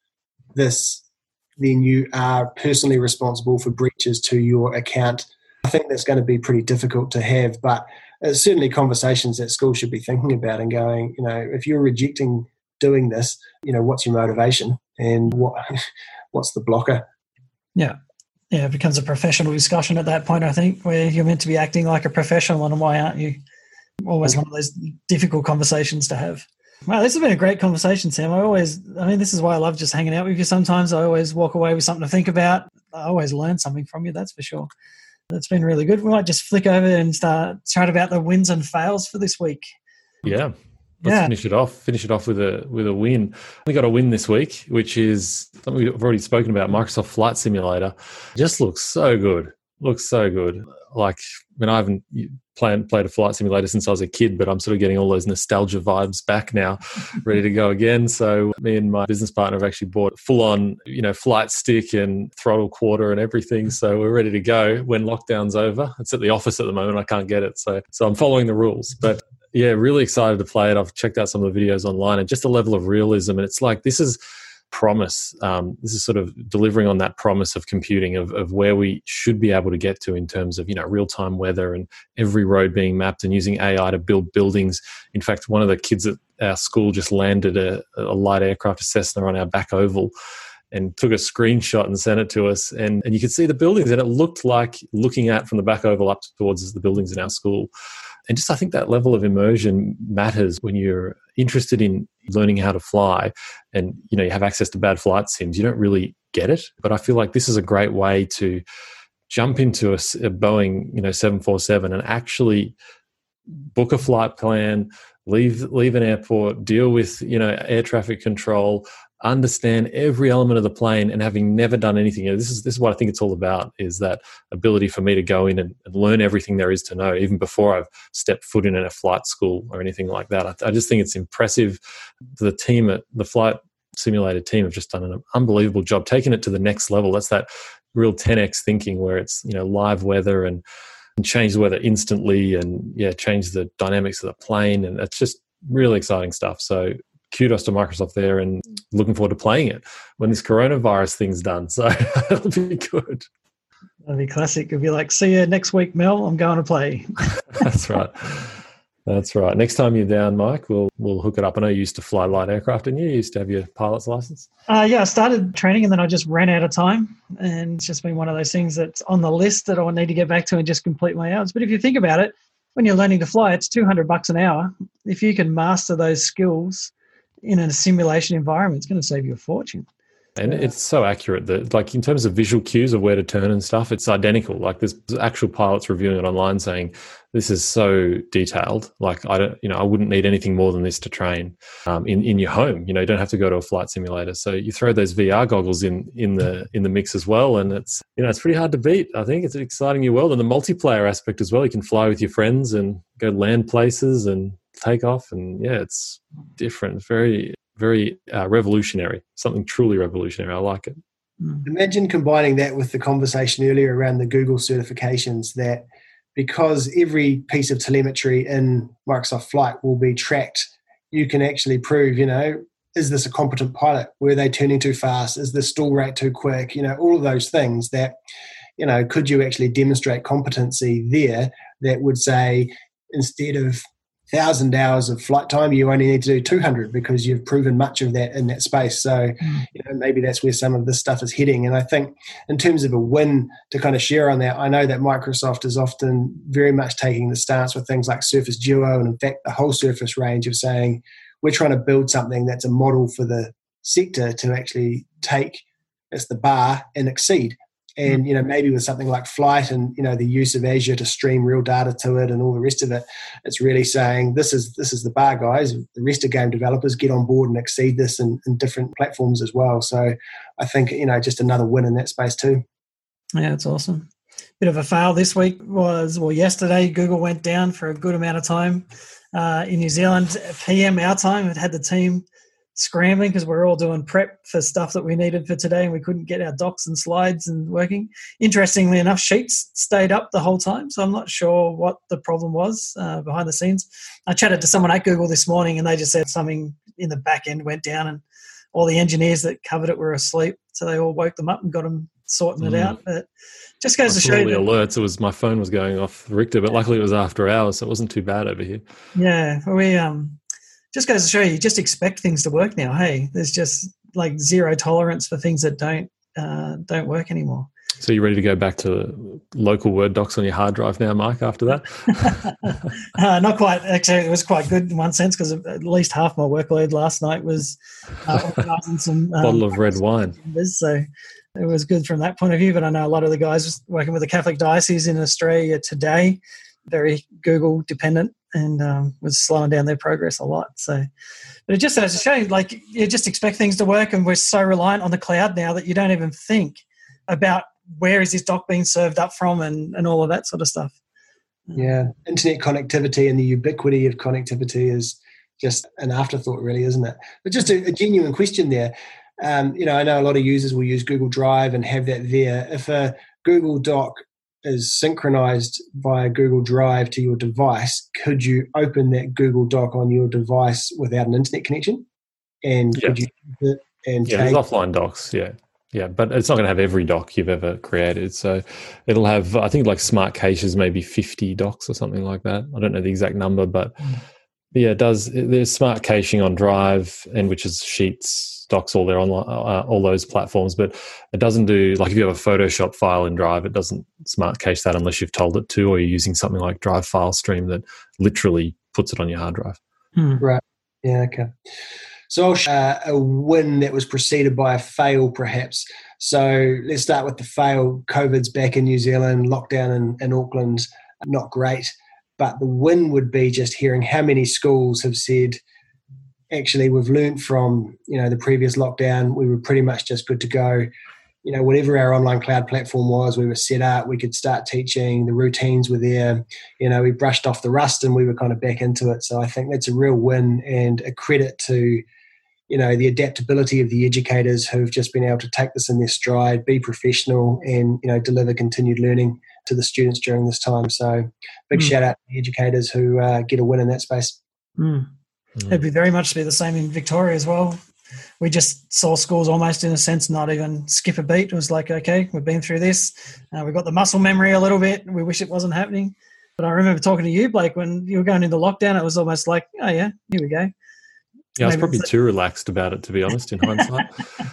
this, then you are personally responsible for breaches to your account. I think that's going to be pretty difficult to have, but it's certainly conversations that schools should be thinking about and going, you know, if you're rejecting doing this, you know, what's your motivation and what what's the blocker? Yeah. Yeah, it becomes a professional discussion at that point, I think, where you're meant to be acting like a professional and why aren't you? Always one of those difficult conversations to have. Wow, this has been a great conversation, Sam. I always, I mean, this is why I love just hanging out with you. Sometimes I always walk away with something to think about. I always learn something from you, that's for sure. That's been really good. We might just flick over and start chat about the wins and fails for this week. Yeah. Let's yeah. finish it off. Finish it off with a with a win. We got a win this week, which is something we've already spoken about. Microsoft Flight Simulator just looks so good. Looks so good. Like, I mean, I haven't played played a flight simulator since I was a kid, but I'm sort of getting all those nostalgia vibes back now, ready to go again. So me and my business partner have actually bought full on, you know, flight stick and throttle quarter and everything. So we're ready to go when lockdown's over. It's at the office at the moment. I can't get it. So so I'm following the rules. But yeah, really excited to play it. I've checked out some of the videos online and just a level of realism. And it's like, this is promise. Um, this is sort of delivering on that promise of computing, of, of where we should be able to get to in terms of, you know, real-time weather and every road being mapped and using A I to build buildings. In fact, one of the kids at our school just landed a, a light aircraft Cessna on our back oval and took a screenshot and sent it to us. And, and you could see the buildings, and it looked like looking at from the back oval up towards the buildings in our school. And just, I think that level of immersion matters when you're interested in learning how to fly and, you know, you have access to bad flight sims. You don't really get it. But I feel like this is a great way to jump into a, a Boeing, you know, seven forty-seven and actually book a flight plan, leave, leave an airport, deal with, you know, air traffic control, understand every element of the plane, and having never done anything. You know, this is this is what I think it's all about, is that ability for me to go in and, and learn everything there is to know, even before I've stepped foot in a flight school or anything like that. I, I just think it's impressive. The team at the Flight Simulator team have just done an unbelievable job, taking it to the next level. That's that real ten X thinking where it's, you know, live weather and, and change the weather instantly and, yeah, change the dynamics of the plane. And it's just really exciting stuff. So kudos to Microsoft there, and looking forward to playing it when this coronavirus thing's done. So it'll be good. That'll be classic. It'll be like, see you next week, Mel. I'm going to play. That's right. That's right. Next time you're down, Mike, we'll we'll hook it up. I know you used to fly light aircraft, and you used to have your pilot's license. Uh, yeah, I started training and then I just ran out of time, and it's just been one of those things that's on the list that I need to get back to and just complete my hours. But if you think about it, when you're learning to fly, it's two hundred bucks an hour. If you can master those skills in a simulation environment, it's going to save you a fortune. And yeah. It's so accurate that, like, in terms of visual cues of where to turn and stuff, it's identical. Like, there's actual pilots reviewing it online saying this is so detailed. Like, I don't, you know, I wouldn't need anything more than this to train um, in in your home. You know, you don't have to go to a flight simulator. So you throw those V R goggles in in the in the mix as well, and it's you know it's pretty hard to beat. I think it's an exciting new world, and the multiplayer aspect as well. You can fly with your friends and go land places and take off, and yeah, it's different. It's very very uh, revolutionary, something truly revolutionary. I like it. Imagine combining that with the conversation earlier around the Google certifications, that because every piece of telemetry in Microsoft Flight will be tracked, you can actually prove, you know, is this a competent pilot? Were they turning too fast? Is the stall rate too quick? You know, all of those things that, you know, could you actually demonstrate competency there that would say, instead of one thousand hours of flight time, you only need to do two hundred because you've proven much of that in that space. So, you know, maybe that's where some of this stuff is heading. And I think in terms of a win to kind of share on that, I know that Microsoft is often very much taking the stance with things like Surface Duo and, in fact, the whole Surface range of saying we're trying to build something that's a model for the sector to actually take as the bar and exceed. And, you know, maybe with something like Flight and, you know, the use of Azure to stream real data to it and all the rest of it, it's really saying this is this is the bar, guys. The rest of game developers get on board and exceed this in, in different platforms as well. So I think, you know, just another win in that space too. Yeah, it's awesome. Bit of a fail this week was, well, yesterday Google went down for a good amount of time uh, in New Zealand. P M our time, it had the team scrambling because we're all doing prep for stuff that we needed for today, and we couldn't get our docs and slides and working. Interestingly enough, Sheets stayed up the whole time, so I'm not sure what the problem was uh, behind the scenes. I chatted to someone at Google this morning, and they just said something in the back end went down, and all the engineers that covered it were asleep, so they all woke them up and got them sorting it mm. out. But just goes to show you the alerts. It was my phone was going off Richter, but luckily it was after hours, so it wasn't too bad over here. Yeah, we um. Just goes to show you, just expect things to work now. Hey, there's just like zero tolerance for things that don't uh, don't work anymore. So you're ready to go back to local Word docs on your hard drive now, Mike, after that? uh, not quite. Actually, it was quite good in one sense because at least half my workload last night was uh, organising some um, bottle of red wine. So it was good from that point of view. But I know a lot of the guys working with the Catholic Diocese in Australia today, very Google dependent, and um, was slowing down their progress a lot. So, but it just has a shame. Like, you just expect things to work, and we're so reliant on the cloud now that you don't even think about where is this doc being served up from, and, and all of that sort of stuff. Yeah, internet connectivity and the ubiquity of connectivity is just an afterthought, really, isn't it? But just a, a genuine question there. Um, you know, I know a lot of users will use Google Drive and have that there. If a Google Doc is synchronized via Google Drive to your device, could you open that Google Doc on your device without an internet connection? And yeah. could you use it and yeah, take... there's offline docs, yeah. Yeah, but it's not going to have every doc you've ever created. So it'll have, I think, like smart caches, maybe fifty docs or something like that. I don't know the exact number, but yeah, it does. There's smart caching on Drive, and which is Sheets, docs, all there on uh, all those platforms. But it doesn't do, like if you have a Photoshop file in Drive, it doesn't smart cache that unless you've told it to, or you're using something like Drive File Stream that literally puts it on your hard drive. Hmm. Right. Yeah. Okay. So uh, a win that was preceded by a fail, perhaps. So let's start with the fail. COVID's back in New Zealand, lockdown in, in Auckland, not great. But the win would be just hearing how many schools have said, actually, we've learned from, you know, the previous lockdown, we were pretty much just good to go. You know, whatever our online cloud platform was, we were set up, we could start teaching, the routines were there, you know, we brushed off the rust and we were kind of back into it. So I think that's a real win and a credit to, you know, the adaptability of the educators who've just been able to take this in their stride, be professional, and, you know, deliver continued learning to the students during this time. So big mm. shout out to the educators who uh, get a win in that space. Mm. Mm. It'd be very much to be the same in Victoria as well. We just saw schools almost, in a sense, not even skip a beat. It was like, okay, we've been through this. Uh, we've got the muscle memory a little bit. We wish it wasn't happening. But I remember talking to you, Blake, when you were going into lockdown, it was almost like, oh, yeah, here we go. Yeah, I was probably too relaxed about it, to be honest, in hindsight.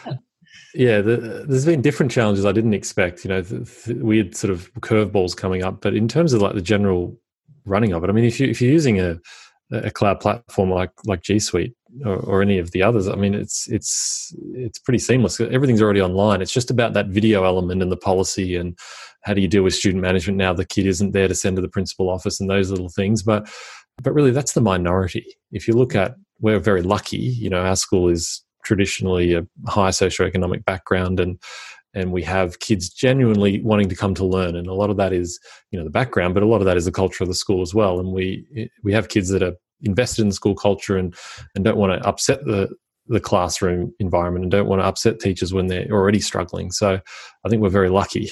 Yeah, the, there's been different challenges I didn't expect, you know, the, the weird sort of curveballs coming up. But in terms of like the general running of it, I mean, if, you, if you're using a, a cloud platform like like G Suite or, or any of the others, I mean, it's it's it's pretty seamless. Everything's already online. It's just about that video element and the policy and how do you deal with student management now the kid isn't there to send to the principal office and those little things. But but really, that's the minority. If you look at, we're very lucky. You know, our school is traditionally a high socioeconomic background, and and we have kids genuinely wanting to come to learn. And a lot of that is, you know, the background, but a lot of that is the culture of the school as well. And we we have kids that are invested in school culture and and don't want to upset the the classroom environment and don't want to upset teachers when they're already struggling. So I think we're very lucky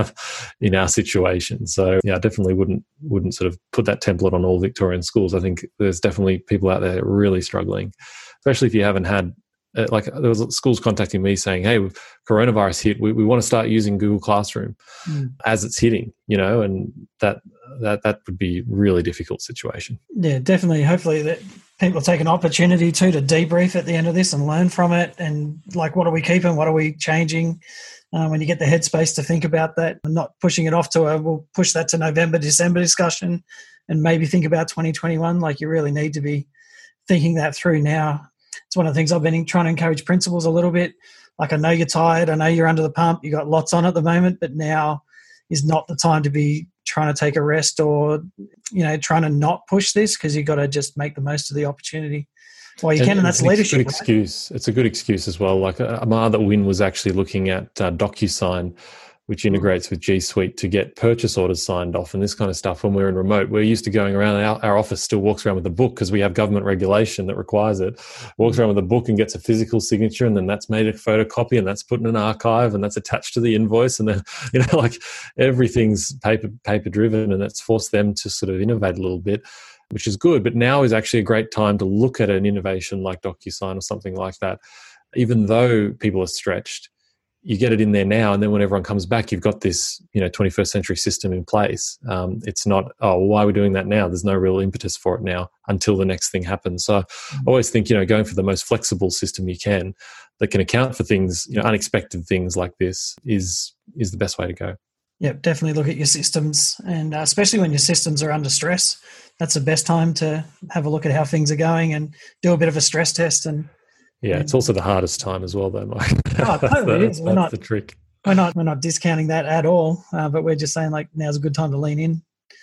in our situation. So yeah, I definitely wouldn't wouldn't sort of put that template on all Victorian schools. I think there's definitely people out there really struggling, especially if you haven't had Uh, like there was schools contacting me saying, hey, coronavirus hit, we, we want to start using Google Classroom mm. as it's hitting, you know, and that that that would be a really difficult situation. Yeah, definitely. Hopefully that people take an opportunity too to debrief at the end of this and learn from it, and like, what are we keeping, what are we changing, uh, when you get the headspace to think about that and not pushing it off to a, we'll push that to November, December discussion and maybe think about twenty twenty-one. Like, you really need to be thinking that through now. It's one of the things I've been trying to encourage principals a little bit. Like, I know you're tired. I know you're under the pump. You got lots on at the moment, but now is not the time to be trying to take a rest or, you know, trying to not push this, because you've got to just make the most of the opportunity while you and, can. And that's leadership. It's a good excuse. It's a good excuse as well. Like, uh, my other win was actually looking at uh, DocuSign, which integrates with G Suite to get purchase orders signed off and this kind of stuff. When we're in remote, we're used to going around, and our, our office still walks around with a book because we have government regulation that requires it. Walks around with a book and gets a physical signature, and then that's made a photocopy, and that's put in an archive, and that's attached to the invoice. And then, you know, like, everything's paper paper driven, and that's forced them to sort of innovate a little bit, which is good. But now is actually a great time to look at an innovation like DocuSign or something like that. Even though people are stretched, you get it in there now, and then when everyone comes back, you've got this, you know, twenty-first century system in place. Um, it's not, oh, why are we doing that now? There's no real impetus for it now until the next thing happens. So I always think, you know, going for the most flexible system you can that can account for things, you know, unexpected things like this is is the best way to go. Yeah, definitely look at your systems, and uh, especially when your systems are under stress, that's the best time to have a look at how things are going and do a bit of a stress test. And yeah, it's also the hardest time as well, though, Mike. Oh, totally. that's, we're that's not, the trick. We're not we're not discounting that at all, uh, but we're just saying, like, now's a good time to lean in.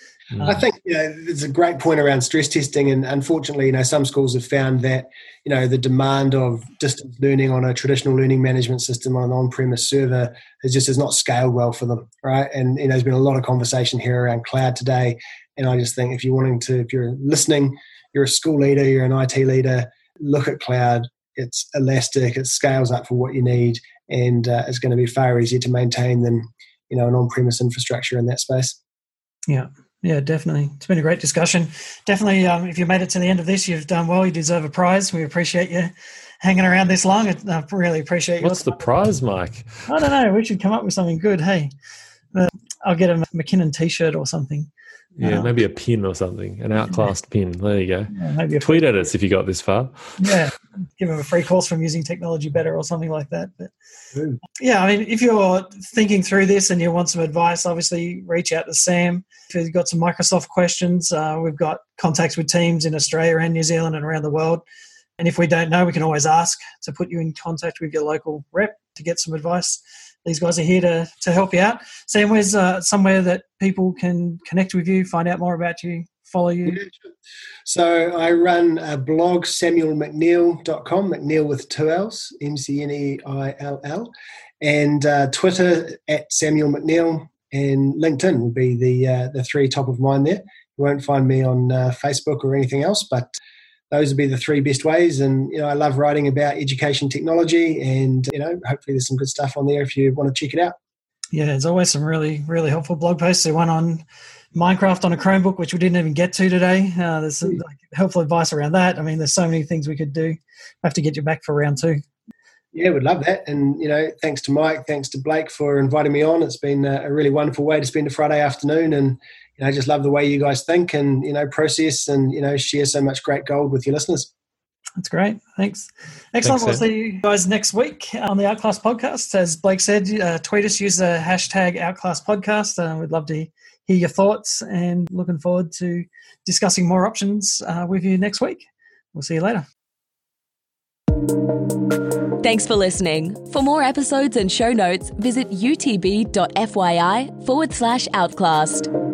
I think, you know, there's a great point around stress testing, and unfortunately, you know, some schools have found that, you know, the demand of distance learning on a traditional learning management system on an on-premise server is just has not scaled well for them, right? And, you know, there's been a lot of conversation here around cloud today, and I just think if you're wanting to, if you're listening, you're a school leader, you're an I T leader, look at cloud. It's elastic, it scales up for what you need, and uh, it's going to be far easier to maintain than, you know, an on-premise infrastructure in that space. Yeah, yeah, definitely. It's been a great discussion. Definitely, um, if you made it to the end of this, you've done well. You deserve a prize. We appreciate you hanging around this long. I really appreciate you. What's the prize, Mike? I don't know. We should come up with something good. Hey, uh, I'll get a McKinnon T-shirt or something. Yeah, um, maybe a pin or something, an outclassed yeah. pin. There you go. Yeah, maybe a tweet at us if you got this far. Yeah, give them a free course from using technology better or something like that. But Ooh. yeah, I mean, if you're thinking through this and you want some advice, obviously reach out to Sam. If you've got some Microsoft questions, uh, we've got contacts with teams in Australia and New Zealand and around the world. And if we don't know, we can always ask to put you in contact with your local rep to get some advice. These guys are here to to help you out. Sam, where's uh, somewhere that people can connect with you, find out more about you, follow you? Yeah, sure. So I run a blog, samuel mcneill dot com, McNeil with two L's, M C N E I L L, and uh, Twitter at Samuel McNeill, and LinkedIn would be the uh, the three top of mind there. You won't find me on uh, Facebook or anything else, but those would be the three best ways. And, you know, I love writing about education technology, and, you know, hopefully there's some good stuff on there if you want to check it out. Yeah, there's always some really, really helpful blog posts. There's one on Minecraft on a Chromebook, which we didn't even get to today. Uh, there's some like, helpful advice around that. I mean, there's so many things we could do. I have to get you back for round two. Yeah, we'd love that. And, you know, thanks to Mike, thanks to Blake for inviting me on. It's been a really wonderful way to spend a Friday afternoon. And, you know, I just love the way you guys think and, you know, process and, you know, share so much great gold with your listeners. That's great. Thanks. Excellent. Thanks, we'll see you guys next week on the Outclass podcast. As Blake said, uh, tweet us, use the hashtag Outclass podcast. Uh, we'd love to hear your thoughts and looking forward to discussing more options uh, with you next week. We'll see you later. Thanks for listening. For more episodes and show notes, visit utb.fyi forward slash outclassed.